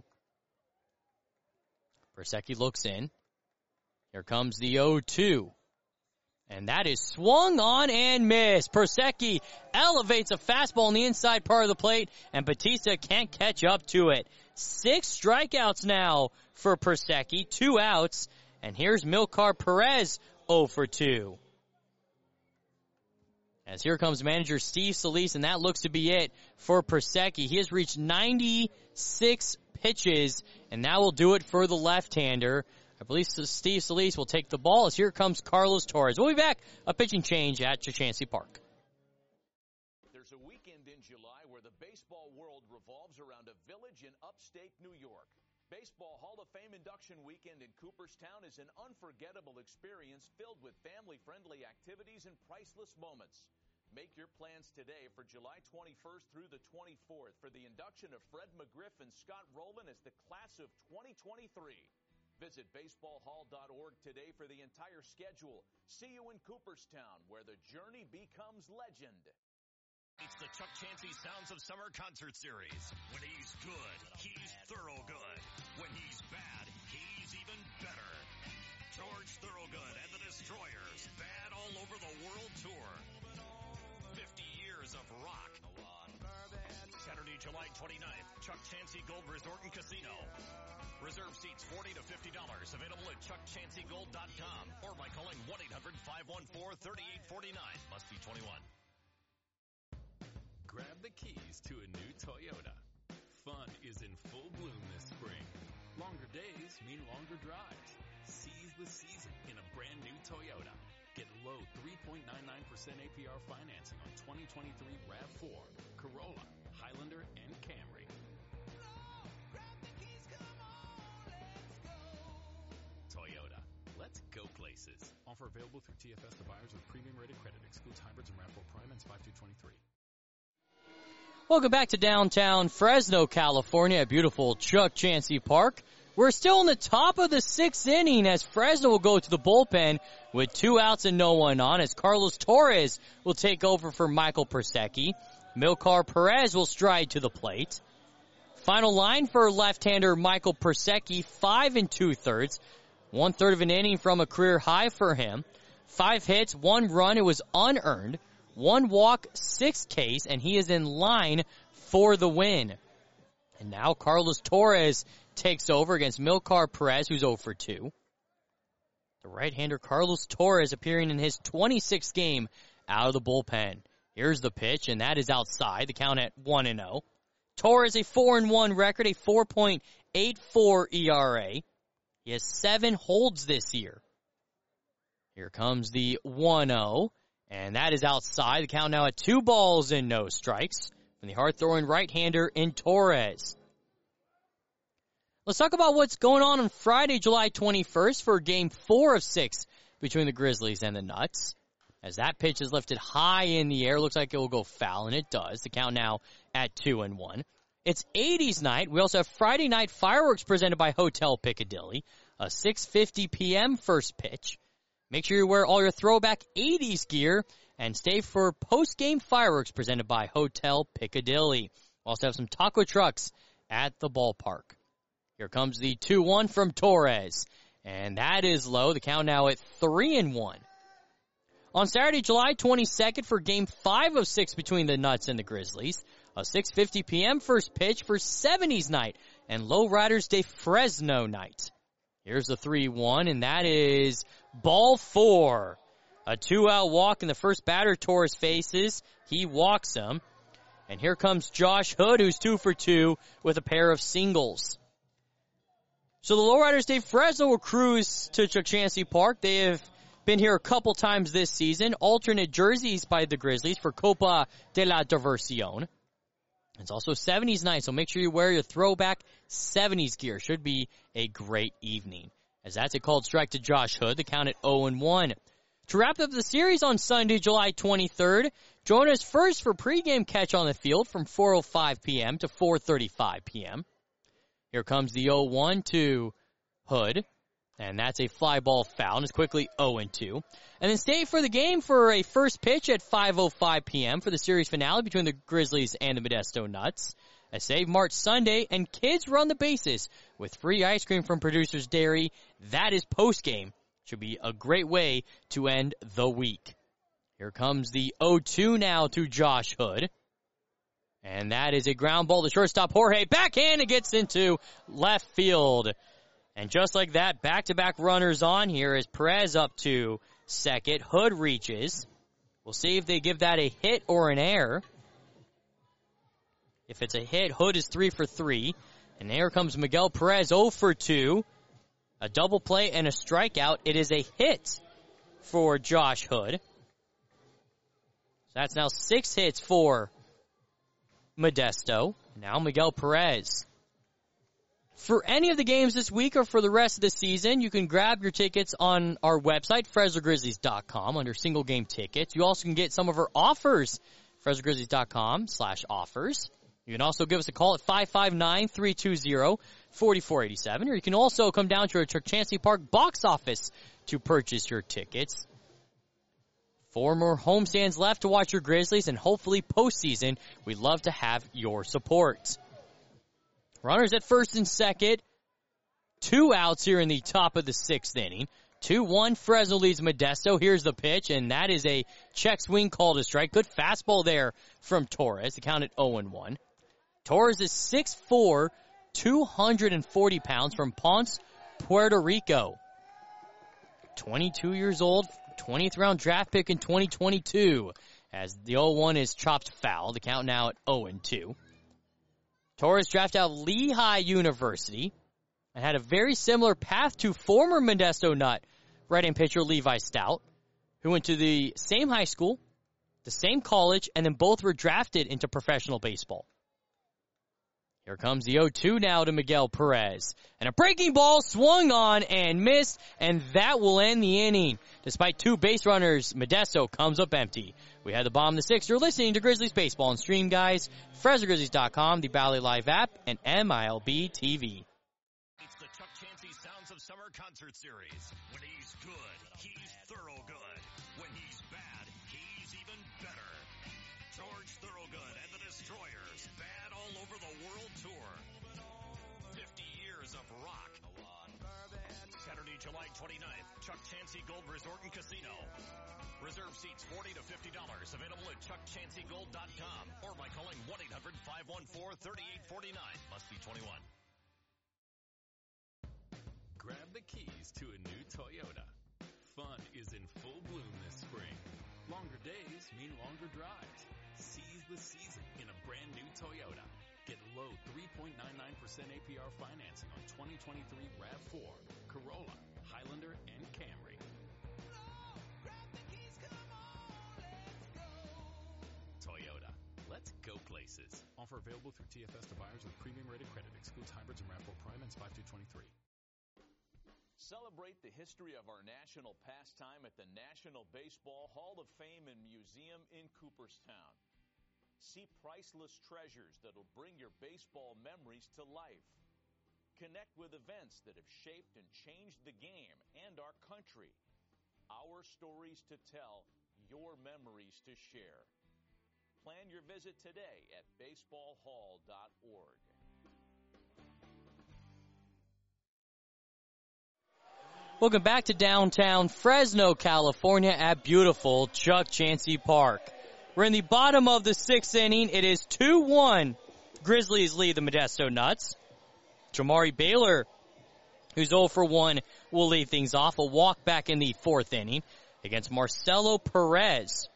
Persecki looks in. Here comes the oh two. And that is swung on and missed. Persecki elevates a fastball on the inside part of the plate, and Batista can't catch up to it. Six strikeouts now for Persecki, two outs. And here's Milkar Perez, oh for two. As here comes manager Steve Solis, and that looks to be it for Persecki. He has reached ninety-six pitches, and that will do it for the left-hander. I believe Steve Solis will take the ball as here comes Carlos Torres. We'll be back, a pitching change at Chansey Park. There's a weekend in July where the baseball world revolves around a village in upstate New York. Baseball Hall of Fame induction weekend in Cooperstown is an unforgettable experience filled with family-friendly activities and priceless moments. Make your plans today for July twenty-first through the twenty-fourth for the induction of Fred McGriff and Scott Rowland as the class of twenty twenty-three. Visit baseball hall dot org today for the entire schedule. See you in Cooperstown, where the journey becomes legend. It's the Chuck Chansey Sounds of Summer Concert Series. When he's good, he's thorough good. When he's bad, he's even better. George Thorogood and the Destroyers, bad all over the world tour. fifty years of rock. Saturday, July twenty-ninth, Chuck Chansey Gold Resort and Casino. Reserve seats forty to fifty dollars. Available at chuck chansey gold dot com or by calling one eight hundred five one four three eight four nine. Must be twenty-one. Grab the keys to a new Toyota. Fun is in full bloom this spring. Longer days mean longer drives. Seize the season in a brand new Toyota. Get low three point nine nine percent A P R financing on twenty twenty-three RAV four, Corolla, Highlander, and Camry. Toyota. Let's go places. Offer available through T F S to buyers with premium rated credit. Excludes hybrids and RAV four Prime and five two twenty-three. Welcome back to downtown Fresno, California, at beautiful Chuck Chansey Park. We're still in the top of the sixth inning as Fresno will go to the bullpen with two outs and no one on, as Carlos Torres will take over for Michael Persecki. Milkar Perez will stride to the plate. Final line for left-hander Michael Persecki, five and two-thirds. One-third of an inning from a career high for him. Five hits, one run, it was unearned. One walk, six Ks, and he is in line for the win. And now Carlos Torres takes over against Milkar Perez, who's oh for two. The right-hander Carlos Torres appearing in his twenty-sixth game out of the bullpen. Here's the pitch, and that is outside. The count at one and oh. Torres a four and one record, a four point eight four E R A. He has seven holds this year. Here comes the one oh. And that is outside. The count now at two balls and no strikes from the hard-throwing right-hander in Torres. Let's talk about what's going on on Friday, July twenty-first for game four of six between the Grizzlies and the Nuts. As that pitch is lifted high in the air, looks like it will go foul, and it does. The count now at two and one. It's eighties night. We also have Friday night fireworks presented by Hotel Piccadilly. A six fifty p.m. first pitch. Make sure you wear all your throwback eighties gear and stay for post-game fireworks presented by Hotel Piccadilly. We also have some taco trucks at the ballpark. Here comes the two one from Torres, and that is low. The count now at three and one. On Saturday, July twenty-second for game five of six between the Nuts and the Grizzlies, a six fifty p.m. first pitch for seventies night and Lowriders de Fresno night. Here's the three one, and that is ball four. A two-out walk in the first batter Torres faces. He walks him. And here comes Josh Hood, who's two for two with a pair of singles. So the Lowriders de Fresno will cruise to Chuck Chansey Park. They have been here a couple times this season. Alternate jerseys by the Grizzlies for Copa de la Diversión. It's also seventies night, so make sure you wear your throwback seventies gear. Should be a great evening. As that's a called strike to Josh Hood, the count at oh and one. To wrap up the series on Sunday, July twenty-third, join us first for pregame catch on the field from four oh five p.m. to four thirty-five p.m. Here comes the oh one to Hood, and that's a fly ball foul, and it's quickly oh and two. And then stay for the game for a first pitch at five oh five p.m. for the series finale between the Grizzlies and the Modesto Nuts. A save March Sunday, and kids run the bases with free ice cream from Producers Dairy. That is postgame. Should be a great way to end the week. Here comes the oh two now to Josh Hood. And that is a ground ball to shortstop Jorge. Backhand, it gets into left field. And just like that, back-to-back runners on here as Perez up to second. Hood reaches. We'll see if they give that a hit or an error. If it's a hit, Hood is three for three. And there comes Miguel Perez, oh for two. A double play and a strikeout. It is a hit for Josh Hood. So that's now six hits for Modesto. Now Miguel Perez. For any of the games this week or for the rest of the season, you can grab your tickets on our website, Fresno Grizzlies dot com, under single game tickets. You also can get some of our offers, Fresno Grizzlies dot com slash offers. You can also give us a call at five five nine, three two zero, four four eight seven, or you can also come down to our Chuck Chansey Park box office to purchase your tickets. Four more homestands left to watch your Grizzlies, and hopefully postseason, we'd love to have your support. Runners at first and second. Two outs here in the top of the sixth inning. two one, Fresno leads Modesto. Here's the pitch, and that is a check swing call to strike. Good fastball there from Torres. The count at oh and one. Torres is six foot four, two hundred forty pounds from Ponce, Puerto Rico. twenty-two years old, twentieth round draft pick in twenty twenty-two. As the oh one is chopped foul. The count now at oh and two. Torres drafted out of Lehigh University and had a very similar path to former Modesto Nut right-hand pitcher Levi Stout, who went to the same high school, the same college, and then both were drafted into professional baseball. Here comes the oh two now to Miguel Perez. And a breaking ball swung on and missed, and that will end the inning. Despite two base runners, Modesto comes up empty. We had the bottom of the sixth. You're listening to Grizzlies Baseball and Stream, guys. Fresno Grizzlies dot com, the Bally Live app, and M I L B T V. It's the Chuck Chansey Sounds of Summer concert series. When he's good, he's thorough good. When he's bad, he's even better. George Thorogood and the Destroyers, bad all over the world tour. fifty years of rock. Saturday, July twenty-ninth, Chuck Chansey Gold Resort and Casino. Reserve seats forty to fifty dollars. Available at chuck chansey gold dot com or by calling one eight hundred five one four three eight four nine. Must be twenty-one. Grab the keys to a new Toyota. Fun is in full bloom this spring. Longer days mean longer drives. Seize the season in a brand new Toyota. Get low three point nine nine percent A P R financing on twenty twenty-three RAV four, Corolla, Highlander, and Camry. Toyota. Let's go places. Offer available through T F S to buyers with premium rated credit. Excludes hybrids and RAV four Prime and five two twenty-three. Celebrate the history of our national pastime at the National Baseball Hall of Fame and Museum in Cooperstown. See priceless treasures that'll bring your baseball memories to life. Connect with events that have shaped and changed the game and our country. Our stories to tell, your memories to share. Plan your visit today at baseball hall dot org. Welcome back to downtown Fresno, California at beautiful Chuck Chansey Park. We're in the bottom of the sixth inning. It is two one. Grizzlies lead the Modesto Nuts. Jamari Baylor, who's oh for one, will lead things off. A walk back in the fourth inning against Marcelo Perez.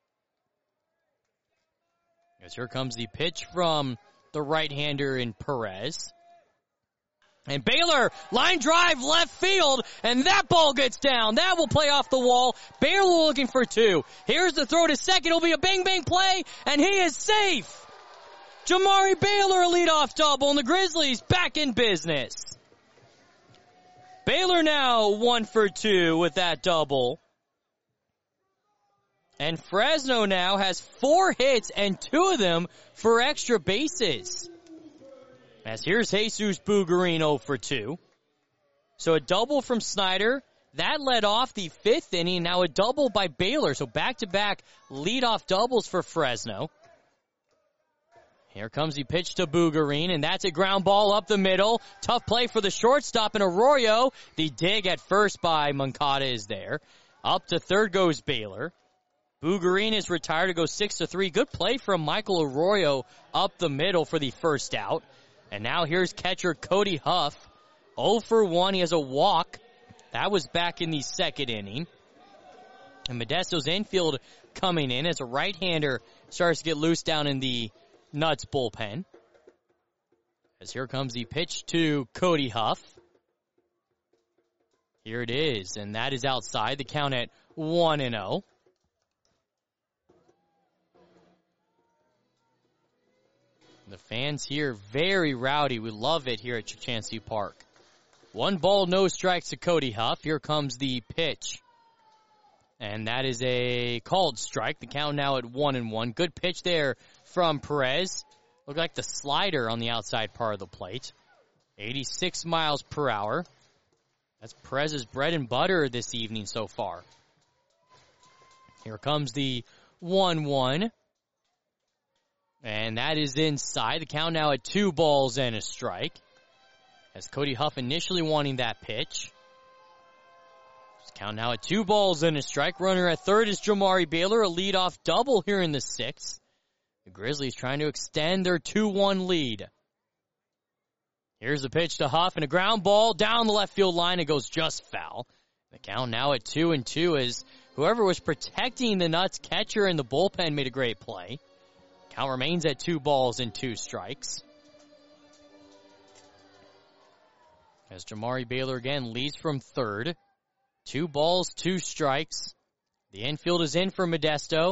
As here comes the pitch from the right-hander in Perez. And Baylor, line drive left field, and that ball gets down. That will play off the wall. Baylor looking for two. Here's the throw to second. It'll be a bang-bang play, and he is safe. Jamari Baylor, a leadoff double, and the Grizzlies back in business. Baylor now one for two with that double. And Fresno now has four hits, and two of them for extra bases. As here's Jesus Bugarino oh for two. So a double from Snyder. That led off the fifth inning. Now a double by Baylor. So back-to-back leadoff doubles for Fresno. Here comes the pitch to Bugarino, and that's a ground ball up the middle. Tough play for the shortstop, and Arroyo. The dig at first by Moncada is there. Up to third goes Baylor. Bugarino is retired to go six to three. Good play from Michael Arroyo up the middle for the first out. And now here's catcher Cody Huff. oh for one. He has a walk. That was back in the second inning. And Modesto's infield coming in as a right-hander starts to get loose down in the Nuts bullpen. As here comes the pitch to Cody Huff. Here it is, and that is outside. The count at one and oh. The fans here very rowdy. We love it here at Chansey Park. One ball, no strikes to Cody Huff. Here comes the pitch. And that is a called strike. The count now at one and one. Good pitch there from Perez. Looked like the slider on the outside part of the plate. eighty-six miles per hour. That's Perez's bread and butter this evening so far. Here comes the one one. And that is inside. The count now at two balls and a strike. As Cody Huff initially wanting that pitch. Count now at two balls and a strike. Runner at third is Jamari Baylor. A leadoff double here in the sixth. The Grizzlies trying to extend their two one lead. Here's the pitch to Huff and a ground ball down the left field line. It goes just foul. The count now at two and two as whoever was protecting the Nuts catcher in the bullpen made a great play. Count remains at two balls and two strikes. As Jamari Baylor again leads from third. Two balls, two strikes. The infield is in for Modesto.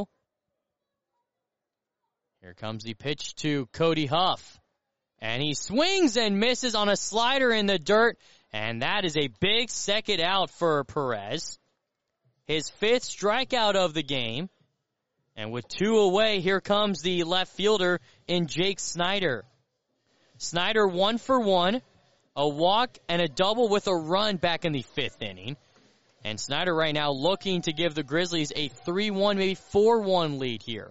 Here comes the pitch to Cody Huff. And he swings and misses on a slider in the dirt. And that is a big second out for Perez. His fifth strikeout of the game. And with two away, here comes the left fielder in Jake Snyder. Snyder one for one. A walk and a double with a run back in the fifth inning. And Snyder right now looking to give the Grizzlies a three one, maybe four one lead here.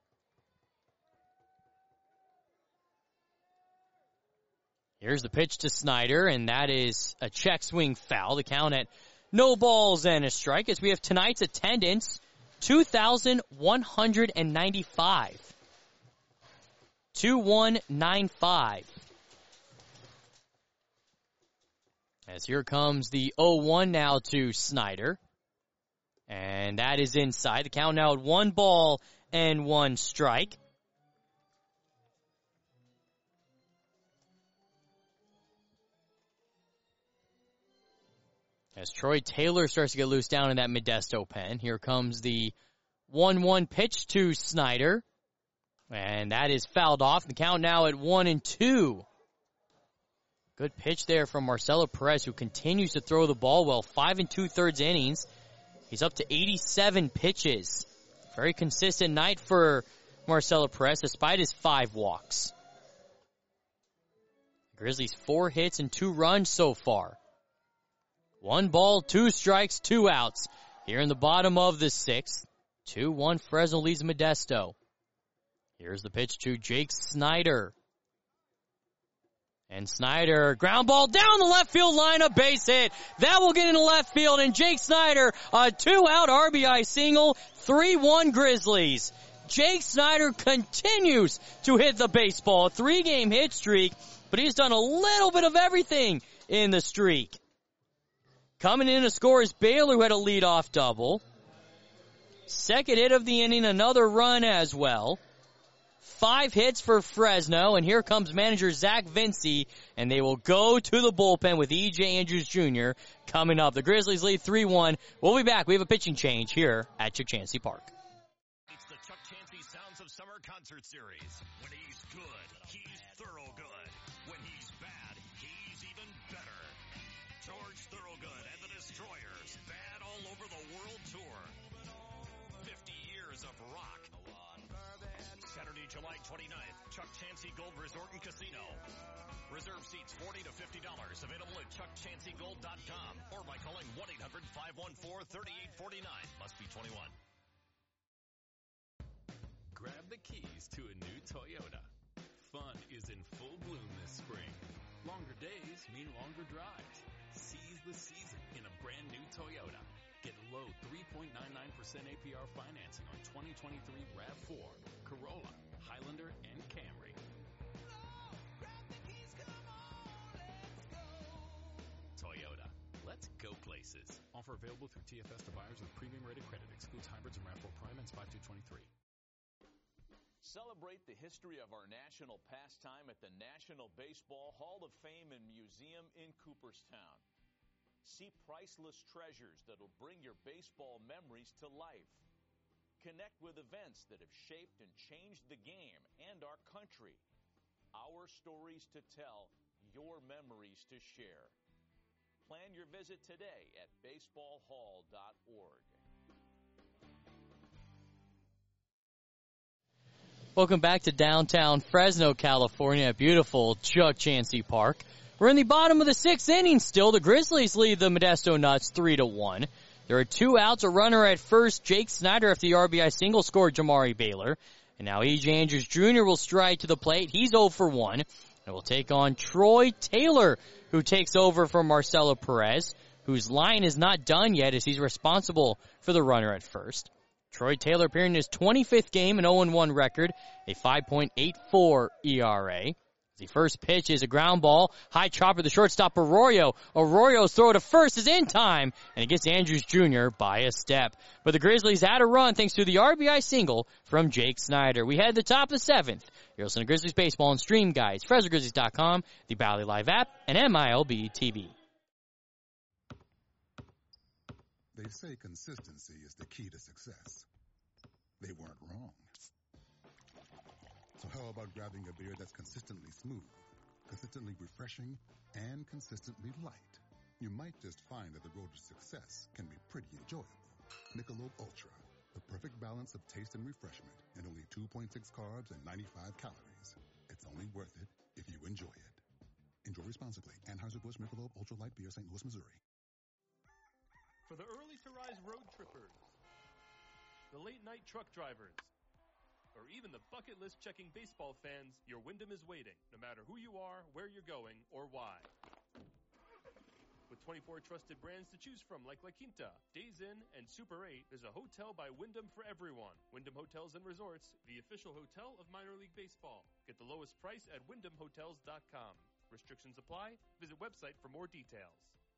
Here's the pitch to Snyder, and that is a check swing foul. The count at no balls and a strike as we have tonight's attendance, two thousand one hundred ninety-five. two one nine five. As here comes the oh one now to Snyder. And that is inside. The count now at one ball and one strike. As Troy Taylor starts to get loose down in that Modesto pen. Here comes the one one pitch to Snyder. And that is fouled off. The count now at one and two. Good pitch there from Marcelo Perez, who continues to throw the ball well. Five and two-thirds innings. He's up to eighty-seven pitches. Very consistent night for Marcelo Perez, despite his five walks. Grizzlies four hits and two runs so far. One ball, two strikes, two outs. Here in the bottom of the sixth. two one, Fresno leads Modesto. Here's the pitch to Jake Snyder. And Snyder, ground ball down the left field line, a base hit. That will get into left field, and Jake Snyder, a two-out R B I single, three one Grizzlies. Jake Snyder continues to hit the baseball, a three-game hit streak, but he's done a little bit of everything in the streak. Coming in to score is Baylor, who had a leadoff double. Second hit of the inning, another run as well. Five hits for Fresno, and here comes manager Zach Vinci, and they will go to the bullpen with E J Andrews Junior coming up. The Grizzlies lead three one. We'll be back. We have a pitching change here at Chuck Chansey Park. It's the Chuck Chansey Sounds of Summer Concert Series. When he's good, he's thorough good. When he's bad, he's even better. George Thorogood and the Destroyers, bad all over the world tour. fifty years of rock. Saturday, July twenty-ninth, Chuck Chansey Gold Resort and Casino. Reserve seats forty to fifty dollars. Available at chuck chansey gold dot com or by calling one eight hundred, five one four, three eight four nine. Must be twenty-one. Grab the keys to a new Toyota. Fun is in full bloom this spring. Longer days mean longer drives. Seize the season in a brand new Toyota. Get low three point nine nine percent A P R financing on twenty twenty-three RAV four, Corolla, Highlander, and Camry. Toyota. Let's go places. Offer available through T F S to buyers with premium rated credit. Excludes hybrids and RAV four Prime and five two twenty-three. Celebrate the history of our national pastime at the National Baseball Hall of Fame and Museum in Cooperstown. See priceless treasures that'll bring your baseball memories to life. Connect with events that have shaped and changed the game and our country. Our stories to tell, your memories to share. Plan your visit today at baseball hall dot org. Welcome back to downtown Fresno, California, at beautiful Chuck Chansey Park. We're in the bottom of the sixth inning still. The Grizzlies lead the Modesto Nuts three to one. There are two outs, a runner at first. Jake Snyder after the R B I single scored Jamari Baylor. And now E J Andrews Junior will stride to the plate. He's oh for one. And will take on Troy Taylor, who takes over from Marcelo Perez, whose line is not done yet as he's responsible for the runner at first. Troy Taylor appearing in his twenty-fifth game, an oh and one record, a five point eight four E R A. The first pitch is a ground ball. High chopper, the shortstop, Arroyo. Arroyo's throw to first is in time, and it gets Andrews Junior by a step. But the Grizzlies had a run thanks to the R B I single from Jake Snyder. We head to the top of the seventh. You're listening to Grizzlies Baseball and Stream Guides, Fresno Grizzlies dot com, the Bally Live app, and M I L B T V. They say consistency is the key to success. They weren't wrong. So how about grabbing a beer that's consistently smooth, consistently refreshing, and consistently light? You might just find that the road to success can be pretty enjoyable. Michelob Ultra, the perfect balance of taste and refreshment, and only two point six carbs and ninety-five calories. It's only worth it if you enjoy it. Enjoy responsibly. Anheuser-Busch Michelob Ultra Light Beer, Saint Louis, Missouri. For the early-to-rise road trippers, the late-night truck drivers, or even the bucket list checking baseball fans, your Wyndham is waiting, no matter who you are, where you're going, or why. With twenty-four trusted brands to choose from like La Quinta, Days Inn, and Super eight, there's a hotel by Wyndham for everyone. Wyndham Hotels and Resorts, the official hotel of minor league baseball. Get the lowest price at wyndham hotels dot com. Restrictions apply. Visit website for more details.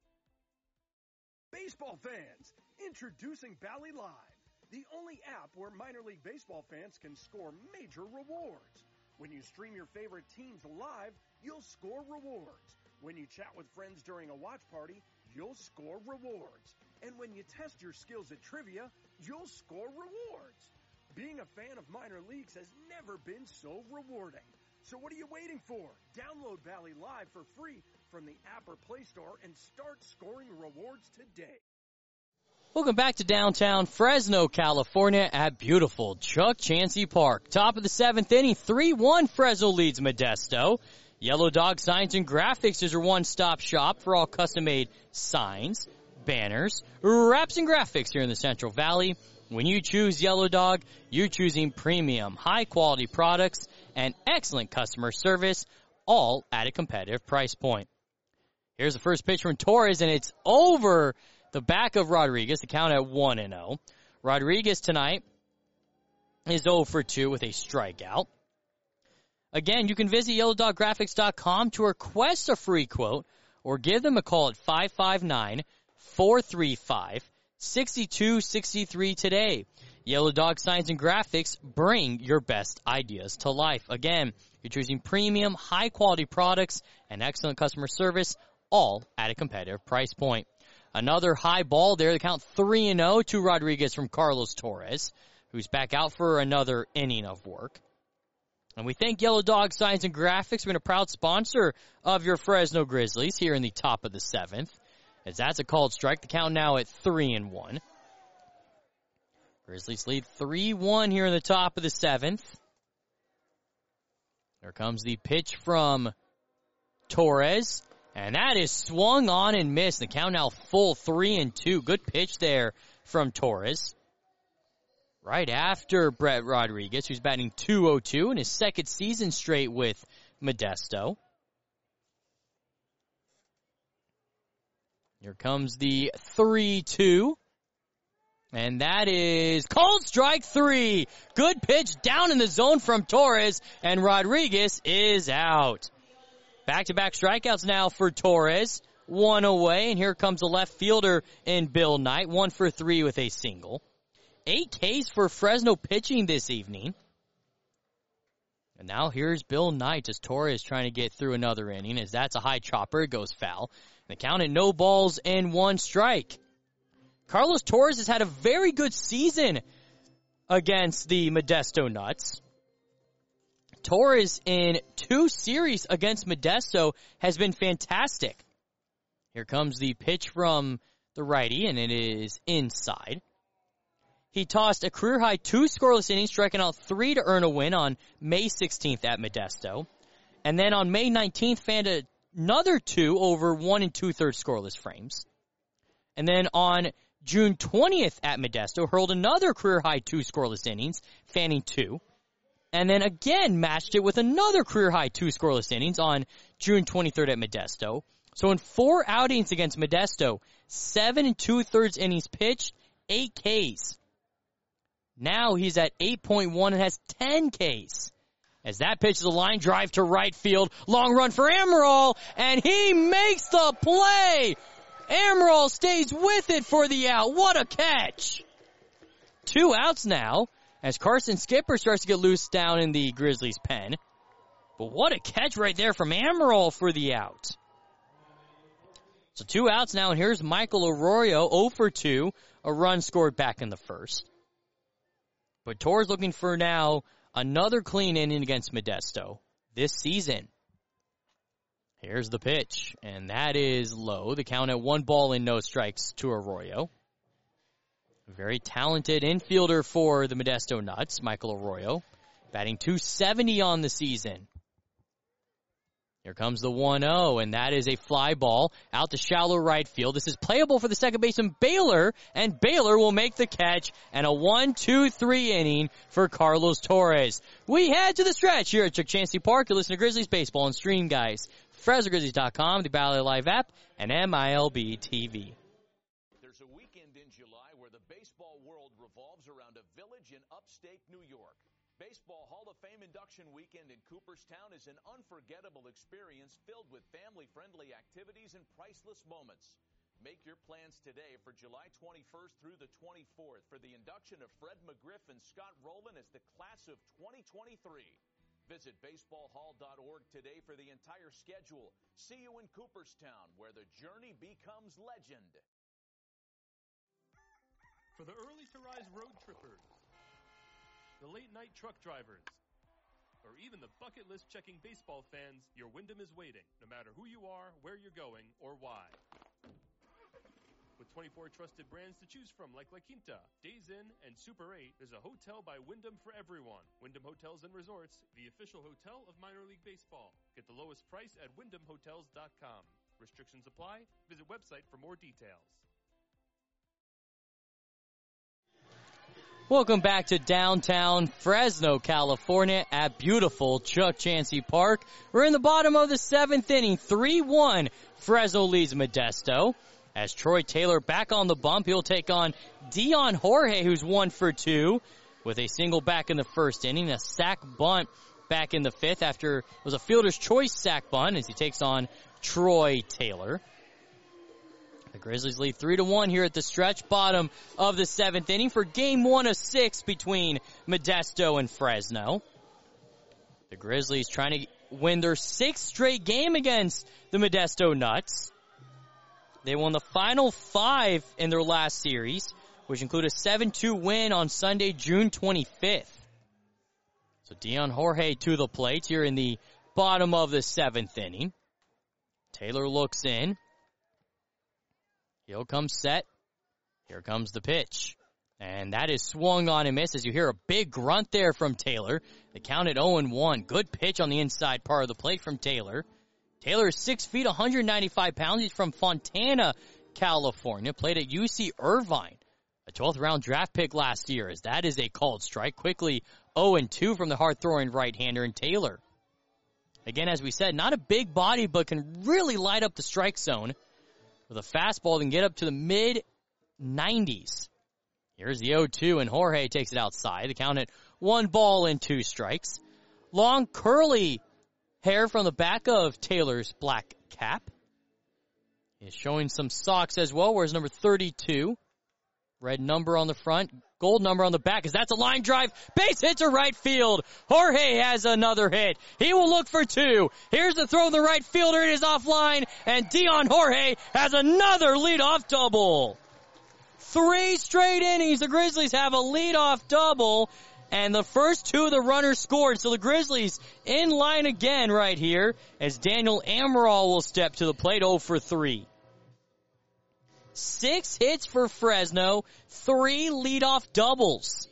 Baseball fans, introducing Bally Live, the only app where minor league baseball fans can score major rewards. When you stream your favorite teams live, you'll score rewards. When you chat with friends during a watch party, you'll score rewards. And when you test your skills at trivia, you'll score rewards. Being a fan of minor leagues has never been so rewarding. So what are you waiting for? Download Bally Live for free from the app or Play Store and start scoring rewards today. Welcome back to downtown Fresno, California at beautiful Chuck Chansey Park. Top of the seventh inning, three one Fresno leads Modesto. Yellow Dog Signs and Graphics is your one-stop shop for all custom-made signs, banners, wraps, and graphics here in the Central Valley. When you choose Yellow Dog, you're choosing premium, high-quality products and excellent customer service, all at a competitive price point. Here's the first pitch from Torres, and it's over the back of Rodriguez, the count at one and oh. Rodriguez tonight is oh for two with a strikeout. Again, you can visit yellow dog graphics dot com to request a free quote or give them a call at five five nine, four three five, six two six three today. Yellow Dog Signs and Graphics bring your best ideas to life. Again, you're choosing premium, high-quality products and excellent customer service, all at a competitive price point. Another high ball there, the count three and oh to Rodriguez from Carlos Torres, who's back out for another inning of work. And we thank Yellow Dog Signs and Graphics for being a proud sponsor of your Fresno Grizzlies here in the top of the seventh. As that's a called strike, the count now at three and one. Grizzlies lead three one here in the top of the seventh. There comes the pitch from Torres, and that is swung on and missed. The count now full three and two. Good pitch there from Torres. Right after Brett Rodriguez, who's batting two oh two in his second season straight with Modesto. Here comes the three two. And that is called strike three. Good pitch down in the zone from Torres, and Rodriguez is out. Back-to-back strikeouts now for Torres. One away, and here comes the left fielder in Bill Knight. One for three with a single. Eight Ks for Fresno pitching this evening. And now here's Bill Knight as Torres trying to get through another inning, as that's a high chopper. It goes foul. The count at no balls and one strike. Carlos Torres has had a very good season against the Modesto Nuts. Torres in two series against Modesto has been fantastic. Here comes the pitch from the righty, and it is inside. He tossed a career-high two scoreless innings, striking out three to earn a win on May sixteenth at Modesto. And then on May nineteenth, fanned another two over one and two-thirds scoreless frames. And then on June twentieth at Modesto, hurled another career-high two scoreless innings, fanning two. And then again matched it with another career-high two scoreless innings on June twenty-third at Modesto. So in four outings against Modesto, seven and two-thirds innings pitched, eight Ks. Now he's at eight point one and has ten Ks. As that pitch is a line drive to right field. Long run for Amaral, and he makes the play. Amaral stays with it for the out. What a catch. Two outs now as Carson Skipper starts to get loose down in the Grizzlies' pen. But what a catch right there from Amaral for the out. So two outs now, and here's Michael Arroyo, oh for two, a run scored back in the first. But Torres looking for now another clean inning against Modesto this season. Here's the pitch, and that is low. The count at one ball and no strikes to Arroyo. A very talented infielder for the Modesto Nuts, Michael Arroyo, batting two seventy on the season. Here comes the one oh, and that is a fly ball out to shallow right field. This is playable for the second baseman, Baylor, and Baylor will make the catch, and a one two three inning for Carlos Torres. We head to the stretch here at Chuck Chancey Park. You listen to Grizzlies Baseball and Stream, guys. Fresno Grizzlies dot com, the Bally Live app, and M I L B T V. There's a weekend in July where the baseball world revolves around a village in upstate New York. Baseball Hall of Fame induction weekend in Cooperstown is an unforgettable experience filled with family-friendly activities and priceless moments. Make your plans today for July twenty-first through the twenty-fourth for the induction of Fred McGriff and Scott Rowland as the class of twenty twenty-three. Visit baseball hall dot org today for the entire schedule. See you in Cooperstown, where the journey becomes legend. For the early-to-rise road trippers, the late-night truck drivers, or even the bucket list checking baseball fans, your Wyndham is waiting, no matter who you are, where you're going, or why. With twenty-four trusted brands to choose from like La Quinta, Days Inn, and Super eight, there's a hotel by Wyndham for everyone. Wyndham Hotels and Resorts, the official hotel of minor league baseball. Get the lowest price at wyndham hotels dot com. Restrictions apply. Visit website for more details. Welcome back to downtown Fresno, California at beautiful Chuck Chancey Park. We're in the bottom of the seventh inning. three one, Fresno leads Modesto. As Troy Taylor back on the bump, he'll take on Dion Jorge, who's one for two, with a single back in the first inning, a sac bunt back in the fifth after it was a fielder's choice sac bunt as he takes on Troy Taylor. The Grizzlies lead three to one here at the stretch bottom of the seventh inning for game one of six between Modesto and Fresno. The Grizzlies trying to win their sixth straight game against the Modesto Nuts. They won the final five in their last series, which include a seven two win on Sunday, June twenty-fifth. So Dion Jorge to the plate here in the bottom of the seventh inning. Taylor looks in. He'll come set. Here comes the pitch. And that is swung on and missed as you hear a big grunt there from Taylor. The count at oh and one. Good pitch on the inside part of the plate from Taylor. Taylor is six feet, one hundred ninety-five pounds. He's from Fontana, California. Played at U C Irvine, a twelfth round draft pick last year, as that is a called strike. Quickly oh and two from the hard-throwing right-hander in Taylor. Again, as we said, not a big body, but can really light up the strike zone. With a fastball that can get up to the mid nineties. Here's the oh two, and Jorge takes it outside. The count at one ball and two strikes. Long, curly hair from the back of Taylor's black cap. He's showing some socks as well. Wears number thirty-two. Red number on the front, gold number on the back, as that's a line drive. Base hit to right field. Jorge has another hit. He will look for two. Here's the throw of the right fielder. It is offline, and Dion Jorge has another leadoff double. Three straight innings. The Grizzlies have a leadoff double, and the first two of the runners scored. So the Grizzlies in line again right here, as Daniel Amaral will step to the plate, oh for three. Six hits for Fresno, three leadoff doubles.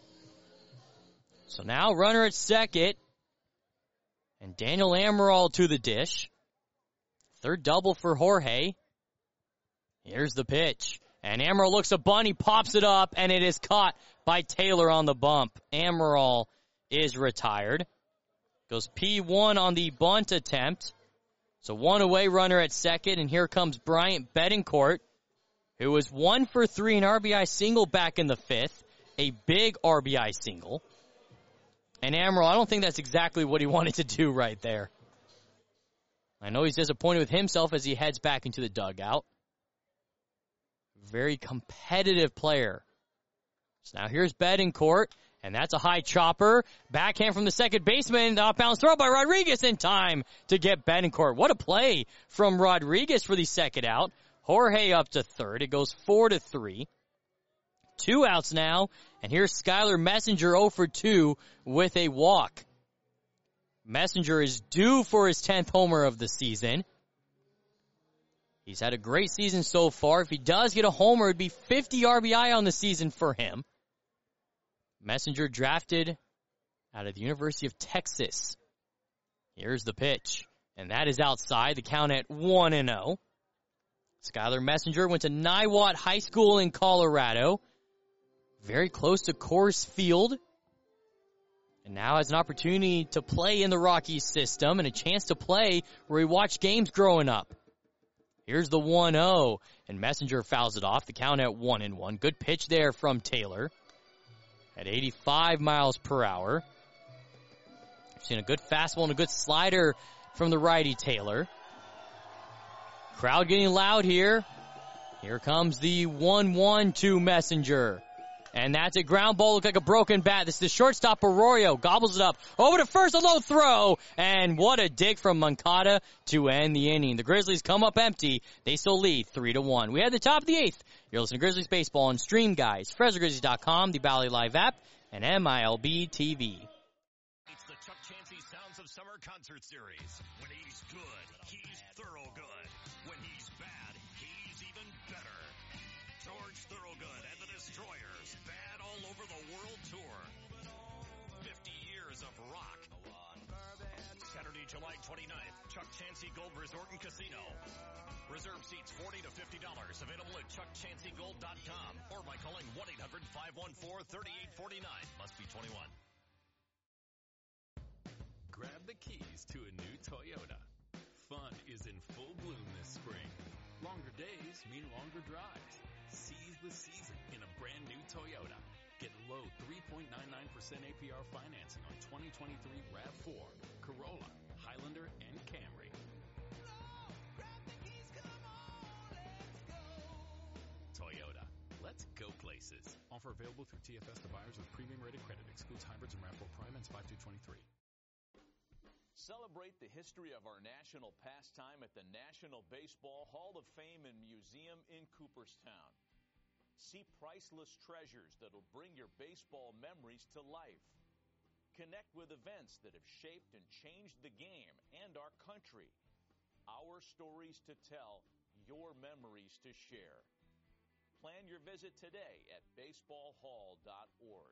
So now runner at second, and Daniel Amaral to the dish. Third double for Jorge. Here's the pitch, and Amaral looks a bunt, he pops it up, and it is caught by Taylor on the bump. Amaral is retired. Goes P one on the bunt attempt. So one away, runner at second, and here comes Bryant Betancourt, who was one for three, an R B I single back in the fifth, a big R B I single. And Amaral, I don't think that's exactly what he wanted to do right there. I know he's disappointed with himself as he heads back into the dugout. Very competitive player. So now here's Betancourt, And that's a high chopper. Backhand from the second baseman. The off-balance throw by Rodriguez in time to get Betancourt. What a play from Rodriguez for the second out. Jorge up to third. It goes four to three. Two outs now. And here's Skylar Messenger oh for two with a walk. Messenger is due for his tenth homer of the season. He's had a great season so far. If he does get a homer, it'd be fifty R B I on the season for him. Messenger drafted out of the University of Texas. Here's the pitch. And that is outside. The count at one and oh. Skylar Messenger went to Niwot High School in Colorado. Very close to Coors Field. And now has an opportunity to play in the Rockies system and a chance to play where he watched games growing up. Here's the one oh. And Messenger fouls it off. The count at one and one. Good pitch there from Taylor. At eighty-five miles per hour. We've seen a good fastball and a good slider from the righty Taylor. Crowd getting loud here. Here comes the one one to Messenger. And that's a ground ball, look like a broken bat. This is the shortstop Arroyo. Gobbles it up. Over to first, a low throw. And what a dig from Moncada to end the inning. The Grizzlies come up empty. They still lead three to one. We had the top of the eighth. You're listening to Grizzlies Baseball on Stream Guys, Fresno Grizzlies dot com, the Bally Live app, and M I L B T V. It's the Chuck Chansey Sounds of Summer Concert Series. When he's good, he's thorough good. When he's bad, he's even better. George Thorogood and the Destroyers, bad all over the world tour. fifty years of rock. Saturday, July twenty-ninth, Chuck Chansey Gold Resort and Casino. Reserve seats forty to fifty dollars. Available at chuck chansey gold dot com or by calling one eight hundred five one four three eight four nine. Must be twenty-one. Grab the keys to a new Toyota. Fun is in full bloom this spring. Longer days mean longer drives. Seize the season in a brand new Toyota. Get low three point nine nine percent A P R financing on twenty twenty-three RAV four, Corolla, Highlander, and Camry. Toyota. Let's go places. Offer available through T F S to buyers with premium rated credit. Excludes hybrids and RAV four Prime ends five two twenty-three. Celebrate the history of our national pastime at the National Baseball Hall of Fame and Museum in Cooperstown. See priceless treasures that'll bring your baseball memories to life. Connect with events that have shaped and changed the game and our country. Our stories to tell, your memories to share. Plan your visit today at baseball hall dot org.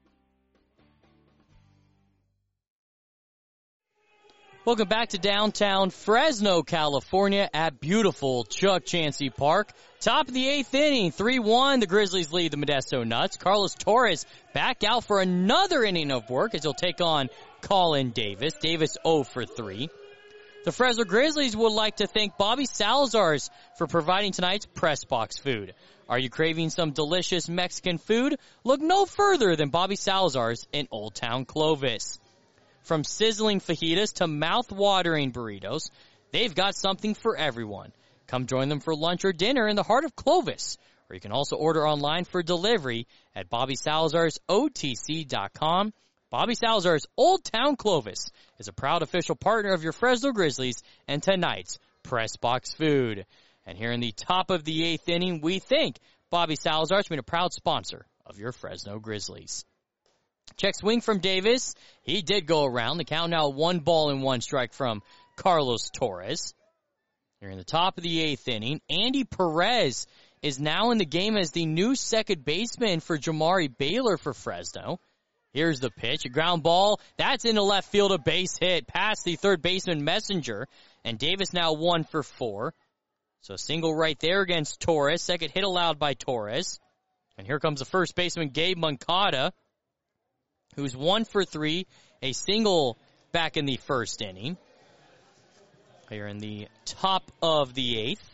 Welcome back to downtown Fresno, California at beautiful Chuck Chansey Park. Top of the eighth inning, three one. The Grizzlies lead the Modesto Nuts. Carlos Torres back out for another inning of work as he'll take on Colin Davis. Davis oh for three. The Fresno Grizzlies would like to thank Bobby Salazars for providing tonight's press box food. Are you craving some delicious Mexican food? Look no further than Bobby Salazars in Old Town Clovis. From sizzling fajitas to mouth-watering burritos, they've got something for everyone. Come join them for lunch or dinner in the heart of Clovis, or you can also order online for delivery at bobby salazars o t c dot com. Bobby Salazar's Old Town Clovis is a proud official partner of your Fresno Grizzlies and tonight's Press Box Food. And here in the top of the eighth inning, we thank Bobby Salazar for being a proud sponsor of your Fresno Grizzlies. Check swing from Davis. He did go around. The count now one ball and one strike from Carlos Torres. Here in the top of the eighth inning, Andy Perez is now in the game as the new second baseman for Jamari Baylor for Fresno. Here's the pitch, a ground ball. That's into left field, a base hit past the third baseman Messenger. And Davis now one for four. So single right there against Torres. Second hit allowed by Torres. And here comes the first baseman, Gabe Moncada, who's one for three, a single back in the first inning. Here in the top of the eighth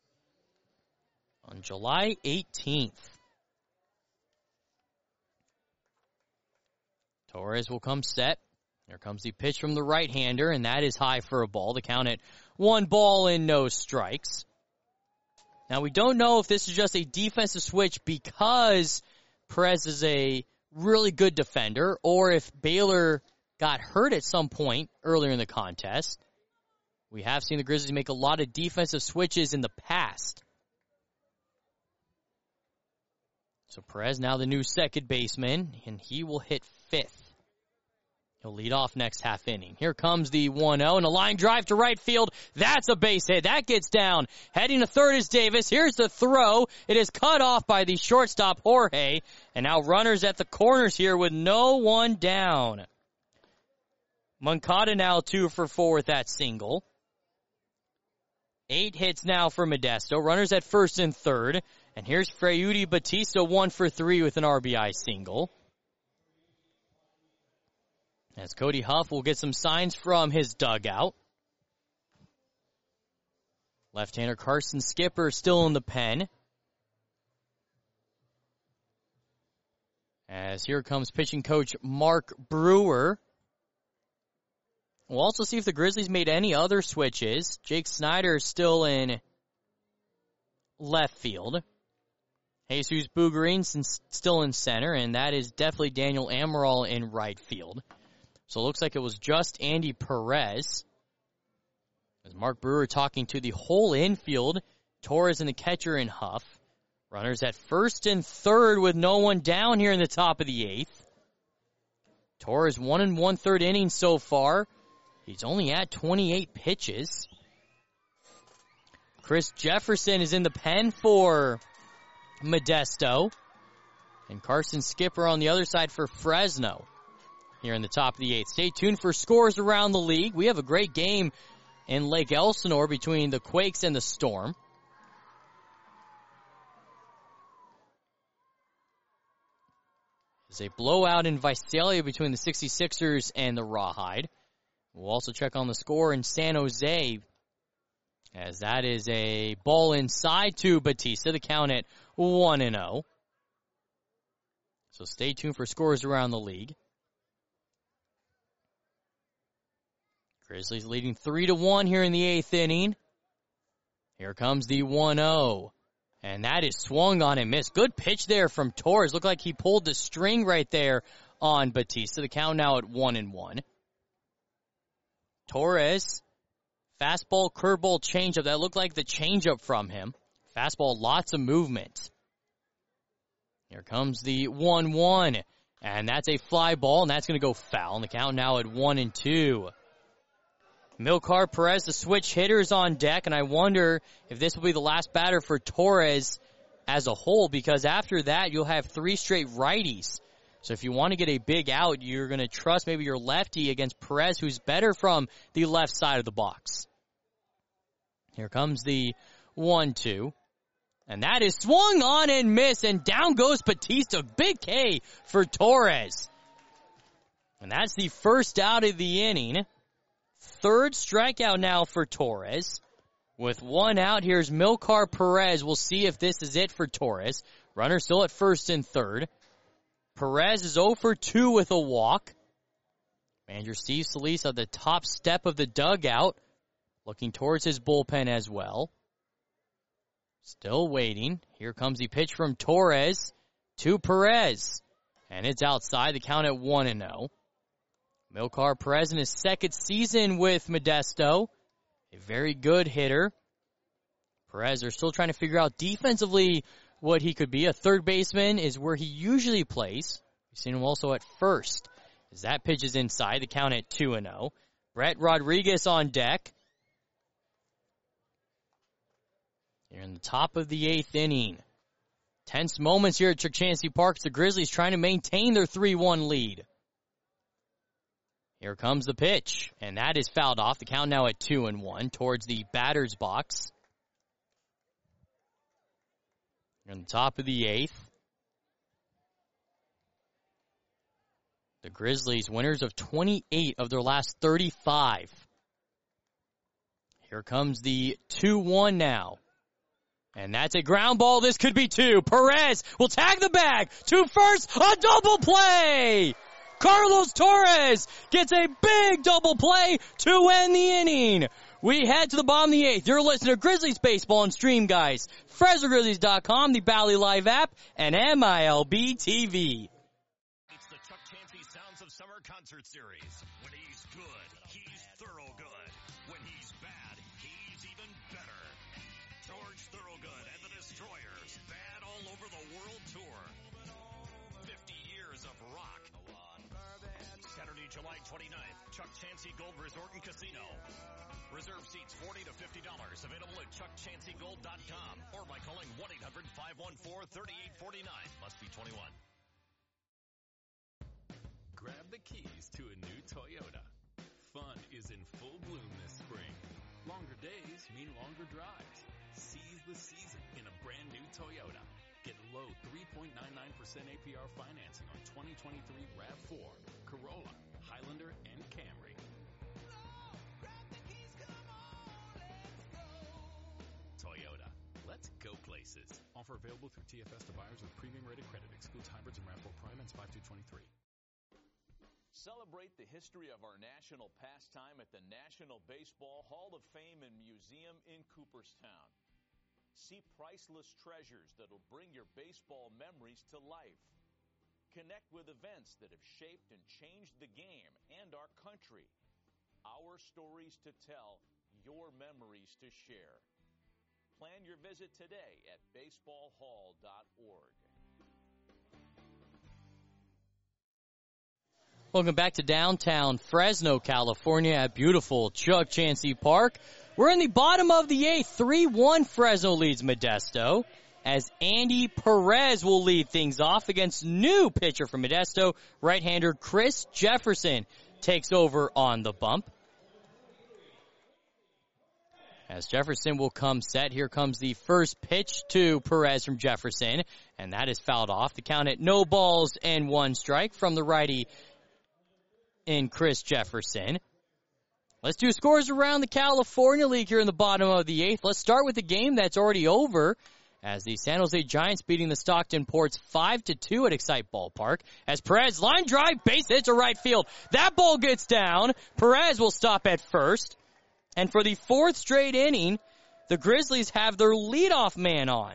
on July eighteenth. Torres will come set. Here comes the pitch from the right-hander, and that is high for a ball. The count at one ball and no strikes. Now, we don't know if this is just a defensive switch because Perez is a really good defender or if Baylor got hurt at some point earlier in the contest. We have seen the Grizzlies make a lot of defensive switches in the past. So Perez now the new second baseman, and he will hit fifth. He'll lead off next half inning. Here comes the one oh, and a line drive to right field. That's a base hit. That gets down. Heading to third is Davis. Here's the throw. It is cut off by the shortstop, Jorge. And now runners at the corners here with no one down. Moncada now two for four with that single. Eight hits now for Modesto. Runners at first and third. And here's Freudy Batista, one for three with an R B I single. As Cody Huff will get some signs from his dugout. Left-hander Carson Skipper still in the pen. As here comes pitching coach Mark Brewer. We'll also see if the Grizzlies made any other switches. Jake Snyder is still in left field. Jesus Bugarin still in center, and that is definitely Daniel Amaral in right field. So it looks like it was just Andy Perez. As Mark Brewer talking to the whole infield, Torres and the catcher in Huff. Runners at first and third with no one down here in the top of the eighth. Torres one and one third innings so far. He's only at twenty-eight pitches. Chris Jefferson is in the pen for Modesto. And Carson Skipper on the other side for Fresno here in the top of the eighth. Stay tuned for scores around the league. We have a great game in Lake Elsinore between the Quakes and the Storm. There's a blowout in Visalia between the sixty-sixers and the Rawhide. We'll also check on the score in San Jose, as that is a ball inside to Batista, the count at one and oh. So stay tuned for scores around the league. Grizzlies leading three to one here in the eighth inning. Here comes the one oh. And that is swung on and missed. Good pitch there from Torres. Looked like he pulled the string right there on Batista. The count now at one and one. Torres, fastball, curveball, changeup. That looked like the changeup from him. Fastball, lots of movement. Here comes the one one. And that's a fly ball, and that's going to go foul. And the count now at one and two. Milcar Perez, the switch hitters on deck, and I wonder if this will be the last batter for Torres as a whole, because after that you'll have three straight righties. So if you want to get a big out, you're going to trust maybe your lefty against Perez, who's better from the left side of the box. Here comes the one two. And that is swung on and missed, and down goes Batista. Big K for Torres. And that's the first out of the inning. Third strikeout now for Torres. With one out, here's Milcar Perez. We'll see if this is it for Torres. Runner still at first and third. Perez is oh for two with a walk. Manager Steve Solis at the top step of the dugout, looking towards his bullpen as well. Still waiting. Here comes the pitch from Torres to Perez. And it's outside, the count at one and oh. Milcar Perez in his second season with Modesto. A very good hitter. Perez are still trying to figure out defensively what he could be. A third baseman is where he usually plays. We've seen him also at first. As that pitch is inside, the count at two and oh. Brett Rodriguez on deck. Here in the top of the eighth inning. Tense moments here at Chukchansi Park. The Grizzlies trying to maintain their three one lead. Here comes the pitch, and that is fouled off. The count now at two and one towards the batter's box. On the top of the eighth, the Grizzlies winners of twenty-eight of their last thirty-five. Here comes the two one now. And that's a ground ball. This could be two. Perez will tag the bag to first. A double play! Carlos Torres gets a big double play to end the inning. We head to the bottom of the eighth. You're listening to Grizzlies Baseball and Stream Guys. Fresno Grizzlies dot com, the Bally Live app, and M I L B T V. Concert Series. When he's good, he's thorough good. When he's bad, he's even better. George Thorogood and the Destroyers, bad all over the world tour. fifty years of rock. Saturday, July twenty-ninth, Chuck Chansey Gold Resort and Casino. Reserve seats forty to fifty dollars. Available at chuck chansey gold dot com or by calling one eight hundred five one four three eight four nine. Must be twenty-one. Grab the keys to a new Toyota. Fun is in full bloom this spring. Longer days mean longer drives. Seize the season in a brand new Toyota. Get low three point nine nine percent A P R financing on twenty twenty-three RAV four, Corolla, Highlander, and Camry. Toyota. Let's go places. Offer available through T F S to buyers with premium rated credit. Excludes hybrids and RAV four Prime and five two twenty-three. Celebrate the history of our national pastime at the National Baseball Hall of Fame and Museum in Cooperstown. See priceless treasures that'll bring your baseball memories to life. Connect with events that have shaped and changed the game and our country. Our stories to tell, your memories to share. Plan your visit today at baseball hall dot org. Welcome back to downtown Fresno, California at beautiful Chuck Chansey Park. We're in the bottom of the eighth. three one Fresno leads Modesto as Andy Perez will lead things off against new pitcher from Modesto. Right-hander Chris Jefferson takes over on the bump. As Jefferson will come set, here comes the first pitch to Perez from Jefferson, and that is fouled off. The count at no balls and one strike from the righty in Chris Jefferson. Let's do scores around the California League here in the bottom of the eighth. Let's start with the game that's already over as the San Jose Giants beating the Stockton Ports five to two at Excite Ballpark. As Perez line drive, base hit to right field. That ball gets down. Perez will stop at first. And for the fourth straight inning, the Grizzlies have their leadoff man on.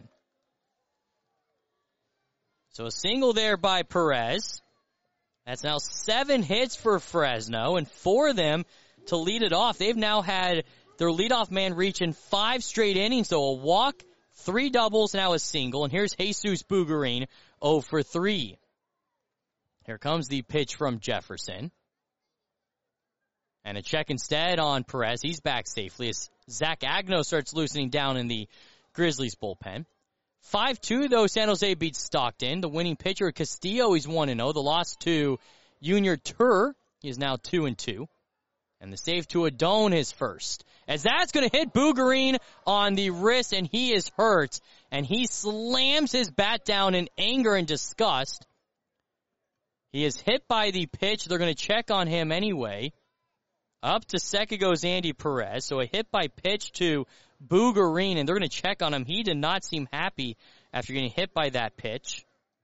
So a single there by Perez. That's now seven hits for Fresno, and four of them to lead it off. They've now had their leadoff man reach in five straight innings, so a walk, three doubles, now a single. And here's Jesus Bugarin, oh for three. Here comes the pitch from Jefferson. And a check instead on Perez. He's back safely as Zach Agno starts loosening down in the Grizzlies bullpen. five two, though, San Jose beats Stockton. The winning pitcher, Castillo, he's one and oh. The loss to Junior Tur, he is now two and two. And the save to Adone is first. As that's going to hit Bugarin on the wrist, and he is hurt. And he slams his bat down in anger and disgust. He is hit by the pitch. They're going to check on him anyway. Up to second goes Andy Perez. So a hit by pitch to Bugarin, and they're going to check on him. He did not seem happy after getting hit by that pitch.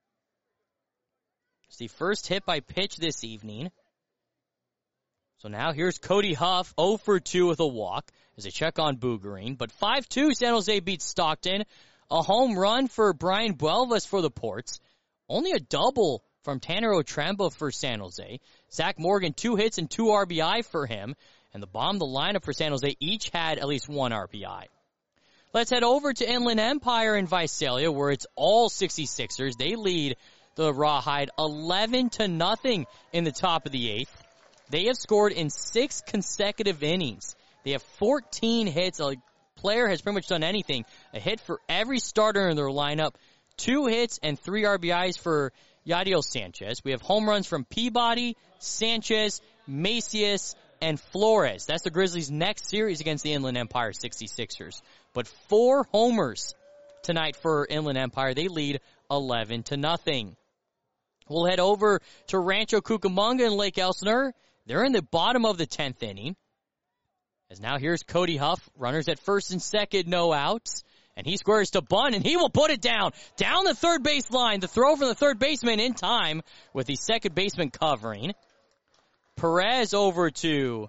It's the first hit by pitch this evening. So now here's Cody Huff, oh for two with a walk as a check on Bugarin. But five two, San Jose beats Stockton. A home run for Brian Buelvas for the Ports. Only a double from Tanner Otremba for San Jose. Zach Morgan, two hits and two R B I for him. And the bottom of the lineup for San Jose each had at least one R B I. Let's head over to Inland Empire in Visalia, where it's all sixty-sixers. They lead the Rawhide eleven to nothing in the top of the eighth. They have scored in six consecutive innings. They have fourteen hits. A player has pretty much done anything. A hit for every starter in their lineup. Two hits and three R B Is for Yadiel Sanchez. We have home runs from Peabody, Sanchez, Macias, and Flores. That's the Grizzlies' next series against the Inland Empire sixty-sixers. But four homers tonight for Inland Empire. They lead eleven to nothing. We'll head over to Rancho Cucamonga in Lake Elsinore. They're in the bottom of the tenth inning. As now here's Cody Huff. Runners at first and second, no outs. And he squares to bunt, and he will put it down. Down the third base line. The throw from the third baseman in time with the second baseman covering. Perez over to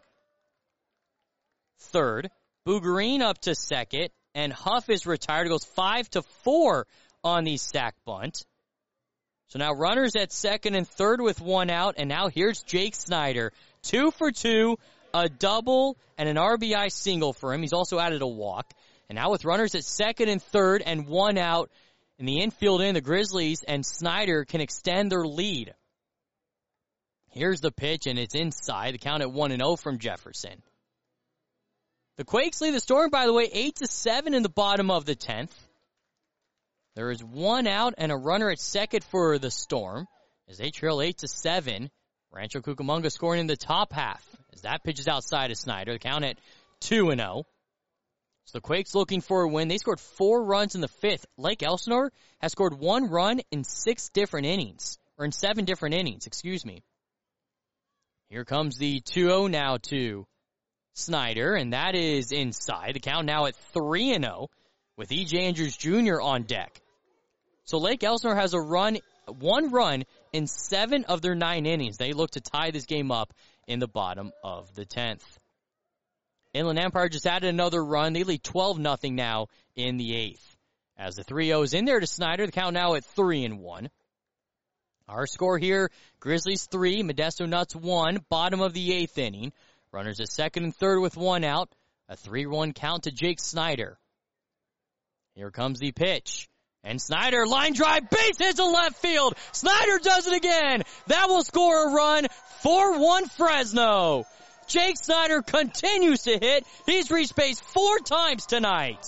third. Bugarin up to second. And Huff is retired. It goes five to four on the sack bunt. So now runners at second and third with one out, and now here's Jake Snyder. Two for two, a double, and an R B I single for him. He's also added a walk. And now with runners at second and third and one out in the infield in, the Grizzlies and Snyder can extend their lead. Here's the pitch, and it's inside. The count at one and oh from Jefferson. The Quakes lead the Storm, by the way, eight to seven in the bottom of the tenth. There is one out and a runner at second for the Storm as they trail eight to seven. Rancho Cucamonga scoring in the top half as that pitch is outside of Snyder. The count at two and oh. So the Quakes looking for a win. They scored four runs in the fifth. Lake Elsinore has scored one run in six different innings, or in seven different innings, excuse me. Here comes the two oh now to Snyder, and that is inside. The count now at three and oh with E J Andrews Junior on deck. So Lake Elsinore has a run, one run in seven of their nine innings. They look to tie this game up in the bottom of the tenth. Inland Empire just added another run. They lead twelve nothing now in the eighth. As the three oh's in there to Snyder, the count now at three and one. Our score here, Grizzlies three, Modesto Nuts one, bottom of the eighth inning. Runners at second and third with one out. A three one count to Jake Snyder. Here comes the pitch. And Snyder, line drive, base hits to left field. Snyder does it again. That will score a run. four one Fresno. Jake Snyder continues to hit. He's reached base four times tonight.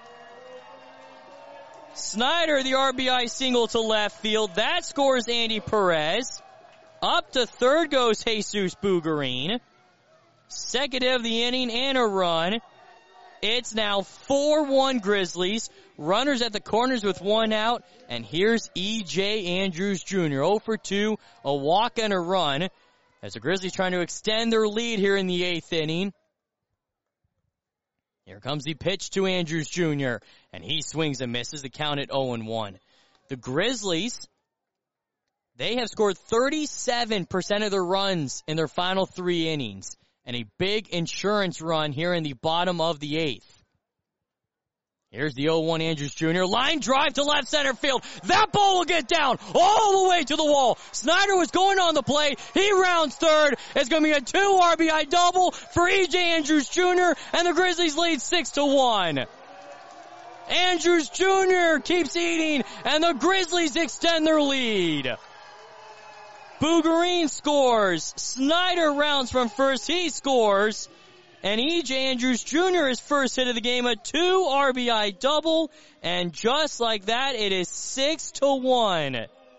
Snyder, the R B I single to left field. That scores Andy Perez. Up to third goes Jesus Bougarine. Second of the inning and a run. It's now four one Grizzlies. Runners at the corners with one out. And here's E J Andrews Junior oh for two, a walk and a run. As the Grizzlies trying to extend their lead here in the eighth inning. Here comes the pitch to Andrews Junior And he swings and misses. The count at oh and one. The Grizzlies, they have scored thirty-seven percent of their runs in their final three innings. And a big insurance run here in the bottom of the eighth. Here's the oh one Andrews Junior Line drive to left center field. That ball will get down all the way to the wall. Snyder was going on the play. He rounds third. It's going to be a two R B I double for E J Andrews Junior And the Grizzlies lead six to one. Andrews Junior keeps eating and the Grizzlies extend their lead. Bougarine scores. Snyder rounds from first. He scores. And E J Andrews Junior his first hit of the game, a two R B I double. And just like that, it is six to one.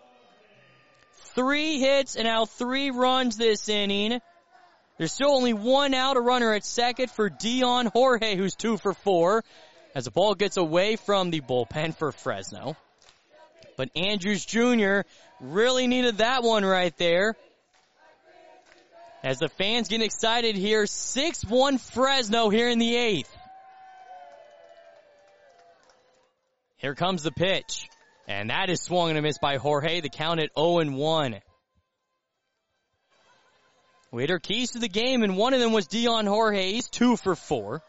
Three hits and now three runs this inning. There's still only one out, a runner at second for Dion Jorge, who's two for four. As the ball gets away from the bullpen for Fresno. But Andrews Junior really needed that one right there. As the fans get excited here, six one Fresno here in the eighth. Here comes the pitch. And that is swung and a miss by Jorge. The count at oh and one. We had our keys to the game, and one of them was Dion Jorge. He's two for four.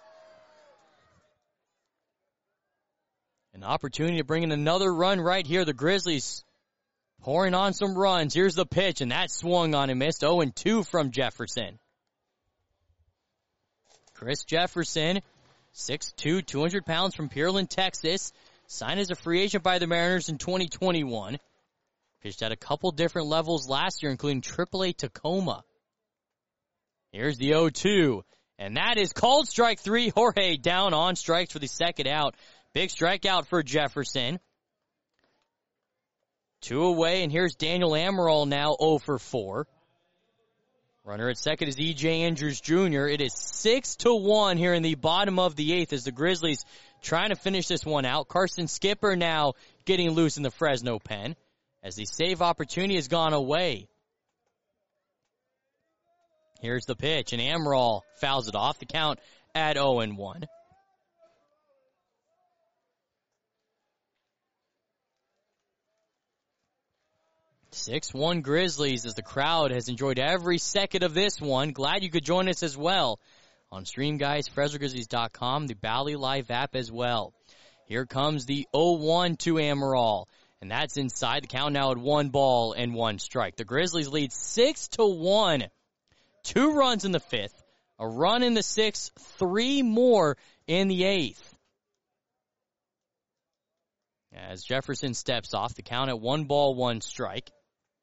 An opportunity to bring in another run right here. The Grizzlies pouring on some runs. Here's the pitch, and that swung on and missed. oh and two from Jefferson. Chris Jefferson, six two, two hundred pounds from Pearland, Texas. Signed as a free agent by the Mariners in twenty twenty-one. Pitched at a couple different levels last year, including triple A Tacoma. Here's the oh two, and that is called strike three. Jorge down on strikes for the second out. Big strikeout for Jefferson. Two away, and here's Daniel Amaral now oh for four. Runner at second is E J Andrews Junior It is six to one here in the bottom of the eighth as the Grizzlies trying to finish this one out. Carson Skipper now getting loose in the Fresno pen as the save opportunity has gone away. Here's the pitch, and Amaral fouls it off. The count at oh and one. six one Grizzlies as the crowd has enjoyed every second of this one. Glad you could join us as well on Stream Guys, Fresno Grizzlies dot com, the Bally Live app as well. Here comes the oh one to Amaral. And that's inside. The count now at one ball and one strike. The Grizzlies lead six to one. Two runs in the fifth, a run in the sixth, three more in the eighth. As Jefferson steps off, the count at one ball, one strike.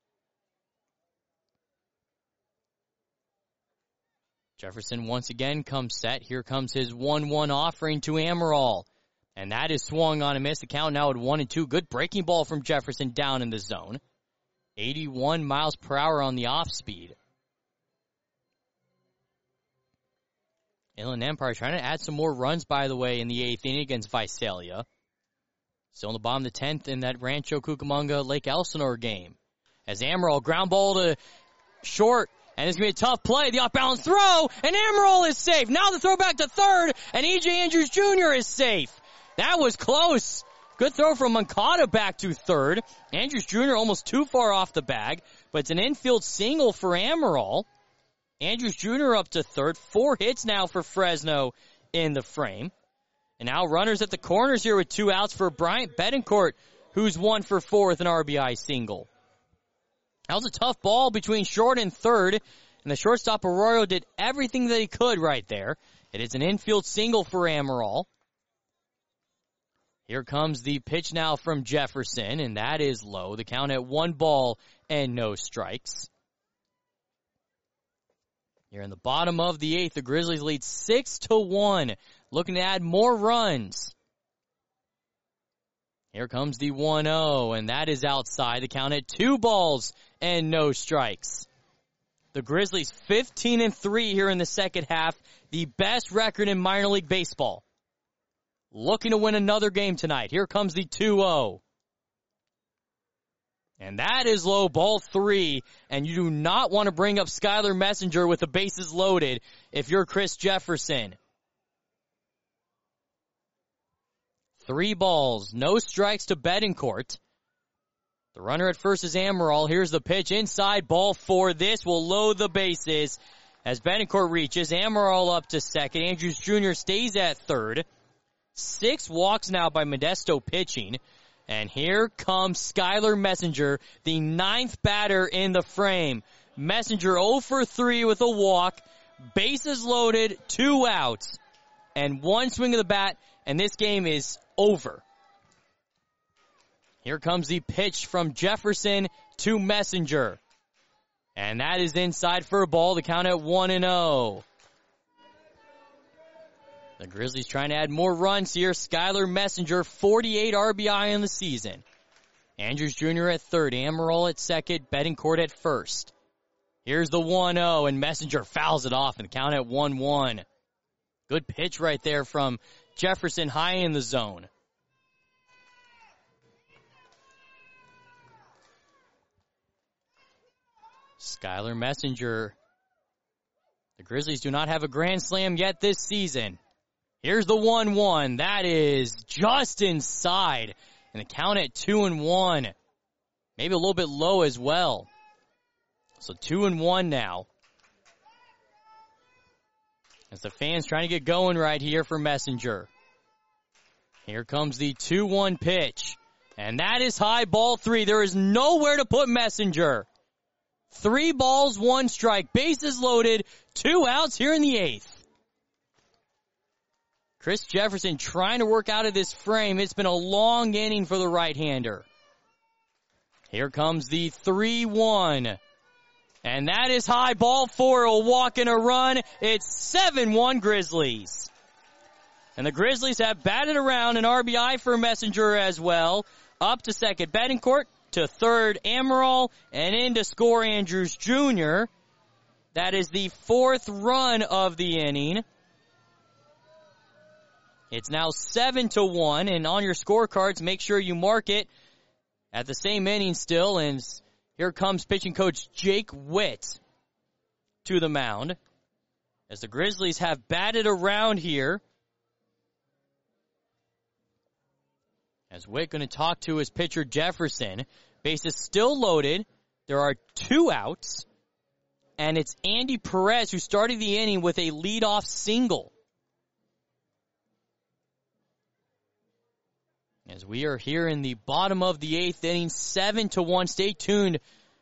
Jefferson once again comes set. Here comes his one one offering to Amaral. And that is swung on and missed. The count now at one and two. Good breaking ball from Jefferson down in the zone. eighty-one miles per hour on the off speed. Inland Empire trying to add some more runs, by the way, in the eighth inning against Visalia. Still in the bottom of the tenth in that Rancho Cucamonga Lake Elsinore game. As Amaral ground ball to short. And it's going to be a tough play. The off-balance throw. And Amaral is safe. Now the throw back to third. And E J Andrews Junior is safe. That was close. Good throw from Moncada back to third. Andrews Junior almost too far off the bag. But it's an infield single for Amaral. Andrews Junior up to third. Four hits now for Fresno in the frame. And now runners at the corners here with two outs for Bryant Betancourt, who's one for four with an R B I single. That was a tough ball between short and third, and the shortstop Arroyo did everything that he could right there. It is an infield single for Amaral. Here comes the pitch now from Jefferson, and that is low. The count at one ball and no strikes. Here in the bottom of the eighth, the Grizzlies lead six to one, looking to add more runs. Here comes the one oh, and that is outside. The count at two balls and no strikes. The Grizzlies fifteen and three here in the second half, the best record in minor league baseball. Looking to win another game tonight. Here comes the two oh. And that is low, ball three, and you do not want to bring up Skylar Messenger with the bases loaded if you're Chris Jefferson. Three balls, no strikes to Betancourt. The runner at first is Amaral. Here's the pitch inside, ball four. This will load the bases as Betancourt reaches. Amaral up to second. Andrews Junior stays at third. Six walks now by Modesto pitching. And here comes Skylar Messenger, the ninth batter in the frame. Messenger oh for three with a walk. Bases loaded, two outs, and one swing of the bat, and this game is over. Here comes the pitch from Jefferson to Messenger. And that is inside for a ball. The count at one and oh. The Grizzlies trying to add more runs here. Skylar Messenger, forty-eight R B I in the season. Andrews Junior at third. Amaral at second. Betancourt at first. Here's the one oh, and Messenger fouls it off, and the count at one one. Good pitch right there from Jefferson high in the zone. Skylar Messenger. The Grizzlies do not have a grand slam yet this season. Here's the one one. That is just inside. And the count at two and one. Maybe a little bit low as well. So two and one now. As the fans trying to get going right here for Messenger. Here comes the two one pitch. And that is high, ball three. There is nowhere to put Messenger. Three balls, one strike. Bases loaded. Two outs here in the eighth. Chris Jefferson trying to work out of this frame. It's been a long inning for the right-hander. Here comes the three one. And that is high, ball four, a walk and a run. It's seven one Grizzlies. And the Grizzlies have batted around an R B I for Messenger as well. Up to second, Betancourt. To third, Amaral. And in to score, Andrews Junior That is the fourth run of the inning. It's now seven to one, and on your scorecards, make sure you mark it at the same inning still, and here comes pitching coach Jake Witt to the mound. As the Grizzlies have batted around here. As Witt going to talk to his pitcher Jefferson. Bases still loaded. There are two outs, and it's Andy Perez who started the inning with a leadoff single. As we are here in the bottom of the eighth inning, seven to one. Stay tuned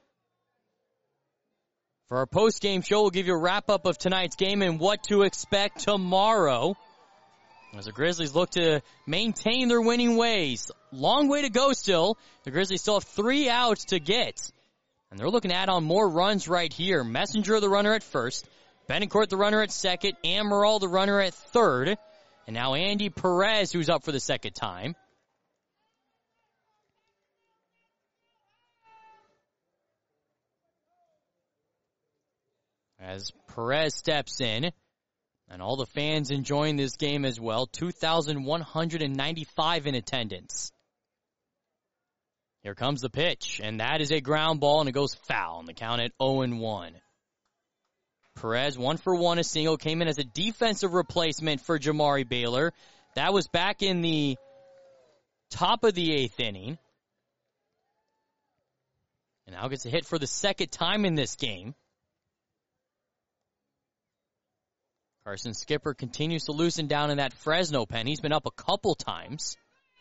for our post-game show. We'll give you a wrap-up of tonight's game and what to expect tomorrow as the Grizzlies look to maintain their winning ways. Long way to go still. The Grizzlies still have three outs to get. And they're looking to add on more runs right here. Messenger, the runner at first. Benincourt, the runner at second. Amaral, the runner at third. And now Andy Perez, who's up for the second time. As Perez steps in, and all the fans enjoying this game as well, two thousand one hundred ninety-five in attendance. Here comes the pitch, and that is a ground ball, and it goes foul on the count at oh and one. Perez, one for one, a single, came in as a defensive replacement for Jamari Baylor. That was back in the top of the eighth inning. And now gets a hit for the second time in this game. Carson Skipper continues to loosen down in that Fresno pen. He's been up a couple times.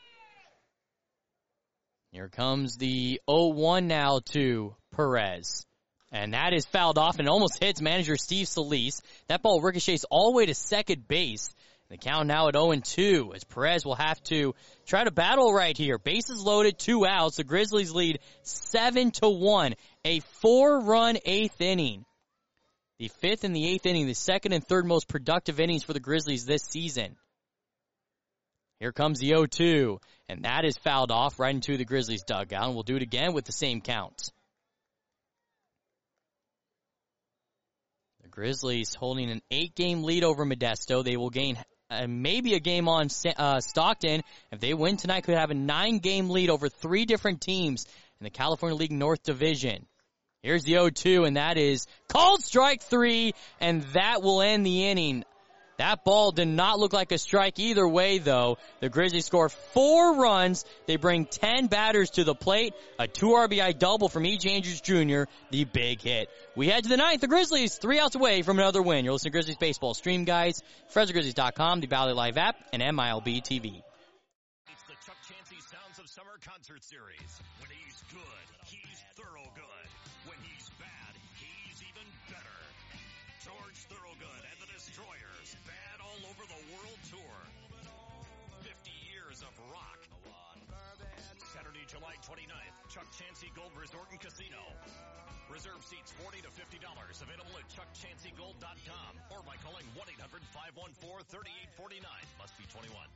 Here comes the oh one now to Perez. And that is fouled off and almost hits manager Steve Solis. That ball ricochets all the way to second base. The count now at oh and two as Perez will have to try to battle right here. Bases loaded, two outs. The Grizzlies lead seven to one. A four-run eighth inning. The fifth and the eighth inning, the second and third most productive innings for the Grizzlies this season. Here comes the oh two, and that is fouled off right into the Grizzlies dugout, and we'll do it again with the same count. The Grizzlies holding an eight-game lead over Modesto. They will gain uh, maybe a game on uh, Stockton. If they win tonight, could have a nine-game lead over three different teams in the California League North Division. Here's the oh two, and that is called strike three, and that will end the inning. That ball did not look like a strike either way, though. The Grizzlies score four runs. They bring ten batters to the plate. A two R B I double from E J Andrews Junior, the big hit. We head to the ninth. The Grizzlies, three outs away from another win. You're listening to Grizzlies Baseball Stream Guides, Fresno Grizzlies dot com, the Valley Live app, and M I L B T V. It's the Chuck Chansey Sounds of Summer concert series. When he's good, he's thorough good. When he's bad, he's even better. George Thorogood and the Destroyers, bad all over the world tour. fifty years of rock. Saturday, July twenty-ninth, Chuck Chansey Gold Resort and Casino. Reserve seats forty to fifty dollars. Available at chuck chansey gold dot com or by calling one eight hundred five one four three eight four nine. Must be twenty-one.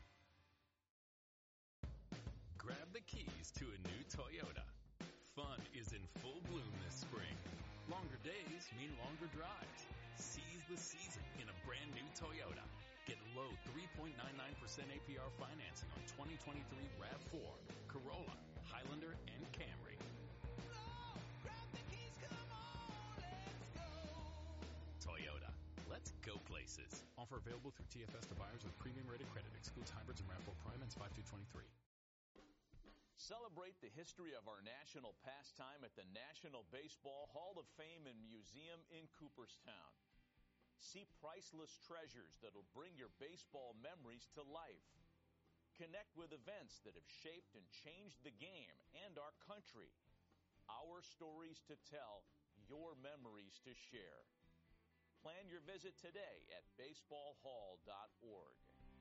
Grab the keys to a new Toyota. Fun is in full bloom this spring. Longer days mean longer drives. Seize the season in a brand new Toyota. Get low three point nine nine percent A P R financing on twenty twenty-three RAV four, Corolla, Highlander, and Camry. Toyota. Let's go places. Offer available through T F S to buyers with premium rated credit. Excludes hybrids and RAV four Prime and five two twenty-three. Celebrate the history of our national pastime at the National Baseball Hall of Fame and Museum in Cooperstown. See priceless treasures that'll bring your baseball memories to life. Connect with events that have shaped and changed the game and our country. Our stories to tell, your memories to share. Plan your visit today at baseball hall dot org.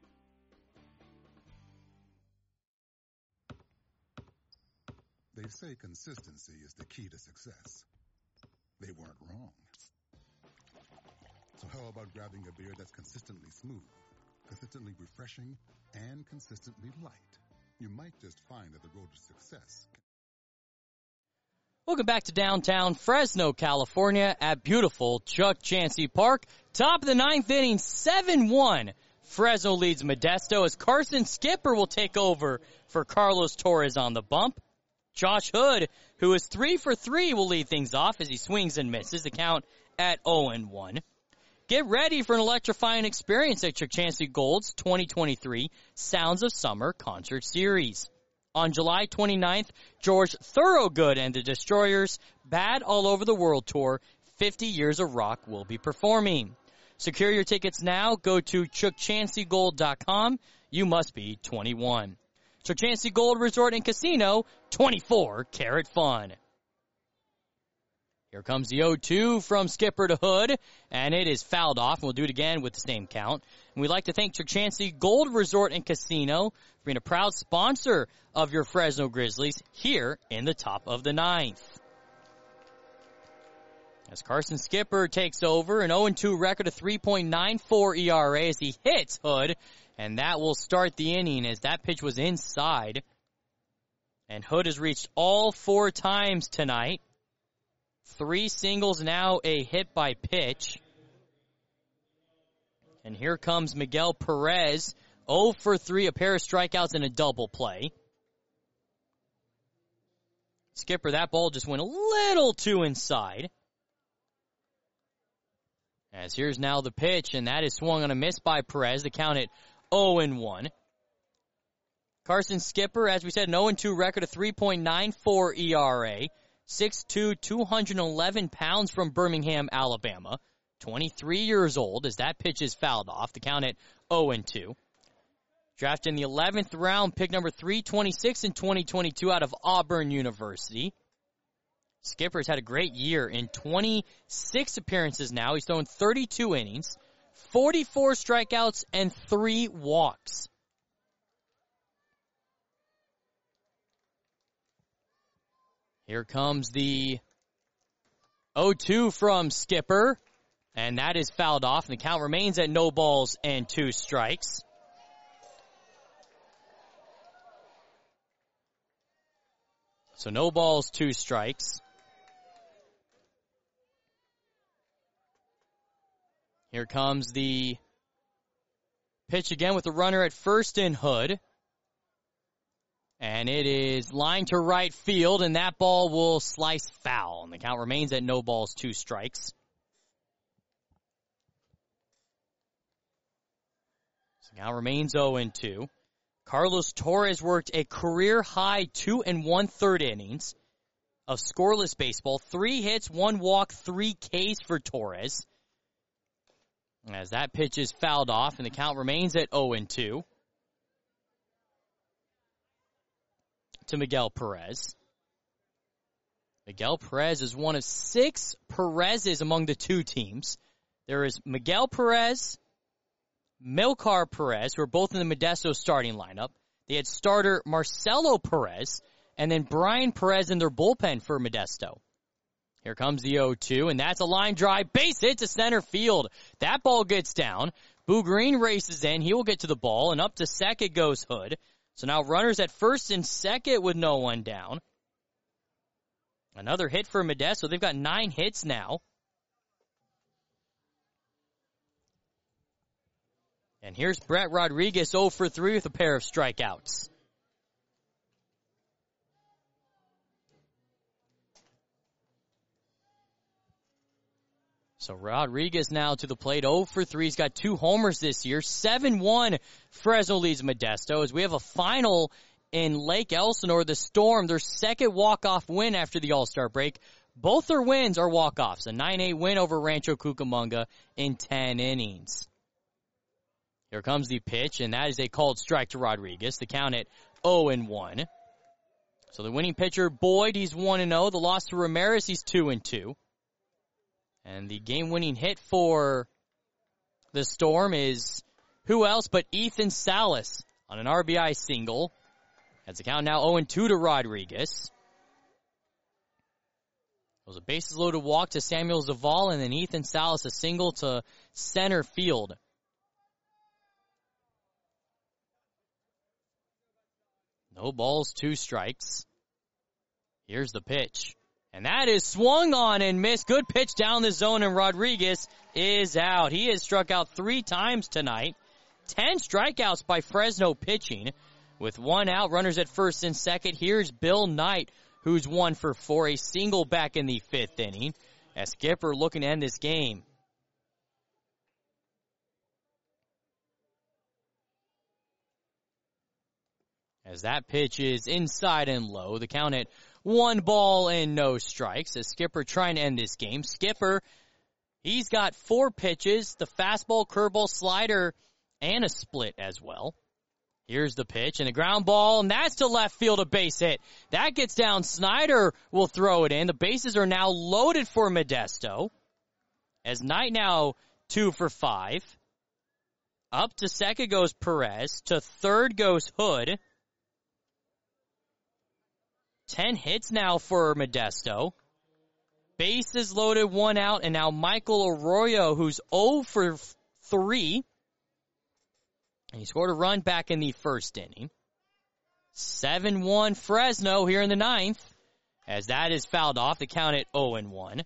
They say consistency is the key to success. They weren't wrong. So how about grabbing a beer that's consistently smooth, consistently refreshing, and consistently light? You might just find that the road to success. Welcome back to downtown Fresno, California at beautiful Chuck Chansey Park. Top of the ninth inning, seven one. Fresno leads Modesto as Carson Skipper will take over for Carlos Torres on the bump. Josh Hood, who is three for three, will lead things off as he swings and misses. The count at oh and one. Get ready for an electrifying experience at Chuck Chansey Gold's twenty twenty-three Sounds of Summer Concert Series. On July twenty-ninth, George Thorogood and the Destroyers, Bad All Over the World Tour, fifty Years of Rock, will be performing. Secure your tickets now. Go to chuck chansey gold dot com. You must be twenty-one. Chukchansi Gold Resort and Casino, twenty-four karat fun. Here comes the oh two from Skipper to Hood, and it is fouled off. We'll do it again with the same count. And we'd like to thank Chukchansi Gold Resort and Casino for being a proud sponsor of your Fresno Grizzlies here in the top of the ninth. As Carson Skipper takes over, an oh two record, a three point nine four E R A as he hits Hood, and that will start the inning as that pitch was inside. And Hood has reached all four times tonight. Three singles, now a hit by pitch. And here comes Miguel Perez, oh for three, a pair of strikeouts and a double play. Skipper, that ball just went a little too inside. As here's now the pitch, and that is swung on a miss by Perez. The count at oh and one. Carson Skipper, as we said, an oh and two record, a three point nine four E R A. six two, two hundred eleven pounds from Birmingham, Alabama. twenty-three years old as that pitch is fouled off. The count at oh and two. Drafted in the eleventh round, pick number three twenty-six in twenty twenty-two out of Auburn University. Skipper's had a great year in twenty-six appearances now. He's thrown thirty-two innings, forty-four strikeouts, and three walks. Here comes the oh two from Skipper, and that is fouled off, and the count remains at no balls and two strikes. So no balls, two strikes. Here comes the pitch again with the runner at first in Hood. And it is lined to right field, and that ball will slice foul. And the count remains at no balls, two strikes. So the count remains oh and two. Carlos Torres worked a career-high two and one-third innings of scoreless baseball. Three hits, one walk, three Ks for Torres. As that pitch is fouled off, and the count remains at oh and two. To Miguel Perez. Miguel Perez is one of six Perezes among the two teams. There is Miguel Perez, Milcar Perez, who are both in the Modesto starting lineup. They had starter Marcelo Perez, and then Brian Perez in their bullpen for Modesto. Here comes the oh two, and that's a line drive, base hit to center field. That ball gets down. Boo Green races in. He will get to the ball, and up to second goes Hood. So now runners at first and second with no one down. Another hit for Modesto. They've got nine hits now. And here's Brett Rodriguez oh for three with a pair of strikeouts. So Rodriguez now to the plate, oh for three. He's got two homers this year. seven one Fresno leads Modesto as we have a final in Lake Elsinore. The Storm, their second walk-off win after the All-Star break. Both their wins are walk-offs. A nine eight win over Rancho Cucamonga in ten innings. Here comes the pitch, and that is a called strike to Rodriguez. The count at oh and one. So the winning pitcher, Boyd, he's one and oh. The loss to Ramirez, he's two and two. And the game-winning hit for the Storm is who else but Ethan Salas on an R B I single. As the count now oh and two to Rodriguez. It was a bases-loaded walk to Samuel Zaval, and then Ethan Salas a single to center field. No balls, two strikes. Here's the pitch. And that is swung on and missed. Good pitch down the zone, and Rodriguez is out. He has struck out three times tonight. Ten strikeouts by Fresno pitching. With one out, runners at first and second. Here's Bill Knight, who's one for four. A single back in the fifth inning. As Skipper looking to end this game. As that pitch is inside and low. The count at one ball and no strikes. As Skipper trying to end this game. Skipper, he's got four pitches. The fastball, curveball, slider, and a split as well. Here's the pitch and the ground ball, and that's to left field, a base hit. That gets down. Snyder will throw it in. The bases are now loaded for Modesto. As Knight now two for five. Up to second goes Perez. To third goes Hood. Ten hits now for Modesto. Bases loaded, one out, and now Michael Arroyo, who's oh for three. And he scored a run back in the first inning. seven one Fresno here in the ninth. As that is fouled off, the count at oh and one.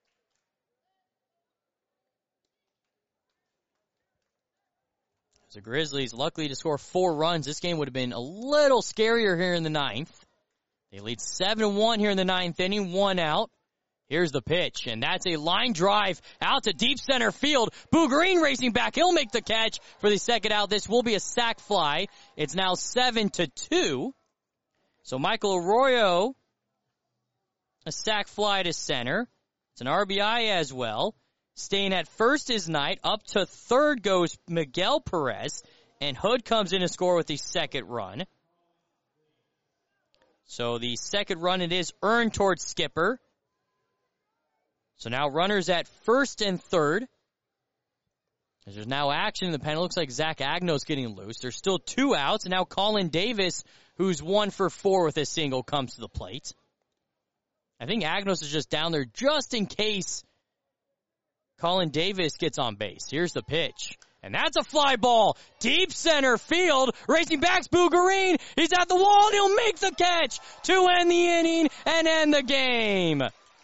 As the Grizzlies, luckily to score four runs, this game would have been a little scarier here in the ninth. They lead seven one here in the ninth inning, one out. Here's the pitch, and that's a line drive out to deep center field. Boo Green racing back. He'll make the catch for the second out. This will be a sac fly. It's now seven to two. So Michael Arroyo, a sac fly to center. It's an R B I as well. Staying at first is Knight. Up to third goes Miguel Perez, and Hood comes in to score with the second run. So the second run it is earned towards Skipper. So now runners at first and third. As there's now action in the pen. It looks like Zach Agnos getting loose. There's still two outs. And now Colin Davis, who's one for four with a single, comes to the plate. I think Agnos is just down there just in case Colin Davis gets on base. Here's the pitch. And that's a fly ball. Deep center field. Racing back's Bougarine. He's at the wall and he'll make the catch to end the inning and end the game.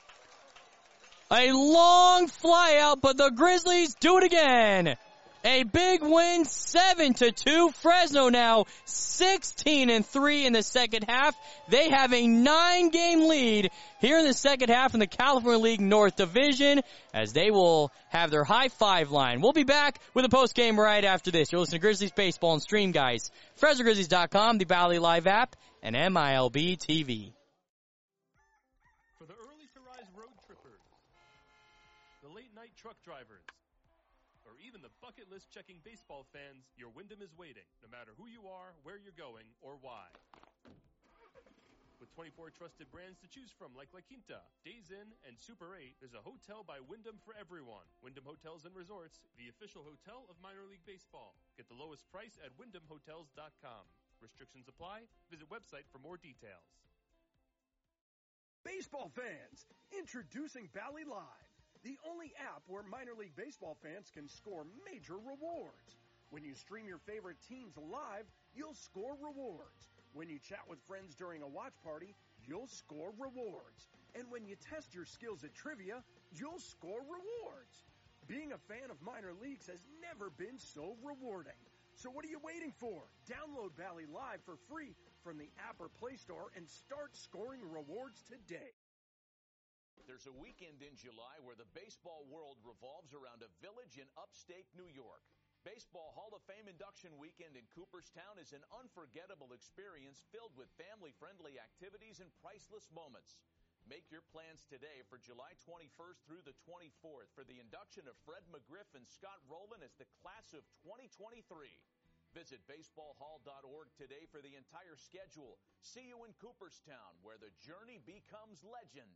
A long fly out, but the Grizzlies do it again. A big win, seven to two. Fresno now sixteen and three in the second half. They have a nine-game lead here in the second half in the California League North Division as they will have their high five line. We'll be back with a post-game right after this. You're listening to Grizzlies Baseball and Stream, guys. Fresno Grizzlies dot com, the Bally Live app, and M I L B T V. For the early to rise road trippers, the late night truck drivers, or even the bucket list checking baseball fans, your Wyndham is waiting, no matter who you are, where you're going, or why. With twenty-four trusted brands to choose from like La Quinta, Days Inn, and Super eight, there's a hotel by Wyndham for everyone. Wyndham Hotels and Resorts, the official hotel of minor league baseball. Get the lowest price at wyndham hotels dot com. Restrictions apply. Visit website for more details. Baseball fans, introducing Bally Live, the only app where minor league baseball fans can score major rewards. When you stream your favorite teams live, you'll score rewards. When you chat with friends during a watch party, you'll score rewards. And when you test your skills at trivia, you'll score rewards. Being a fan of minor leagues has never been so rewarding. So what are you waiting for? Download Bally Live for free from the app or Play Store and start scoring rewards today. There's a weekend in July where the baseball world revolves around a village in upstate New York. Baseball Hall of Fame induction weekend in Cooperstown is an unforgettable experience filled with family-friendly activities and priceless moments. Make your plans today for July twenty-first through the twenty-fourth for the induction of Fred McGriff and Scott Rowland as the class of twenty twenty-three. Visit baseball hall dot org today for the entire schedule. See you in Cooperstown, where the journey becomes legend.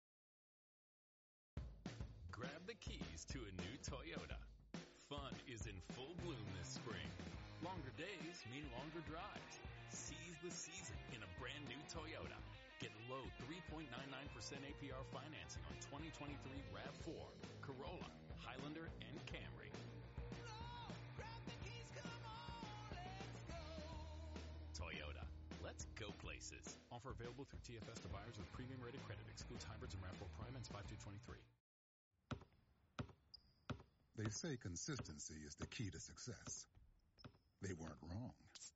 Grab the keys to a new Toyota. Fun is in full bloom this spring. Longer days mean longer drives. Seize the season in a brand new Toyota. Get low three point nine nine percent A P R financing on twenty twenty-three RAV four, Corolla, Highlander, and Camry. Toyota. Let's go places. Offer available through T F S to buyers with premium rated credit. Excludes hybrids and RAV four Prime and five two twenty-three. They say consistency is the key to success. They weren't wrong.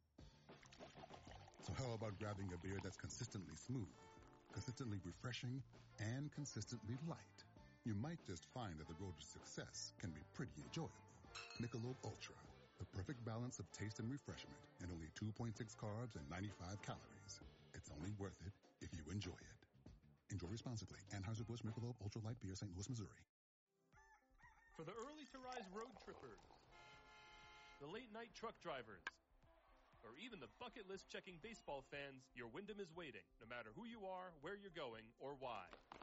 So how about grabbing a beer that's consistently smooth, consistently refreshing, and consistently light? You might just find that the road to success can be pretty enjoyable. Michelob Ultra, the perfect balance of taste and refreshment, and only two point six carbs and ninety-five calories. It's only worth it if you enjoy it. Enjoy responsibly. Anheuser-Busch Michelob Ultra Light Beer, Saint Louis, Missouri. For the early to rise road trippers, the late night truck drivers, or even the bucket list checking baseball fans, your Wyndham is waiting, no matter who you are, where you're going, or why.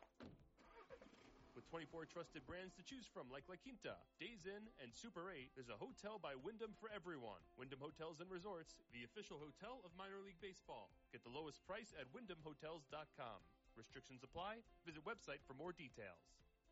With twenty-four trusted brands to choose from like La Quinta, Days Inn, and Super eight, there's a hotel by Wyndham for everyone. Wyndham Hotels and Resorts, the official hotel of minor league baseball. Get the lowest price at wyndham hotels dot com. Restrictions apply. Visit website for more details.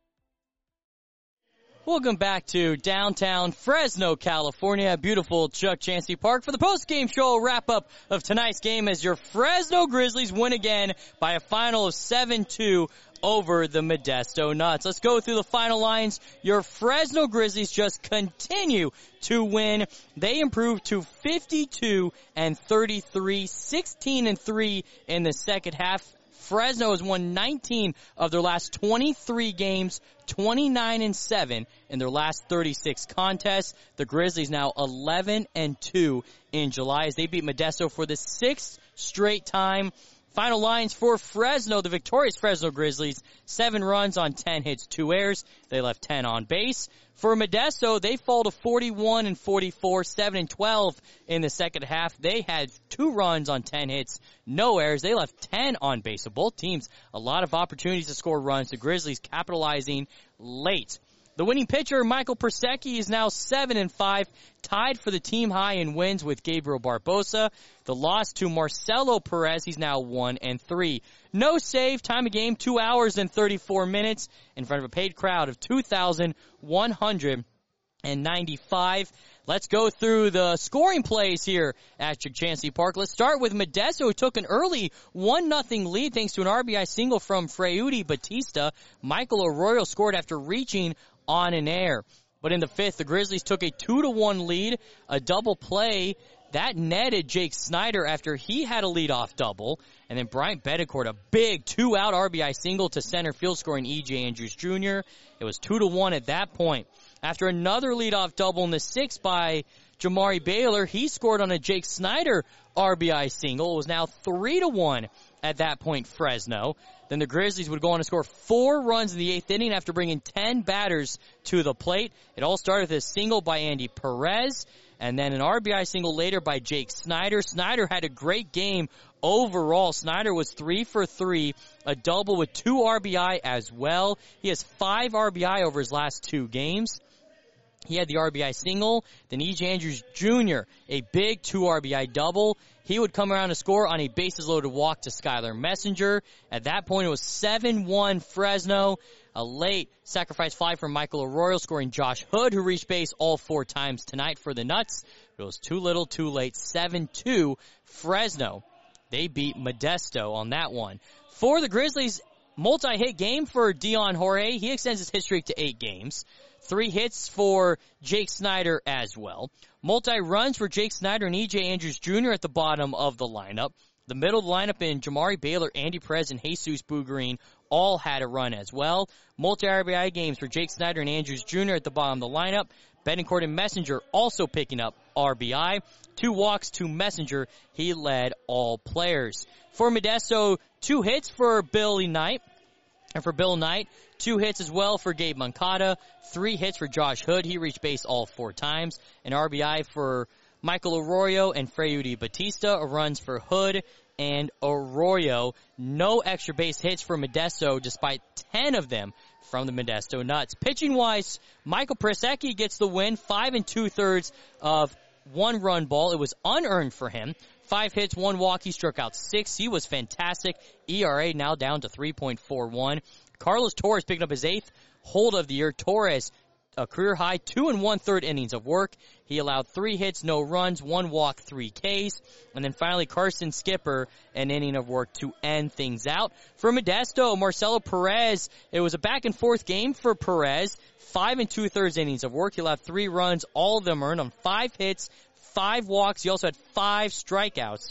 Welcome back to downtown Fresno, California, beautiful Chuck Chancey Park for the post-game show wrap-up of tonight's game as your Fresno Grizzlies win again by a final of seven two over the Modesto Nuts. Let's go through the final lines. Your Fresno Grizzlies just continue to win. They improved to fifty-two and thirty-three, sixteen and three in the second half. Fresno has won nineteen of their last twenty-three games, twenty-nine and seven in their last thirty-six contests. The Grizzlies now eleven and two in July as they beat Modesto for the sixth straight time. Final lines for Fresno, the victorious Fresno Grizzlies, seven runs on ten hits, two errors. They left ten on base. For Modesto, they fall to forty-one and forty-four, seven and twelve in the second half. They had two runs on ten hits, no errors. They left ten on base. So both teams, a lot of opportunities to score runs. The Grizzlies capitalizing late. The winning pitcher, Michael Persecki, is now seven and five, tied for the team high in wins with Gabriel Barbosa. The loss to Marcelo Perez, he's now one and three. No save, time of game, two hours and thirty-four minutes in front of a paid crowd of two thousand one hundred ninety-five. Let's go through the scoring plays here at Chuck Chancey Park. Let's start with Modesto, who took an early one nothing lead thanks to an R B I single from Freudy Batista. Michael Arroyo scored after reaching on an air. But in the fifth, the Grizzlies took a two to one lead, a double play. That netted Jake Snyder after he had a leadoff double. And then Bryant Betancourt, a big two-out R B I single to center field, scoring E J Andrews Junior It was two to one at that point. After another leadoff double in the sixth by Jamari Baylor, he scored on a Jake Snyder R B I single. It was now three to one at that point, Fresno. Then the Grizzlies would go on to score four runs in the eighth inning after bringing ten batters to the plate. It all started with a single by Andy Perez, and then an R B I single later by Jake Snyder. Snyder had a great game overall. Snyder was three for three, a double with two R B I as well. He has five R B I over his last two games. He had the R B I single, then E J Andrews Junior, a big two R B I double. He would come around to score on a bases-loaded walk to Skylar Messenger. At that point, it was seven one Fresno. A late sacrifice fly from Michael Arroyo, scoring Josh Hood, who reached base all four times tonight for the Nuts. It was too little, too late. seven two Fresno. They beat Modesto on that one. For the Grizzlies, multi-hit game for Dion Jorge. He extends his hit streak to eight games. Three hits for Jake Snyder as well. Multi-runs for Jake Snyder and E J Andrews Junior at the bottom of the lineup. The middle of the lineup in Jamari Baylor, Andy Perez, and Jesus Bougarine all had a run as well. Multi-R B I games for Jake Snyder and Andrews Junior at the bottom of the lineup. Betancourt and Messenger also picking up R B I. Two walks to Messenger. He led all players. For Modesto, two hits for Billy Knight. And for Bill Knight, two hits as well for Gabe Moncada. Three hits for Josh Hood. He reached base all four times. An R B I for Michael Arroyo and Freudy Batista. Runs for Hood and Arroyo. No extra base hits for Modesto, despite ten of them from the Modesto Nuts. Pitching-wise, Michael Persecki gets the win. Five and two-thirds of one-run ball. It was unearned for him. Five hits, one walk. He struck out six. He was fantastic. E R A now down to three point four one. Carlos Torres picking up his eighth hold of the year. Torres, a career high, two and one-third innings of work. He allowed three hits, no runs, one walk, three Ks. And then finally, Carson Skipper, an inning of work to end things out. For Modesto, Marcelo Perez, it was a back-and-forth game for Perez. Five and two-thirds innings of work. He allowed three runs, all of them earned on five hits, five walks. He also had five strikeouts.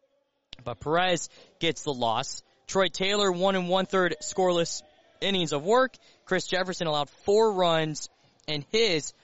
But Perez gets the loss. Troy Taylor, one and one-third scoreless innings of work. Chris Jefferson allowed four runs, and his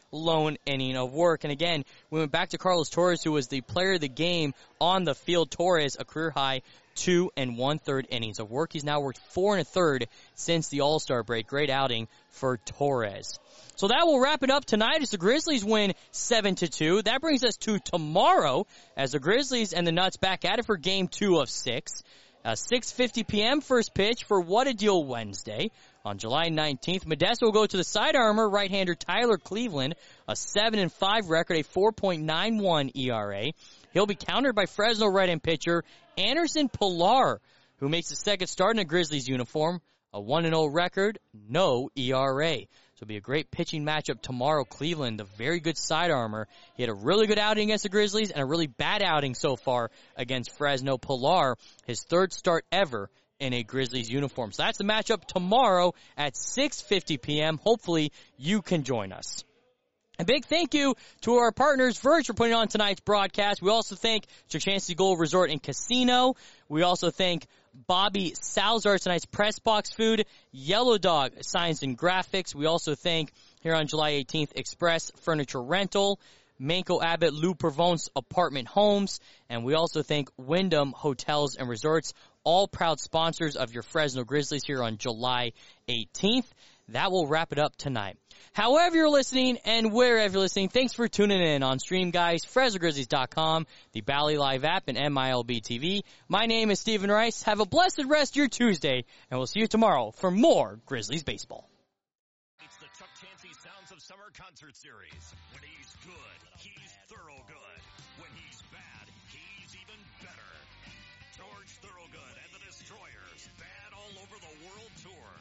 lone inning of work. And again, we went back to Carlos Torres, who was the player of the game on the field. Torres, a career high two and one-third innings of work. He's now worked four and a third since the All-Star break. Great outing for Torres. So that will wrap it up tonight as the Grizzlies win seven to two. That brings us to tomorrow as the Grizzlies and the Nuts back at it for game two of six. Uh, six fifty p.m. first pitch for What a Deal Wednesday. On July nineteenth, Modesto will go to the side armor right-hander Tyler Cleveland, a seven and five record, a four point nine one E R A. He'll be countered by Fresno right-hand pitcher Anderson Pilar, who makes his second start in a Grizzlies uniform, a one and oh record, no E R A. So it'll be a great pitching matchup tomorrow. Cleveland, the very good side armor. He had a really good outing against the Grizzlies and a really bad outing so far against Fresno. Pilar, his third start ever in a Grizzlies uniform. So that's the matchup tomorrow at six fifty p.m. Hopefully you can join us. A big thank you to our partners, Verge, for putting on tonight's broadcast. We also thank Chukchansi Gold Resort and Casino. We also thank Bobby Salzar, tonight's Press Box Food, Yellow Dog Signs and Graphics. We also thank, here on July eighteenth, Express Furniture Rental, Manco Abbott Lou Provence Apartment Homes, and we also thank Wyndham Hotels and Resorts, all proud sponsors of your Fresno Grizzlies here on July eighteenth. That will wrap it up tonight. However you're listening and wherever you're listening, thanks for tuning in on Stream Guys, Fresno Grizzlies dot com, the Bally Live app, and M I L B T V. My name is Stephen Rice. Have a blessed rest of your Tuesday, and we'll see you tomorrow for more Grizzlies baseball. It's the Chuck Chansey Sounds of Summer Concert Series. When he's good, he's thorough good. When he's bad, he's even better. George Thorogood and the Destroyers, bad all over the world tour.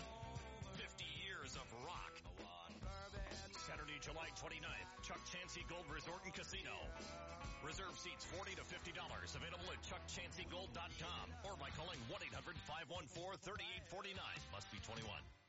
fifty years of rock. Saturday, July twenty-ninth, Chuck Chansey Gold Resort and Casino. Reserve seats forty to fifty dollars. Available at chuck chansey gold dot com or by calling one eight hundred five one four three eight four nine. Must be twenty-one.